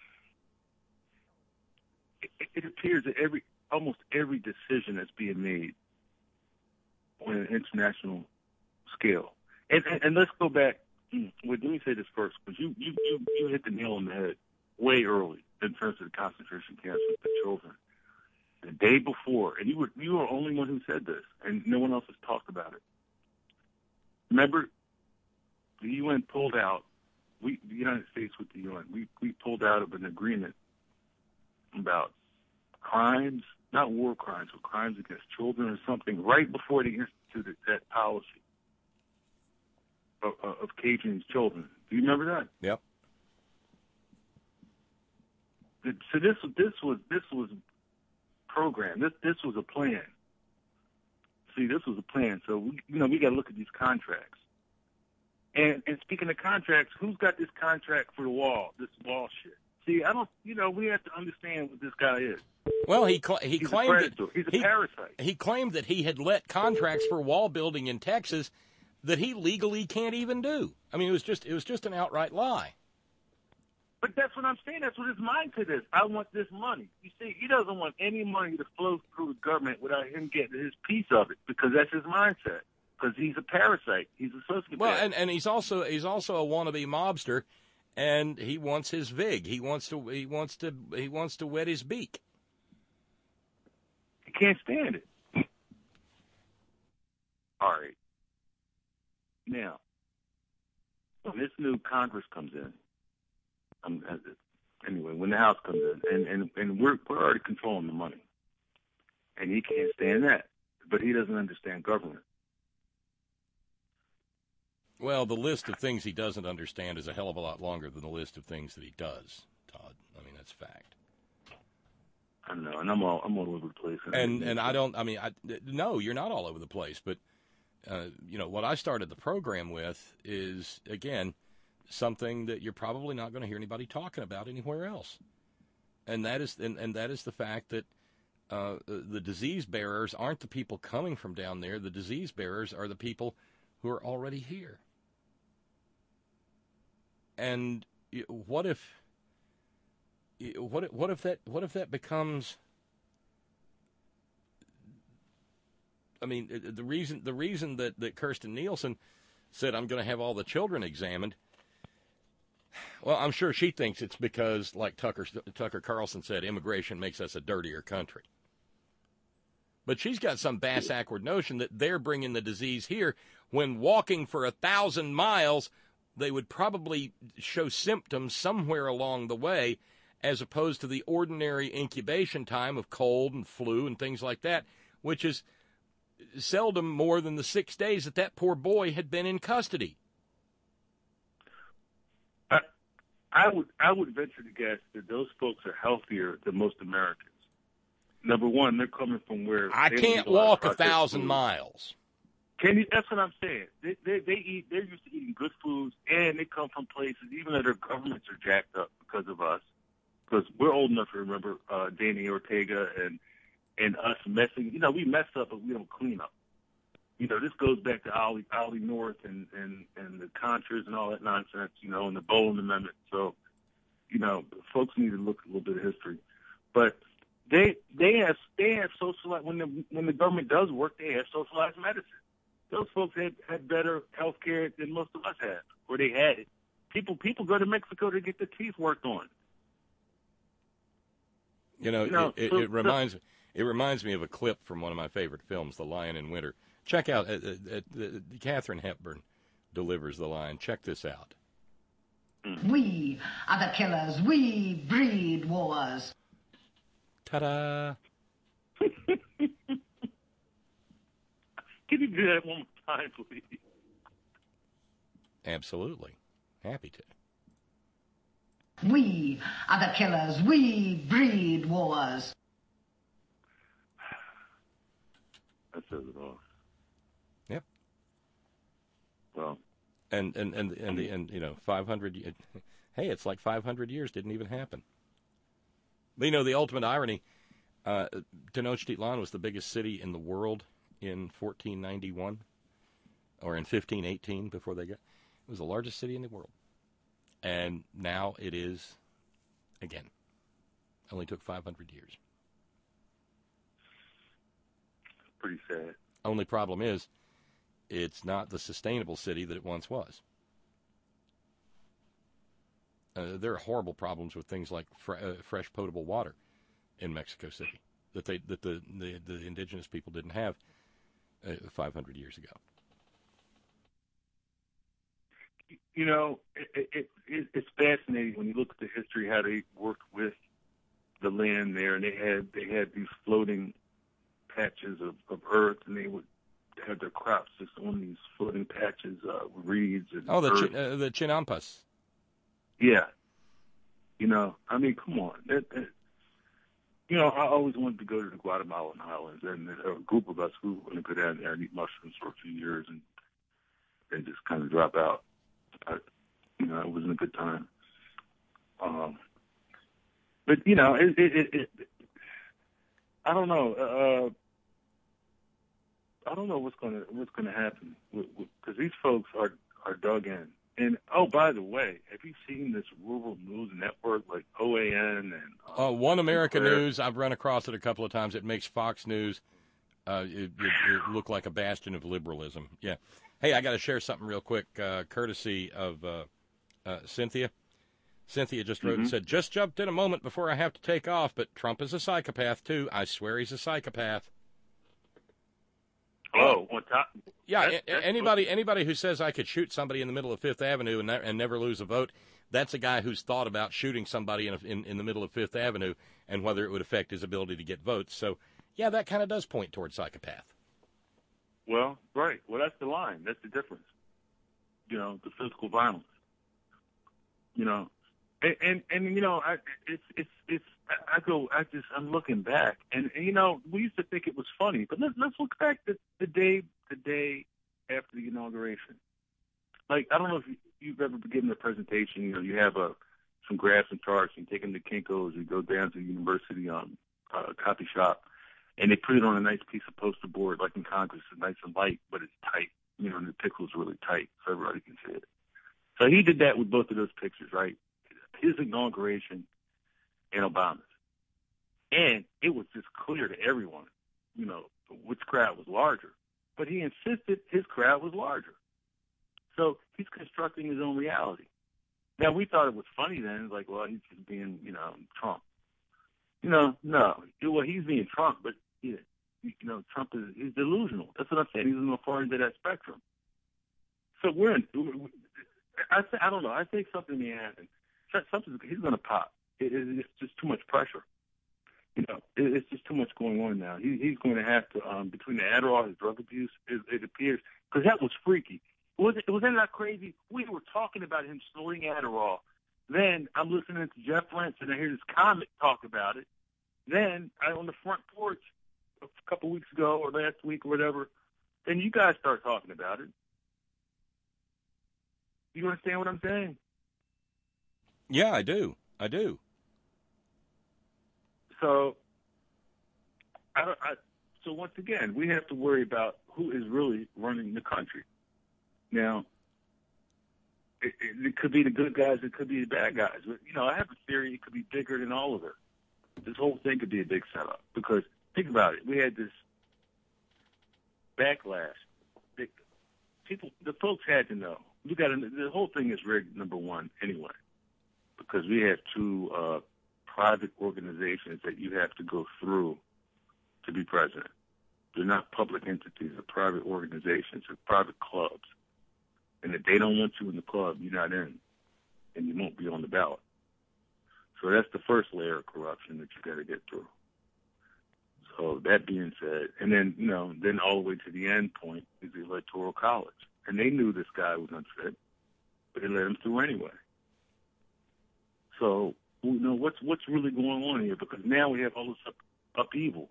it appears that every almost every decision that's being made on an international scale. And, and, and let's go back. Well, let me say this first, because you, you, you, you hit the nail on the head way early in terms of the concentration camps with the children. The day before, and you were you were the only one who said this, and no one else has talked about it. Remember, the U N pulled out. We, the United States with the U N, we we pulled out of an agreement about crimes, not war crimes, but crimes against children or something, right before they instituted that policy of, of caging children. Do you remember that? Yep. So this this was this was programmed. This this was a plan. See, this was a plan. So we, you know, we got to look at these contracts. And and speaking of contracts, who's got this contract for the wall? This wall shit. See, I don't. You know, we have to understand what this guy is. Well, he cl- he He's claimed a that he's a he, parasite. He claimed that he had let contracts for wall building in Texas that he legally can't even do. I mean, it was just it was just an outright lie. But that's what I'm saying. That's what his mindset is. I want this money. You see, he doesn't want any money to flow through the government without him getting his piece of it, because that's his mindset. Because he's a parasite. He's a sociopath. Well, and, and he's also he's also a wannabe mobster, and he wants his vig. He wants to he wants to he wants to wet his beak. He can't stand it. All right. Now, when this new Congress comes in, um, anyway, when the House comes in, and, and, and we're we're already controlling the money, and he can't stand that, but he doesn't understand government. Well, the list of things he doesn't understand is a hell of a lot longer than the list of things that he does, Todd. I mean, that's fact. I know, and I'm all I'm all over the place. And and I don't. I mean, I no, you're not all over the place. But uh, you know what I started the program with is again something that you're probably not going to hear anybody talking about anywhere else, and that is and, and that is the fact that uh, the disease bearers aren't the people coming from down there. The disease bearers are the people who are already here. And what if, what if, what if that, what if that becomes? I mean, the reason, the reason that, that Kirsten Nielsen said I'm going to have all the children examined. Well, I'm sure she thinks it's because, like Tucker Tucker Carlson said, immigration makes us a dirtier country. But she's got some bass-ackward notion that they're bringing the disease here when walking for a thousand miles, they would probably show symptoms somewhere along the way, as opposed to the ordinary incubation time of cold and flu and things like that, which is seldom more than the six days that that poor boy had been in custody. I, I would I would venture to guess that those folks are healthier than most Americans. Number one, they're coming from where I can't walk a thousand miles. Can you? That's what I'm saying. They, they they eat. They're used to eating good foods, and they come from places, even though their governments are jacked up because of us. Because we're old enough to remember uh, Danny Ortega and and us messing. You know, we mess up, but we don't clean up. You know, this goes back to Ollie Ollie North and and and the Contras and all that nonsense. You know, and the Boland Amendment. So, you know, folks need to look at a little bit of history, but. They they have they have socialized when the when the government does work. They have socialized medicine. Those folks had, had better health care than most of us had, or they had it. People people go to Mexico to get their teeth worked on. You know, you know it, it, so, it reminds it reminds me of a clip from one of my favorite films, The Lion in Winter. Check out uh, uh, uh, Katharine Hepburn delivers the line. Check this out. We are the killers. We breed wars. Ta-da! Can you do that one more time, please? Absolutely. Happy to. We are the killers. We breed wars. That says it all. Yep. Well. And, and, and, and, the, and you know, five hundred, hey, it's like five hundred years didn't even happen. But, you know, the ultimate irony, uh, Tenochtitlan was the biggest city in the world in fourteen ninety-one, or in fifteen eighteen before they got, it was the largest city in the world. And now it is, again, only took five hundred years. pretty sad. Only problem is, it's not the sustainable city that it once was. Uh, there are horrible problems with things like fr- uh, fresh potable water in Mexico City that they that the the, the indigenous people didn't have uh, five hundred years ago. You know, it, it, it, it's fascinating when you look at the history how they worked with the land there, and they had they had these floating patches of, of earth, and they would have their crops just on these floating patches, uh, reeds and oh, the earth. chi- uh, the chinampas. Yeah, you know, I mean, come on. That, that, you know, I always wanted to go to the Guatemalan Highlands, and a group of us who were going to go down there and eat mushrooms for a few years, and they just kind of drop out. I, you know, it wasn't a good time. Um, but you know, it, it, it, it I don't know. Uh, I don't know what's gonna what's gonna happen because these folks are are dug in. And oh, by the way, have you seen this rural news network like O A N and Uh, uh, One America Sinclair? News, I've run across it a couple of times. It makes Fox News uh, it, it, it look like a bastion of liberalism. Yeah. Hey, I got to share something real quick, uh, courtesy of uh, uh, Cynthia. Cynthia just wrote Mm-hmm. and said, just jumped in a moment before I have to take off, but Trump is a psychopath, too. I swear he's a psychopath. Oh, on top. Yeah, That's- a- that's- anybody anybody who says I could shoot somebody in the middle of Fifth Avenue and, ne- and never lose a vote, that's a guy who's thought about shooting somebody in, a, in in the middle of Fifth Avenue and whether it would affect his ability to get votes. So, yeah, that kind of does point toward psychopath. Well, right. Well, that's the line. That's the difference. You know, the physical violence. You know, and and, and you know, I, it's it's it's. I go. I just. I'm looking back, and, and you know, we used to think it was funny, but let's let's look back the the day the day after the inauguration. Like, I don't know if you, you've ever given a presentation. You know, you have a some graphs and charts, and you take them to Kinko's, you go down to the university um, uh, copy shop. And they put it on a nice piece of poster board, like in Congress. It's nice and light, but it's tight. You know, and the pixel's really tight, so everybody can see it. So he did that with both of those pictures, right? His inauguration and Obama's. And it was just clear to everyone, you know, which crowd was larger. But he insisted his crowd was larger. So he's constructing his own reality. Now, we thought it was funny then. Like, well, he's just being, you know, Trump. You know, no. Well, he's being Trump, but, you know, Trump is he's delusional. That's what I'm saying. He's on the far end of that spectrum. So we're in, I, I don't know. I think something may happen. Something, he's going to pop. It, it, it's just too much pressure. You know, it, it's just too much going on now. He, he's going to have to, um, between the Adderall, his drug abuse, it, it appears, because that was freaky. Was it, wasn't that crazy? We were talking about him snorting Adderall. Then I'm listening to Jeff Lentz, and I hear this comic talk about it. Then I on the front porch a couple weeks ago or last week or whatever, then you guys start talking about it. You understand what I'm saying? Yeah, I do. I do. So, I, I, so once again, we have to worry about who is really running the country. Now, it, it, it could be the good guys, it could be the bad guys. But, you know, I have a theory it could be bigger than all of it. This whole thing could be a big setup because think about it. We had this backlash. It, people, the folks had to know. We got to, the whole thing is rigged. Number one, anyway, because we have two uh, private organizations that you have to go through to be president. They're not public entities; they're private organizations, they're private clubs. And if they don't want you in the club, you're not in, and you won't be on the ballot. So that's the first layer of corruption that you got to get through. So that being said, and then, you know, then all the way to the end point is the Electoral College. And they knew this guy was unfit, but they let him through anyway. So, you know, what's what's really going on here? Because now we have all this up, upheaval.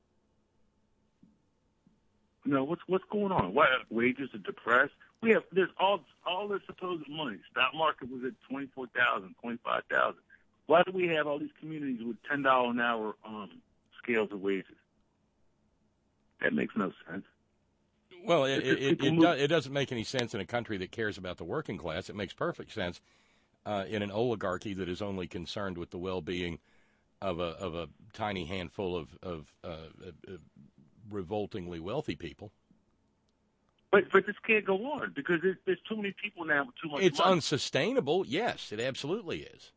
You know, what's what's going on? Why wages are depressed? We have there's all all this supposed money. Stock market was at twenty four thousand, twenty five thousand. Why do we have all these communities with ten dollar an hour um, scales of wages? That makes no sense. Well, it it, it, it, do, it doesn't make any sense in a country that cares about the working class. It makes perfect sense uh, in an oligarchy that is only concerned with the well-being of a of a tiny handful of of uh, uh, revoltingly wealthy people. But but this can't go on because there's, there's too many people now with too much It's money. unsustainable. Yes, it absolutely is.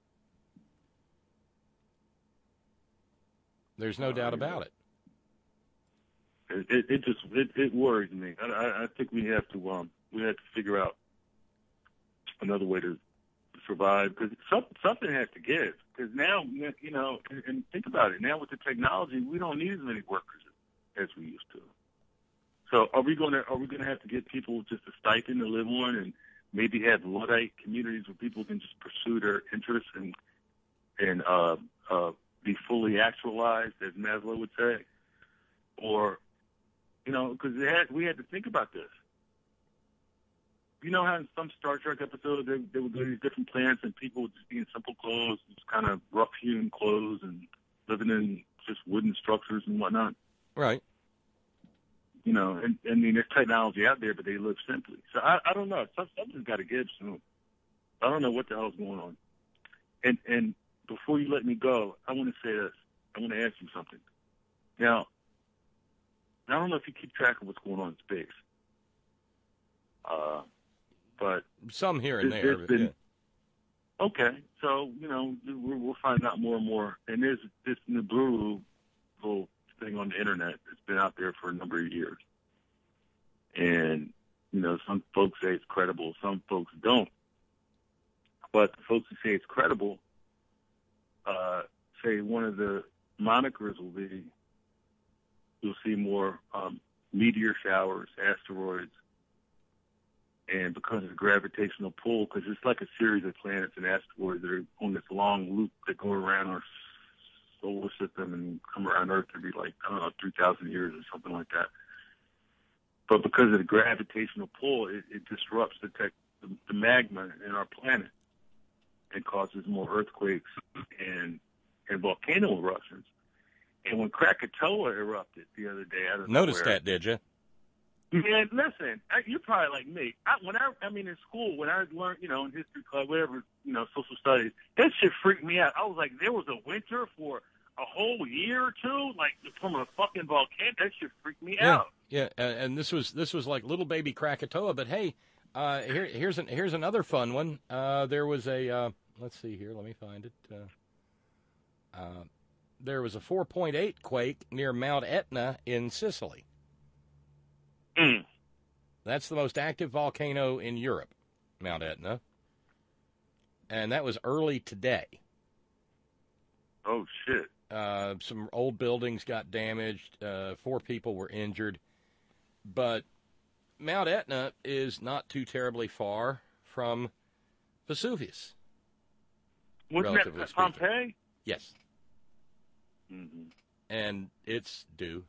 There's no Uh, doubt about it. It, it, it just it, it worries me. I, I, I think we have to um we have to figure out another way to survive because some, something has to give. Because now you know, and, and think about it. Now with the technology, we don't need as many workers as we used to. So are we going to are we going to have to give people just a stipend to live on, and maybe have Luddite communities where people can just pursue their interests and and uh, uh, be fully actualized, as Maslow would say, or you know, because we had to think about this. You know how in some Star Trek episodes they, they would go to these different planets and people would just be in simple clothes, just kind of rough-hewn clothes, and living in just wooden structures and whatnot. Right. You know, and I mean, there's technology out there, but they live simply. So I, I don't know. Something's got to give soon. I don't know what the hell's going on. And and before you let me go, I want to say this. I want to ask you something. Now, I don't know if you keep track of what's going on in space. Uh, but some here and there. But been, yeah. Okay, so you know we're, we'll find out more and more. And there's this Nibiru little thing on the internet that's been out there for a number of years. And, you know, some folks say it's credible, some folks don't. But the folks who say it's credible uh, say one of the monikers will be, you'll see more um, meteor showers, asteroids, and because of the gravitational pull, because it's like a series of planets and asteroids that are on this long loop that go around our solar system and come around Earth every, like, I don't know, three thousand years or something like that. But because of the gravitational pull, it, it disrupts the, tech, the, the magma in our planet and causes more earthquakes and and volcano eruptions. And when Krakatoa erupted the other day, I don't Noticed know that, did you? Man, listen, I, you're probably like me. I, when I, I mean, in school, when I learned, you know, in history club, whatever, you know, social studies, that shit freaked me out. I was like, there was a winter for a whole year or two, like from a fucking volcano. That shit freaked me Yeah, out. yeah. Uh, and this was this was like little baby Krakatoa. But hey, uh, here here's an, here's another fun one. Uh, there was a uh, let's see here. Let me find it. Uh, uh, there was a four point eight quake near Mount Etna in Sicily. Mm. That's the most active volcano in Europe, Mount Etna. And that was early today. Oh, shit. Uh, some old buildings got damaged. Uh, four people were injured. But Mount Etna is not too terribly far from Vesuvius. Wasn't relatively that speaking. Pompeii? Yes. Mm-hmm. And it's due.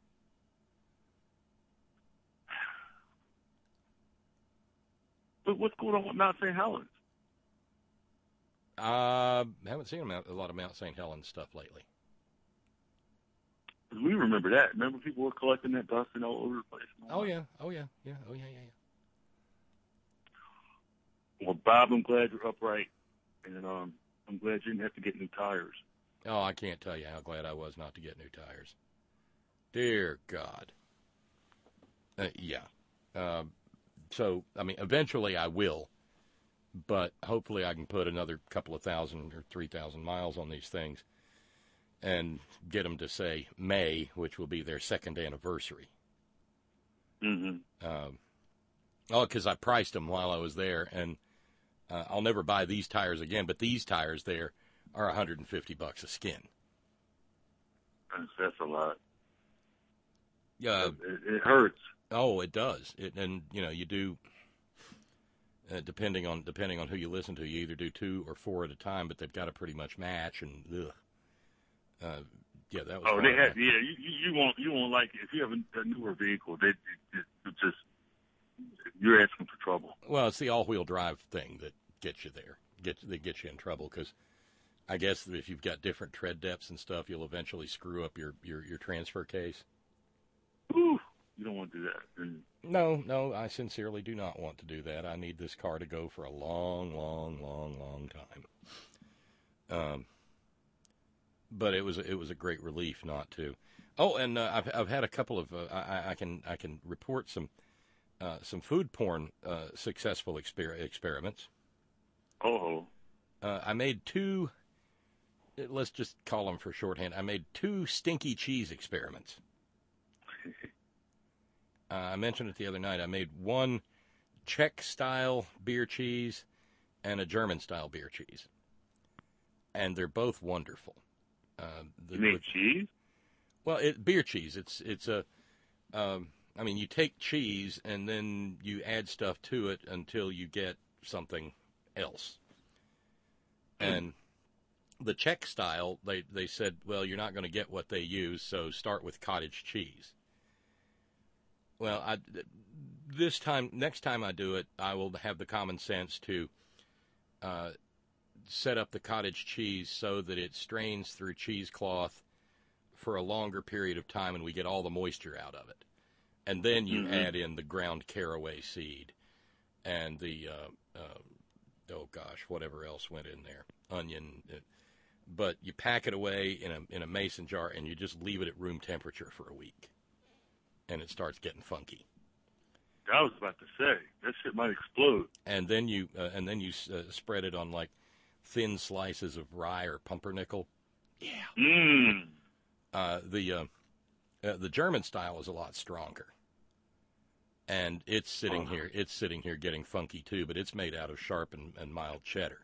But what's going on with Mount Saint Helens? Uh, haven't seen a lot of Mount Saint Helens stuff lately. We remember that. Remember people were collecting that dust and all over the place? Oh, yeah. Oh, yeah. Yeah. Oh, yeah, yeah, yeah. Well, Bob, I'm glad you're upright. And um, I'm glad you didn't have to get new tires. Oh, I can't tell you how glad I was not to get new tires. Dear God. Uh, yeah. Uh, so, I mean, eventually I will, but hopefully I can put another couple of thousand or three thousand miles on these things and get them to say May, which will be their second anniversary. Mm-hmm. Um, oh, because I priced them while I was there, and uh, I'll never buy these tires again, but these tires there are one hundred fifty bucks a skin. That's, that's a lot. Yeah, it, it hurts. Oh, it does. It, and you know, you do. Uh, depending on depending on who you listen to, you either do two or four at a time, but they've got to pretty much match. And ugh. Uh, yeah, that was. Oh, they hard. have. Yeah, you, you you won't you won't like it. If you have a, a newer vehicle, they it, it just you're asking for trouble. Well, it's the all-wheel drive thing that gets you there, gets that gets you in trouble because. I guess if you've got different tread depths and stuff, you'll eventually screw up your, your, your transfer case. Ooh, you don't want to do that. Mm. No, no, I sincerely do not want to do that. I need this car to go for a long, long, long, long time. Um, but it was it was a great relief not to. Oh, and uh, I've I've had a couple of uh, I, I can I can report some uh, some food porn uh, successful exper- experiments. Oh. Uh, I made two. Let's just call them for shorthand. I made two stinky cheese experiments. uh, I mentioned it the other night. I made one Czech style beer cheese and a German style beer cheese, and they're both wonderful. Uh, the, you made with, cheese? Well, it, beer cheese. It's it's a. Um, I mean, you take cheese and then you add stuff to it until you get something else. And the Czech style, they, they said, well, you're not going to get what they use, so start with cottage cheese. Well, I, this time, next time I do it, I will have the common sense to uh, set up the cottage cheese so that it strains through cheesecloth for a longer period of time and we get all the moisture out of it. And then you mm-hmm. add in the ground caraway seed and the, uh, uh, oh gosh, whatever else went in there, onion. Uh, but you pack it away in a in a mason jar and you just leave it at room temperature for a week. And it starts getting funky. I was about to say, that shit might explode. And then you uh, and then you uh, spread it on like thin slices of rye or pumpernickel. Yeah. Mmm. Uh, the uh, uh, the German style is a lot stronger, and it's sitting uh-huh. here. It's sitting here getting funky too, but it's made out of sharp and, and mild cheddar.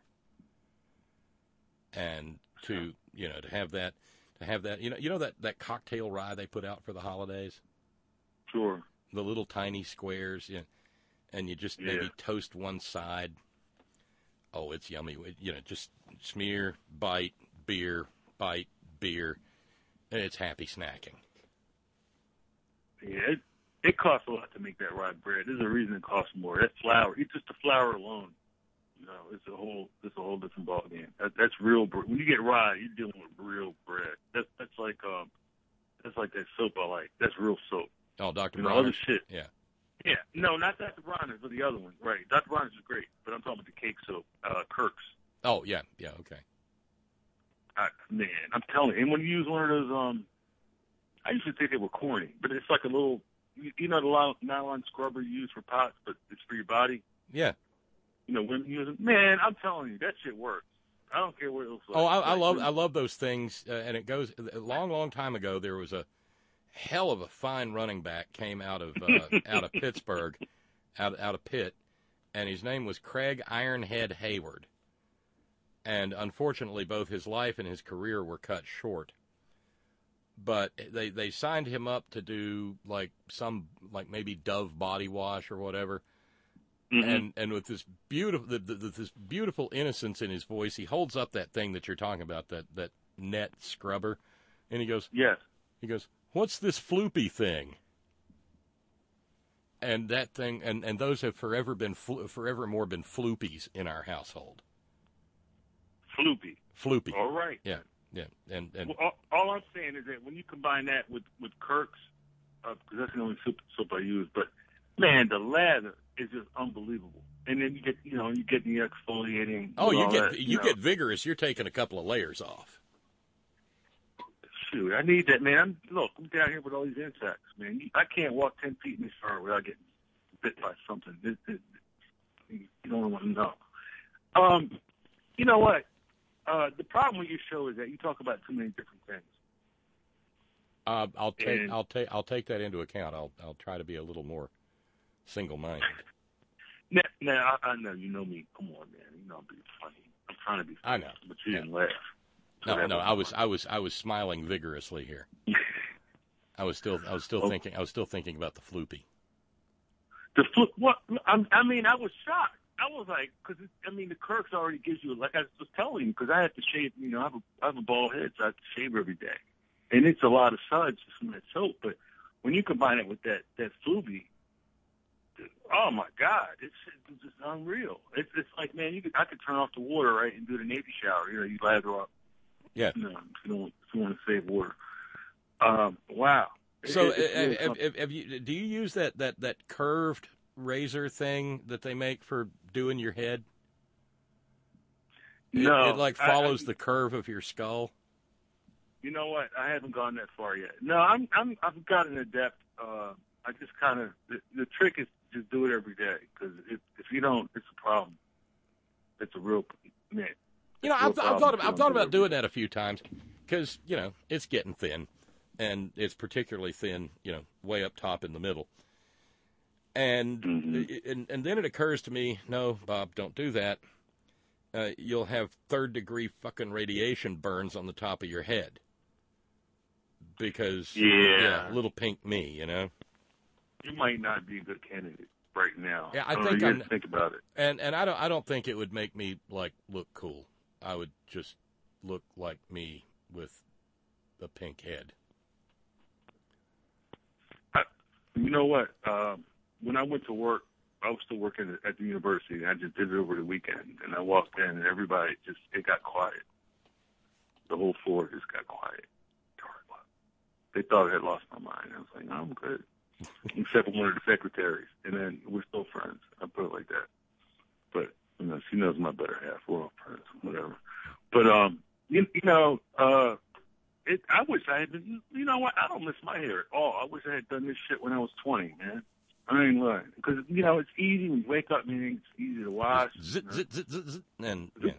And to you know to have that to have that you know you know that, that cocktail rye they put out for the holidays. Sure. The little tiny squares, you know, and you just yeah. maybe toast one side. Oh, it's yummy. You know, just smear, bite, beer, bite, beer. It's happy snacking. Yeah, it, it costs a lot to make that rye bread. There's a reason it costs more. That flour, it's just the flour alone. You know, it's a whole, it's a whole different ballgame. That, that's real bread. When you get rye, you're dealing with real bread. That's that's like um, that's like that soap I like. That's real soap. Oh, Doctor You know, Bronner's? other shit. Yeah. Yeah, no, not Doctor Bronner's, but the other one. Right, Doctor Bronner's is great, but I'm talking about the cake soap, uh, Kirk's. Oh yeah, yeah, okay. I, man, I'm telling you, and when you use one of those, um, I used to think they were corny, but it's like a little, you, you know, the nylon scrubber you use for pots, but it's for your body. Yeah. You know, women use it. Man, I'm telling you, that shit works. I don't care what it looks like. Oh, I, I like, love, I love those things, uh, and it goes a long, long time ago. There was a hell of a fine running back came out of uh, out of Pittsburgh, out out of Pitt, and his name was Craig Ironhead Hayward. And unfortunately, both his life and his career were cut short. But they, they signed him up to do like some like maybe Dove body wash or whatever. Mm-hmm. And and with this beautiful the, the, this beautiful innocence in his voice, he holds up that thing that you're talking about, that, that net scrubber, and he goes, "Yes." He goes, "What's this floopy thing?" And that thing, and, and those have forever been forevermore been floopies in our household. Floopy. Floopy. All right. Yeah, yeah. And, and well, all, all I'm saying is that when you combine that with, with Kirk's, because uh, that's the only soap, soap I use, but, man, the lather is just unbelievable. And then you get, you know, you get the exfoliating. Oh, you get that, you, you know. get vigorous. You're taking a couple of layers off. Shoot, I need that, man. I'm, look, I'm down here with all these insects, man. I can't walk ten feet in this shower without getting bit by something. It, it, it, you don't want to know. Um, you know what? Uh, the problem with your show is that you talk about too many different things. Uh, I'll take and, I'll take I'll take that into account. I'll I'll try to be a little more single-minded. Now, now I, I know you know me. Come on, man. You know I'm being funny. I'm trying to be funny. I know, but you yeah. didn't laugh. So no, no. was I was I was I was smiling vigorously here. I was still I was still oh. thinking I was still thinking about the floopy. The floop. What? I, I mean, I was shocked. I was like, because I mean, the Kirk's already gives you, like I was telling you, because I have to shave. You know, I have a I have a bald head, so I have to shave every day, and it's a lot of suds from that soap. But when you combine it with that that Floopy, oh my God, it's, it's just unreal. It's it's like, man, you could I could turn off the water, right, and do the Navy shower. You know, you lather up. Yeah. You know, if you don't if you want to save water. Um. Wow. So, it, uh, really have, have, have you do you use that that that curved razor thing that they make for doing your head? No, it, it like follows I, I, the curve of your skull. You know what? I haven't gone that far yet. No, I'm, I'm, I've got an adept. Uh, I just kind of, the, the trick is just do it every day. Because if, if you don't, it's a problem. It's a real, man. You know, I've, I've thought about, I've thought about doing that a few times because, you know, it's getting thin, and it's particularly thin, you know, way up top in the middle. And, mm-hmm. and, and then it occurs to me, no, Bob, don't do that. Uh, you'll have third-degree fucking radiation burns on the top of your head. Because, yeah. yeah, little pink me, you know? You might not be a good candidate right now. Yeah, I uh, think you I'm, have to think about it. And and I don't I don't think it would make me like look cool. I would just look like me with a pink head. I, you know what? Um, when I went to work, I was still working at the university, and I just did it over the weekend. And I walked in, and everybody just it got quiet. The whole floor just got quiet. They thought I had lost my mind. I was like, no, I'm good. Except for one of the secretaries. And then we're still friends. I put it like that. But, you know, she knows my better half. We're all friends, whatever. But, um, you, you know, uh, it, I wish I had been, you know what? I don't miss my hair at all. I wish I had done this shit when I was twenty, man. I ain't lying. Because, you know, it's easy when you wake up, man. It's easy to wash. Zit, you know? zit, zit, zit, zit, and, yeah.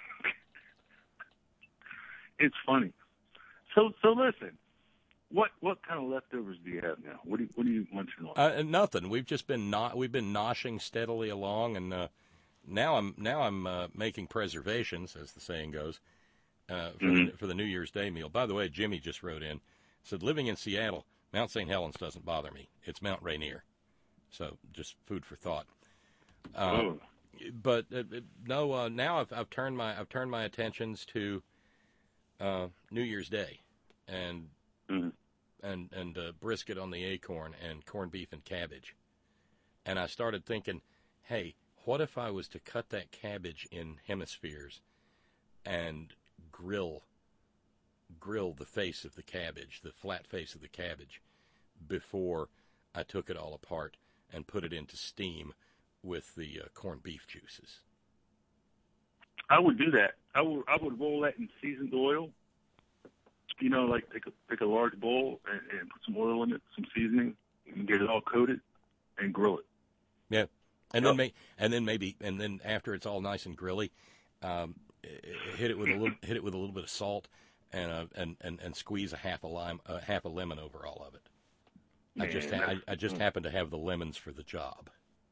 It's funny. So, so listen. What what kind of leftovers do you have now? What do you, what are you munching on? Uh, nothing. We've just been not we've been noshing steadily along, and uh, now I'm now I'm uh, making preservations, as the saying goes, uh, for, mm-hmm. the, for the New Year's Day meal. By the way, Jimmy just wrote in, said living in Seattle, Mount Saint Helens doesn't bother me. It's Mount Rainier, so just food for thought. Uh, oh. But uh, no, uh, now I've I've turned my I've turned my attentions to uh, New Year's Day, and. Mm-hmm. and and uh, brisket on the acorn and corned beef and cabbage. And I started thinking, hey, what if I was to cut that cabbage in hemispheres and grill grill the face of the cabbage, the flat face of the cabbage, before I took it all apart and put it into steam with the uh, corned beef juices? I would do that. I would I would roll that in seasoned oil. You know, like take a take a large bowl and, and put some oil in it, some seasoning, and get it all coated, and grill it. Yeah, and yep. then may, and then maybe and then after it's all nice and grilly, um, hit it with a little hit it with a little bit of salt, and uh, and, and and squeeze a half a lime, uh, half a lemon over all of it. Man, I just ha- I, I just happen to have the lemons for the job.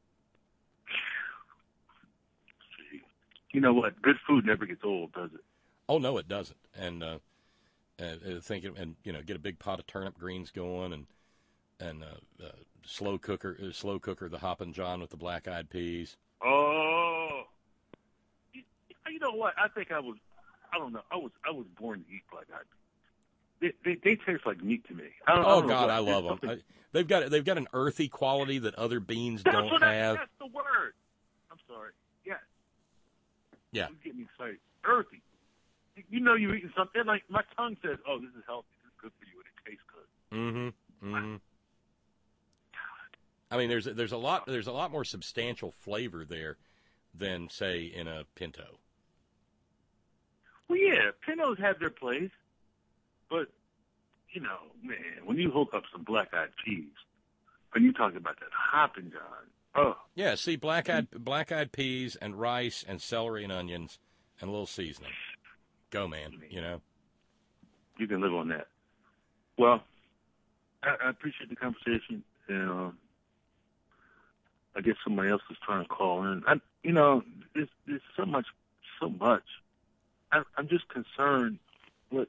You know what? Good food never gets old, does it? Oh no, it doesn't. And uh, uh, thinking and you know, get a big pot of turnip greens going, and and uh, uh, slow cooker, uh, slow cooker the Hoppin' John with the black eyed peas. Oh, you, you know what? I think I was. I don't know. I was. I was born to eat black eyed peas. They, they, they taste like meat to me. I don't, oh I don't God, know I love them. I, they've got they've got an earthy quality that other beans that's don't what I, have. That's the word. I'm sorry. Yeah. Yeah. You get me excited. Earthy. You know you're eating something like my tongue says, "Oh, this is healthy. This is good for you, and it tastes good." Mm-hmm. Mm-hmm. I mean, there's there's a lot there's a lot more substantial flavor there than say in a pinto. Well, yeah, pintos have their place, but you know, man, when you hook up some black-eyed peas, when you talk about that Hoppin' John, oh yeah, see, black-eyed black-eyed peas and rice and celery and onions and a little seasoning. Go, man, you know. You can live on that. Well, I, I appreciate the conversation, and um, I guess somebody else is trying to call in. I, you know, there's, there's so much, so much. I, I'm just concerned with,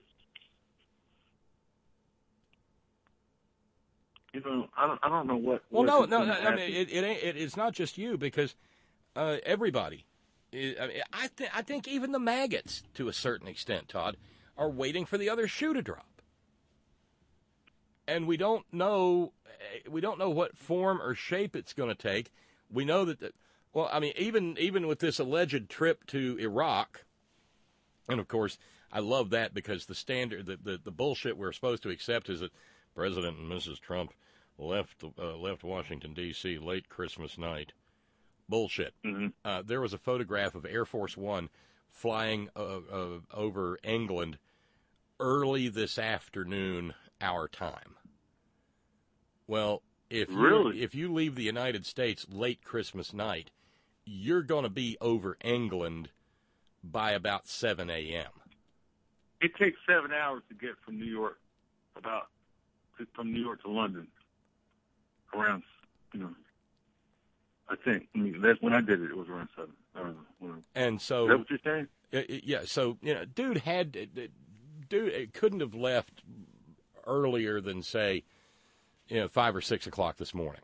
you know, I don't, I don't know what. Well, what no, no, no. I mean, it, it ain't. It, it's not just you because uh, everybody. I, mean, I, th- I think even the maggots, to a certain extent, Todd, are waiting for the other shoe to drop. And we don't know, we don't know what form or shape it's going to take. We know that, the, well, I mean, even even with this alleged trip to Iraq, and of course, I love that because the standard, the, the, the bullshit we're supposed to accept is that President and Missus Trump left uh, left Washington, D C late Christmas night. Bullshit. Mm-hmm. Uh, there was a photograph of Air Force One flying uh, uh, over England early this afternoon, our time. Well, if you, really? if you leave the United States late Christmas night, you're going to be over England by about seven a.m. It takes seven hours to get from New York, about from New York to London. Around, you know, I think. I mean, that's when I did it. It was around seven. I don't know. Whatever. And so, is that what you're saying? Uh, yeah. So, you know, dude had, dude it couldn't have left earlier than say, you know, five or six o'clock this morning.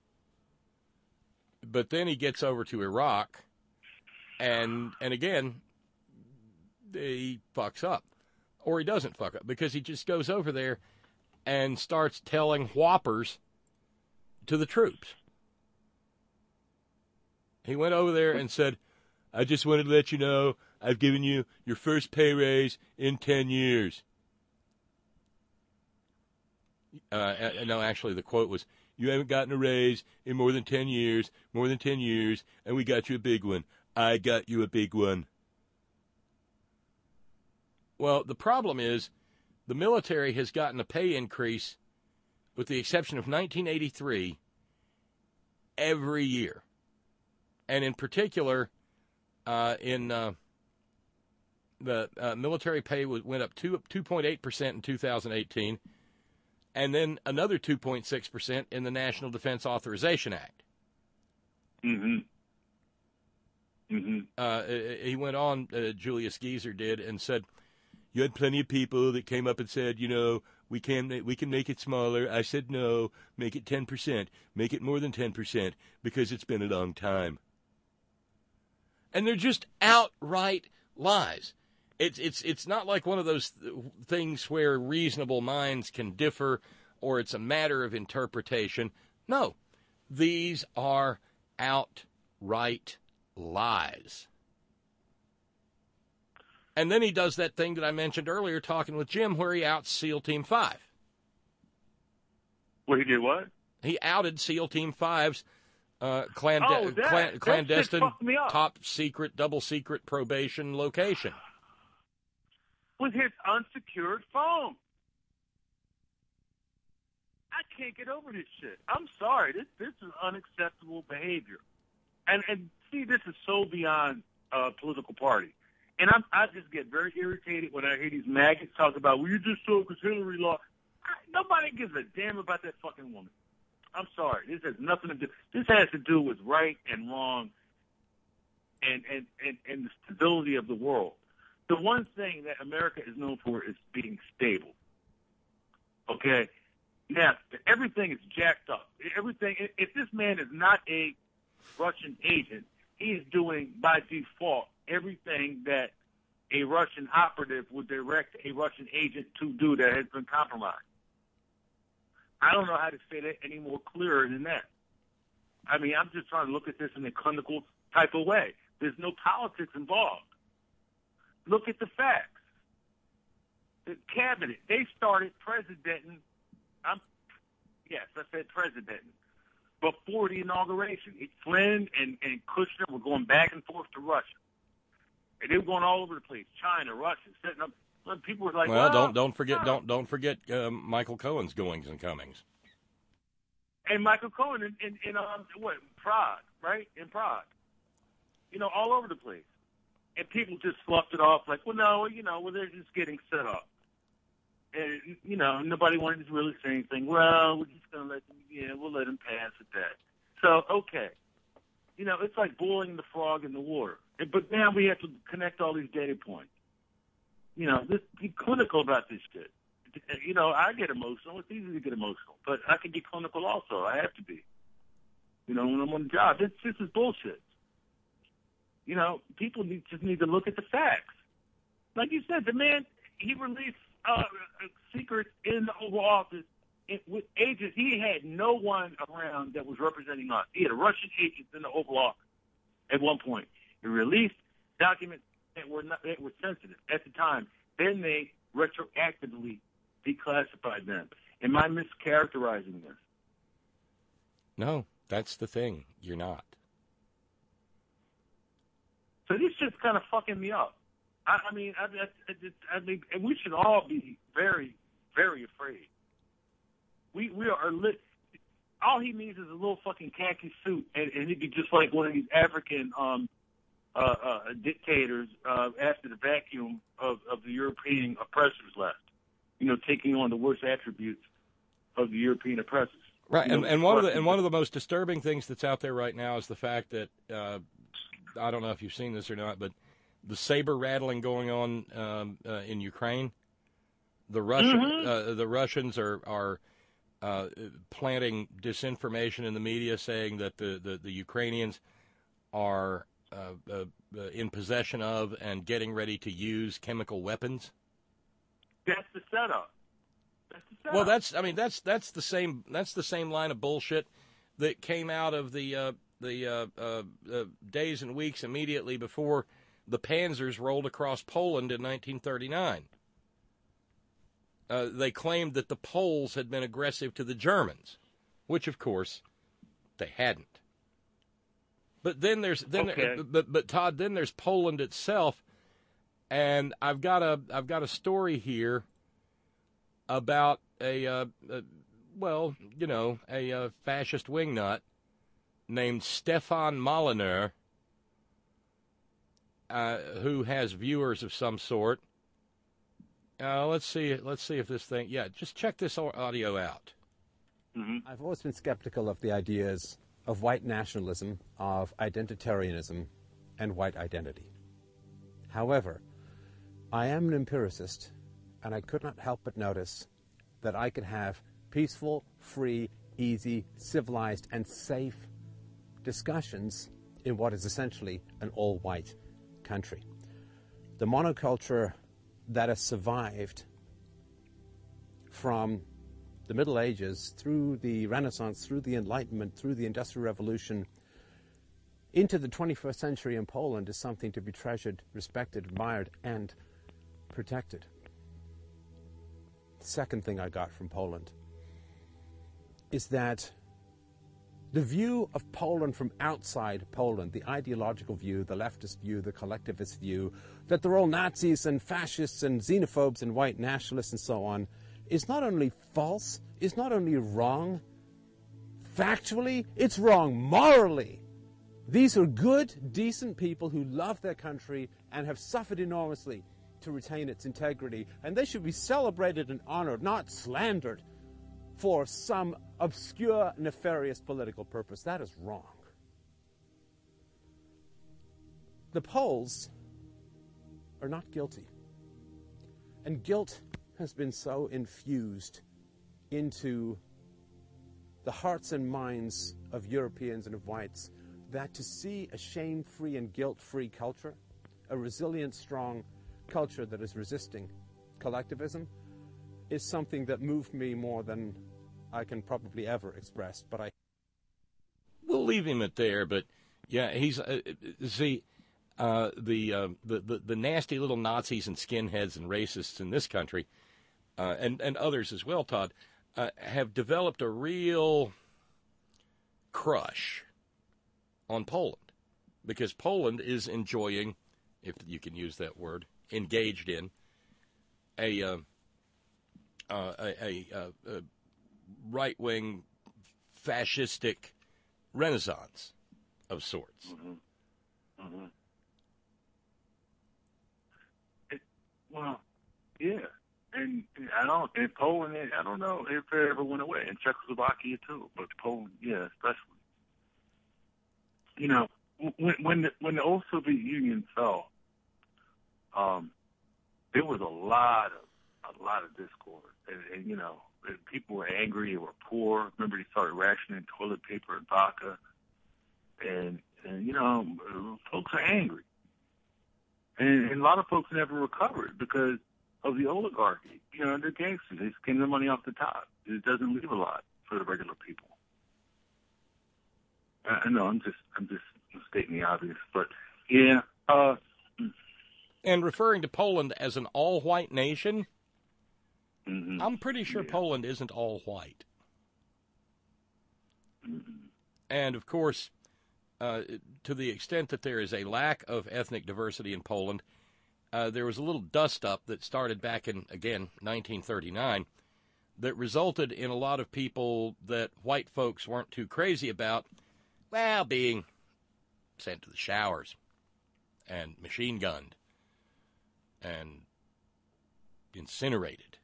But then he gets over to Iraq, and and again, he fucks up, or he doesn't fuck up because he just goes over there and starts telling whoppers to the troops. He went over there and said, I just wanted to let you know I've given you your first pay raise in ten years. Uh, no, actually, the quote was, you haven't gotten a raise in more than ten years, more than ten years, and we got you a big one. I got you a big one. Well, the problem is the military has gotten a pay increase, with the exception of nineteen eighty-three, every year. And in particular, uh, in uh, the uh, military pay was, went up two point eight percent in two thousand eighteen, and then another two point six percent in the National Defense Authorization Act. Mm-hmm. Mm-hmm. Uh, he went on, uh, Julius Geezer did, and said, you had plenty of people that came up and said, you know, we can we can make it smaller. I said, no, make it ten percent. Make it more than ten percent because it's been a long time. And they're just outright lies. It's it's it's not like one of those th- things where reasonable minds can differ or it's a matter of interpretation. No, these are outright lies. And then he does that thing that I mentioned earlier, talking with Jim, where he outs SEAL Team five. Well, he did what? He outed SEAL Team five's uh, cland- oh, that, clan- clandestine, that top secret, double secret probation location. With his unsecured phone. I can't get over this shit. I'm sorry. This this is unacceptable behavior. And and see, this is so beyond uh, political party. And I'm, I just get very irritated when I hear these maggots talk about, well, you just so because Hillary lost. Nobody gives a damn about that fucking woman. I'm sorry. This has nothing to do. This has to do with right and wrong and, and, and, and the stability of the world. The one thing that America is known for is being stable. Okay? Now, everything is jacked up. Everything. If this man is not a Russian agent, he is doing, by default, everything that a Russian operative would direct a Russian agent to do that has been compromised. I don't know how to say that any more clearer than that. I mean, I'm just trying to look at this in a clinical type of way. There's no politics involved. Look at the facts. The cabinet, they started presidenting, I'm, yes, I said presidenting, before the inauguration. Flynn and, and Kushner were going back and forth to Russia. And they were going all over the place. China, Russia, setting up. People were like, well, well don't don't forget no. don't don't forget um, Michael Cohen's goings and comings. And Michael Cohen in, in, in um, what, Prague, right? In Prague. You know, all over the place. And people just sloughed it off like, well, no, you know, well, they're just getting set up. And, you know, nobody wanted to really say anything. Well, we're just going to let them, yeah, we'll let them pass at that. So, okay. You know, it's like boiling the frog in the water. But now we have to connect all these data points. You know, this, be clinical about this shit. You know, I get emotional. It's easy to get emotional. But I can get clinical also. I have to be. You know, when I'm on the job. This, this is bullshit. You know, people need, just need to look at the facts. Like you said, the man, he released uh, secrets in the Oval Office it, with agents. He had no one around that was representing us. He had Russian agents in the Oval Office at one point. He released documents that were not, that were sensitive at the time. Then they retroactively declassified them. Am I mischaracterizing this? No, that's the thing. You're not. So this shit's kind of fucking me up. I, I mean, I, I, I mean, and we should all be very, very afraid. We we are lit. All he needs is a little fucking khaki suit, and, and he'd be just like one of these African um, uh, uh, dictators uh, after the vacuum of, of the European oppressors left. You know, taking on the worst attributes of the European oppressors. Right, you and, know, and one of the and one of the most disturbing things that's out there right now is the fact that uh, I don't know if you've seen this or not, but the saber rattling going on um, uh, in Ukraine. The Russian Mm-hmm. uh, the Russians are are uh, planting disinformation in the media, saying that the, the, the Ukrainians are uh, uh, in possession of and getting ready to use chemical weapons. That's the setup. That's the setup. Well, that's I mean that's that's the same that's the same line of bullshit that came out of the uh, the uh, uh, uh, days and weeks immediately before the Panzers rolled across Poland in nineteen thirty-nine. Uh, they claimed that the Poles had been aggressive to the Germans, which of course they hadn't. But then there's then Okay. but but Todd, then there's Poland itself, and I've got a I've got a story here about a, uh, a well, you know, a uh, fascist wingnut named Stefan Molyneux, uh, who has viewers of some sort. Uh, let's see. Let's see if this thing. Yeah, just check this audio out. Mm-hmm. I've always been skeptical of the ideas of white nationalism, of identitarianism, and white identity. However, I am an empiricist, and I could not help but notice that I could have peaceful, free, easy, civilized, and safe discussions in what is essentially an all-white country. The monoculture that has survived from the Middle Ages through the Renaissance, through the Enlightenment, through the Industrial Revolution, into the twenty-first century in Poland is something to be treasured, respected, admired, and protected. The second thing I got from Poland is that the view of Poland from outside Poland, the ideological view, the leftist view, the collectivist view, that they're all Nazis and fascists and xenophobes and white nationalists and so on, is not only false, is not only wrong factually, it's wrong morally. These are good, decent people who love their country and have suffered enormously to retain its integrity, and they should be celebrated and honored, not slandered for some obscure, nefarious political purpose. That is wrong. The Poles are not guilty. And guilt has been so infused into the hearts and minds of Europeans and of whites that to see a shame-free and guilt-free culture, a resilient, strong culture that is resisting collectivism, is something that moved me more than I can probably ever express. But I We'll leave him at there, but yeah, he's uh, see uh, the, uh, the the the nasty little Nazis and skinheads and racists in this country, uh, and and others as well, Todd, uh, have developed a real crush on Poland because Poland is enjoying, if you can use that word, engaged in a uh, uh, a, a, a, a right-wing fascistic renaissance of sorts. Mm-hmm. Mm-hmm. It, well, yeah, and I don't. In Poland, I don't know if it ever went away. In Czechoslovakia too, but Poland, yeah, especially. You know, when when the, when the old Soviet Union fell, um, there was a lot of a lot of discord, and, and you know. People were angry, they were poor. Remember, they started rationing toilet paper and vodka. And, and you know, folks are angry. And, and a lot of folks never recovered because of the oligarchy. You know, they're gangsters. They skim the money off the top. It doesn't leave a lot for the regular people. I, I know, I'm just, I'm just stating the obvious. But, yeah. Uh, and referring to Poland as an all-white nation... Mm-hmm. I'm pretty sure yeah. Poland isn't all white. Mm-hmm. And, of course, uh, to the extent that there is a lack of ethnic diversity in Poland, uh, there was a little dust-up that started back in, again, nineteen thirty-nine, that resulted in a lot of people that white folks weren't too crazy about, well, being sent to the showers and machine gunned and incinerated.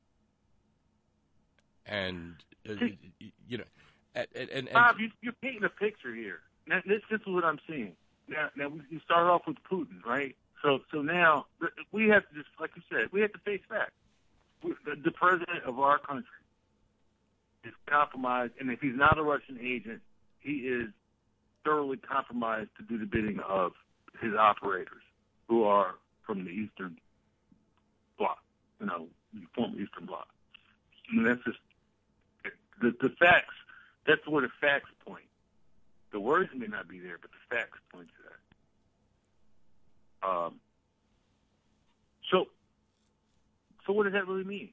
And, uh, you know, and, and, and Bob, you, you're painting a picture here. Now, this, this is what I'm seeing. Now, now you start off with Putin, right? So, so now we have to just, like you said, we have to face facts. The, the president of our country is compromised, and if he's not a Russian agent, he is thoroughly compromised to do the bidding of his operators, who are from the Eastern Bloc, you know, the former Eastern Bloc. And that's just the, the facts. That's where the facts point. The words may not be there, but the facts point to that. Um. So, so what does that really mean?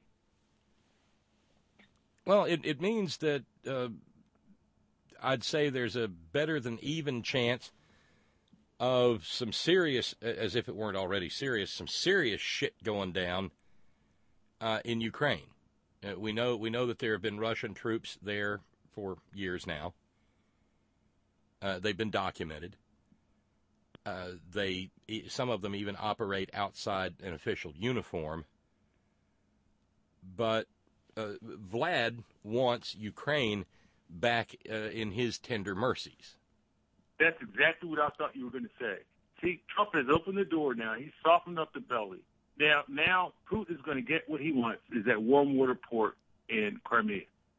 Well, it, it means that uh, I'd say there's a better than even chance of some serious, as if it weren't already serious, some serious shit going down uh, in Ukraine. Uh, we know we know that there have been Russian troops there for years now. Uh, they've been documented. Uh, they some of them even operate outside an official uniform. But uh, Vlad wants Ukraine back uh, in his tender mercies. That's exactly what I thought you were going to say. See, Trump has opened the door now. He's softened up the belly. Now, now Putin is going to get what he wants, is that warm water port in Crimea.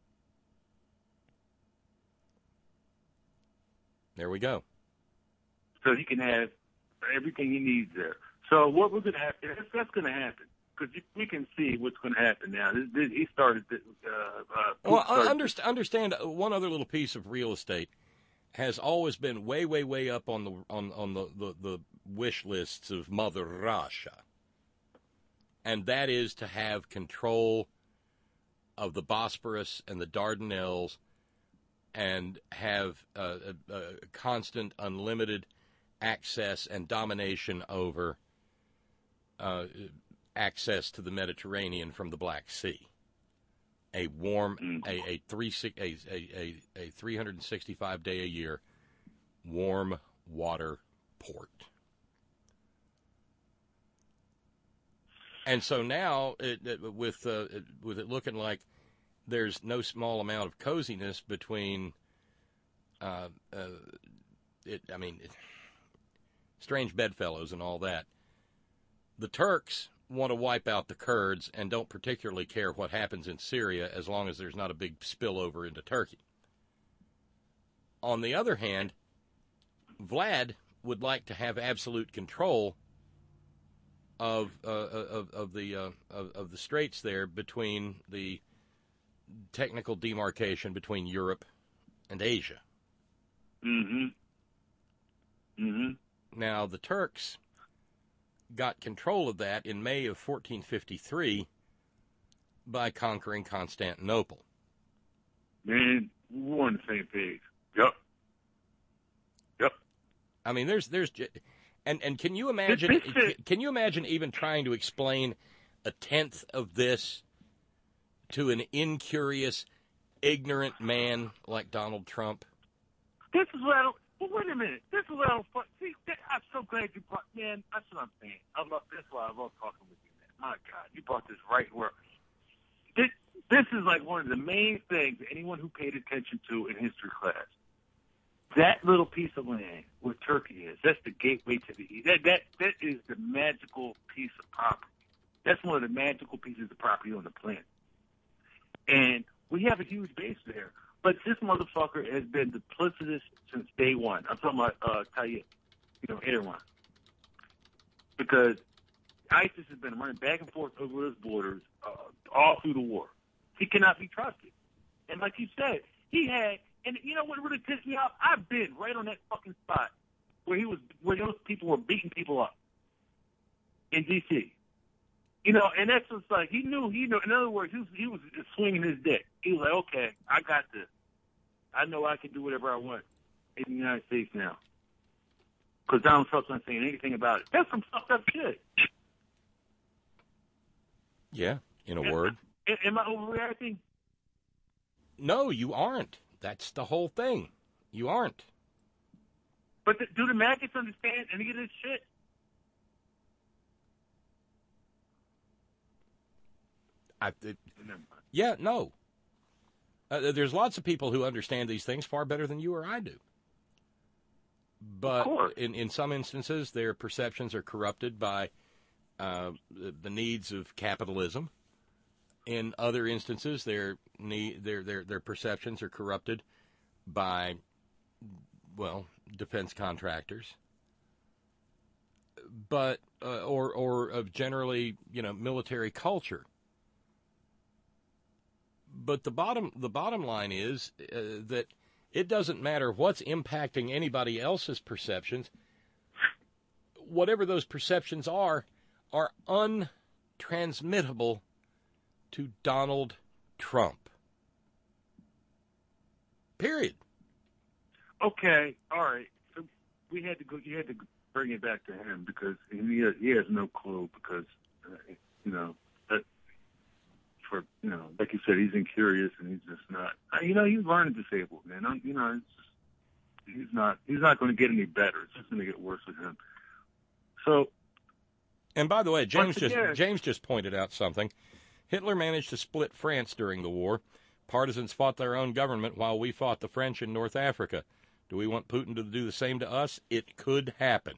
There we go. So he can have everything he needs there. So what we're going to have, that's, that's going to happen. Because we can see what's going to happen now. This, this, he started. Uh, uh, well, started understand, understand one other little piece of real estate has always been way, way, way up on the on on the, the, the wish lists of Mother Russia, and that is to have control of the Bosporus and the Dardanelles, and have uh, a, a constant, unlimited access and domination over uh, access to the Mediterranean from the Black Sea. A warm, a a three a a a three hundred sixty-five day a year warm water port. And so now, it, it, with uh, it, with it looking like there's no small amount of coziness between, uh, uh, it. I mean, it, strange bedfellows and all that. The Turks want to wipe out the Kurds and don't particularly care what happens in Syria as long as there's not a big spillover into Turkey. On the other hand, Vlad would like to have absolute control of uh, of, of the uh, of, of the straits there between the technical demarcation between Europe and Asia. Mm-hmm. Mm-hmm. Now, the Turks got control of that in May of fourteen fifty-three by conquering Constantinople. Man, we're on the same page. Yep. Yep. I mean, there's, there's, and and can you imagine? Can you imagine even trying to explain a tenth of this to an incurious, ignorant man like Donald Trump? This is what I don't. Well, wait a minute. This is what I don't. See, I'm so glad you brought. Man, that's what I'm saying. I love. That's why I love talking with you, man. My God, you brought this right where. This, this is like one of the main things anyone who paid attention to in history class. That little piece of land where Turkey is, that's the gateway to the east. That that that is the magical piece of property. That's one of the magical pieces of property on the planet. And we have a huge base there. But this motherfucker has been duplicitous since day one. I'm talking about uh, Tayyip, you know, Erdogan. Because ISIS has been running back and forth over those borders uh, all through the war. He cannot be trusted. And like you said, he had, and you know what really pissed me off? I've been right on that fucking spot where he was, where those people were beating people up in D C You know, and that's just like, he knew, he knew, in other words, he was, he was swinging his dick. He was like, okay, I got this. I know I can do whatever I want in the United States now. Because Donald Trump's not saying anything about it. That's some fucked up shit. Yeah, in a Am word. I, am I overreacting? No, you aren't. That's the whole thing. You aren't. But the, do the maggots understand any of this shit? I, it, yeah, no. Uh, there's lots of people who understand these things far better than you or I do. But in, in some instances, their perceptions are corrupted by uh, the, the needs of capitalism. In other instances, their need, their their their perceptions are corrupted by, well, defense contractors. But uh, or or of generally, you know, military culture. But the bottom the bottom line is uh, that it doesn't matter what's impacting anybody else's perceptions. Whatever those perceptions are, are untransmittable to Donald Trump. Period. Okay, all right. So we had to go. You had to bring it back to him because he has, he has no clue because uh, you know that for you know like you said he's incurious and he's just not. You know he's learning disabled, man. I'm, you know it's just, he's not he's not going to get any better. It's just going to get worse with him. So. And by the way, James again, just James just pointed out something. Hitler managed to split France during the war. Partisans fought their own government while we fought the French in North Africa. Do we want Putin to do the same to us? It could happen.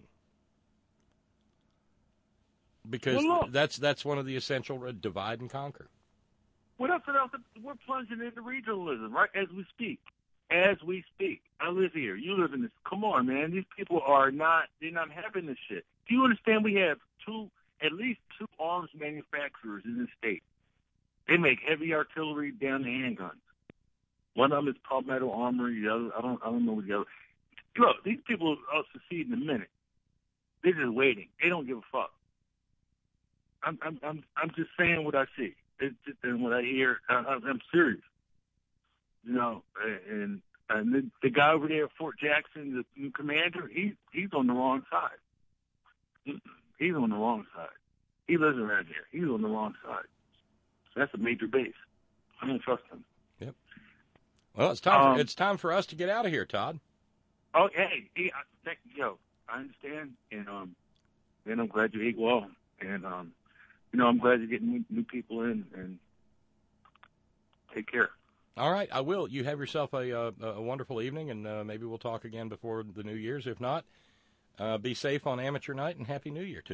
Because well, look, that's that's one of the essential uh, divide and conquer. What else? What else? We're plunging into regionalism, right? As we speak. As we speak. I live here. You live in this. Come on, man. These people are not, they're not having this shit. Do you understand we have two, at least two arms manufacturers in this state? They make heavy artillery down to handguns. One of them is Palmetto Armory. The other, I don't, I don't know what the other. Look, these people will succeed in a minute. They're just waiting. They don't give a fuck. I'm, I'm, I'm, I'm just saying what I see. It's just, and what I hear. I, I'm serious. You know, and and the, the guy over there at Fort Jackson, the new commander, he he's on the wrong side. He's on the wrong side. He lives around here. He's on the wrong side. That's a major base. I don't trust him. Yep. Well, it's time. Um, for, it's time for us to get out of here, Todd. Oh, hey, hey I, thank, yo, I understand, and um, and I'm glad you ate well, and um, you know, I'm glad you're getting new, new people in, and take care. All right, I will. You have yourself a uh, a wonderful evening, and uh, maybe we'll talk again before the New Year's. If not, uh, be safe on Amateur Night, and Happy New Year to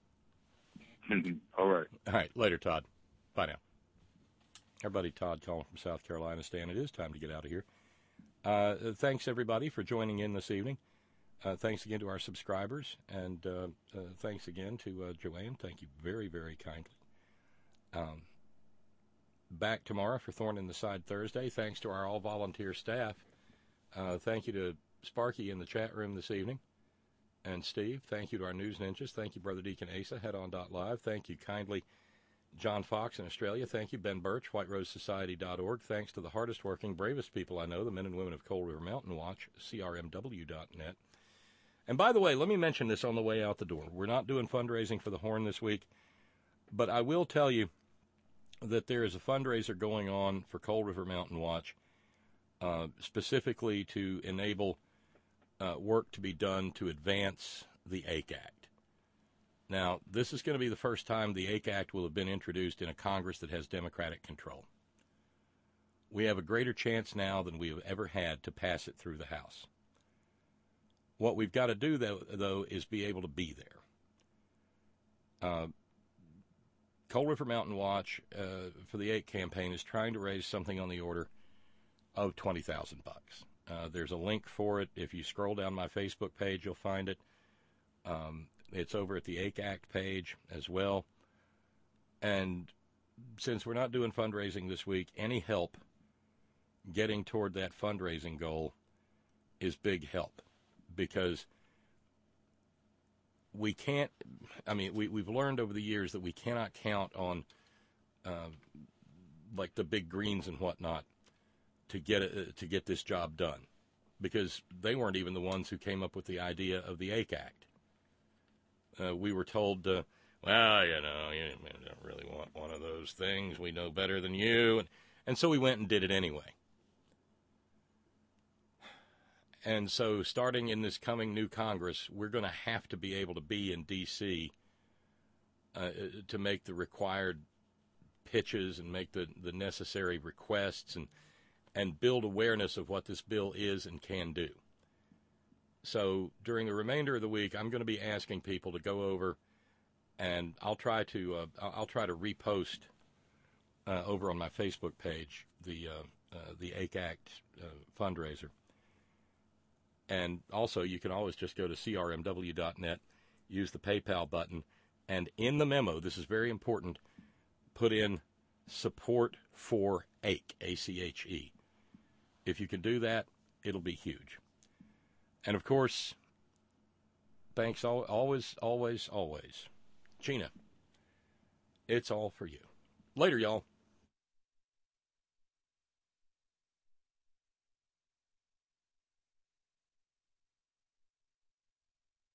you. All right. All right, later, Todd. Bye now. Our buddy Todd calling from South Carolina. Stan, it is time to get out of here. Uh, thanks, everybody, for joining in this evening. Uh, thanks again to our subscribers, and uh, uh, thanks again to uh, Joanne. Thank you very, very kindly. Um, back tomorrow for Thorn in the Side Thursday. Thanks to our all-volunteer staff. Uh, thank you to Sparky in the chat room this evening. And Steve, thank you to our news ninjas. Thank you, Brother Deacon Asa, headon.live. Thank you kindly, John Fox in Australia. Thank you, Ben Birch, white rose society dot org. Thanks to the hardest working, bravest people I know, the men and women of Cold River Mountain Watch, C R M W dot net. And by the way, let me mention this on the way out the door. We're not doing fundraising for the Horn this week, but I will tell you that there is a fundraiser going on for Cold River Mountain Watch, uh, specifically to enable uh, work to be done to advance the A C E Act. Now, this is going to be the first time the A C E Act will have been introduced in a Congress that has Democratic control. We have a greater chance now than we have ever had to pass it through the House. What we've got to do, though, though is be able to be there. Uh, Cold River Mountain Watch uh, for the A C E campaign is trying to raise something on the order of twenty thousand bucks. Uh, there's a link for it. If you scroll down my Facebook page, you'll find it. Um, it's over at the A C E Act page as well. And since we're not doing fundraising this week, any help getting toward that fundraising goal is big help, because we can't, I mean, we, we've learned over the years that we cannot count on, uh, like, the big greens and whatnot to get it, to get this job done, because they weren't even the ones who came up with the idea of the A C E Act. Uh, we were told, uh, well, you know, you don't really want one of those things. We know better than you. And, and so we went and did it anyway. And so starting in this coming new Congress, we're going to have to be able to be in D C uh, to make the required pitches and make the, the necessary requests and and build awareness of what this bill is and can do. So during the remainder of the week, I'm going to be asking people to go over, and I'll try to uh, I'll try to repost uh, over on my Facebook page the uh, uh, the A C A C T uh, fundraiser. And also, you can always just go to C R M W dot net, use the PayPal button, and in the memo, this is very important, put in support for A C E, A C H E. If you can do that, it'll be huge. And, of course, thanks always, always, always. Gina, it's all for you. Later, y'all.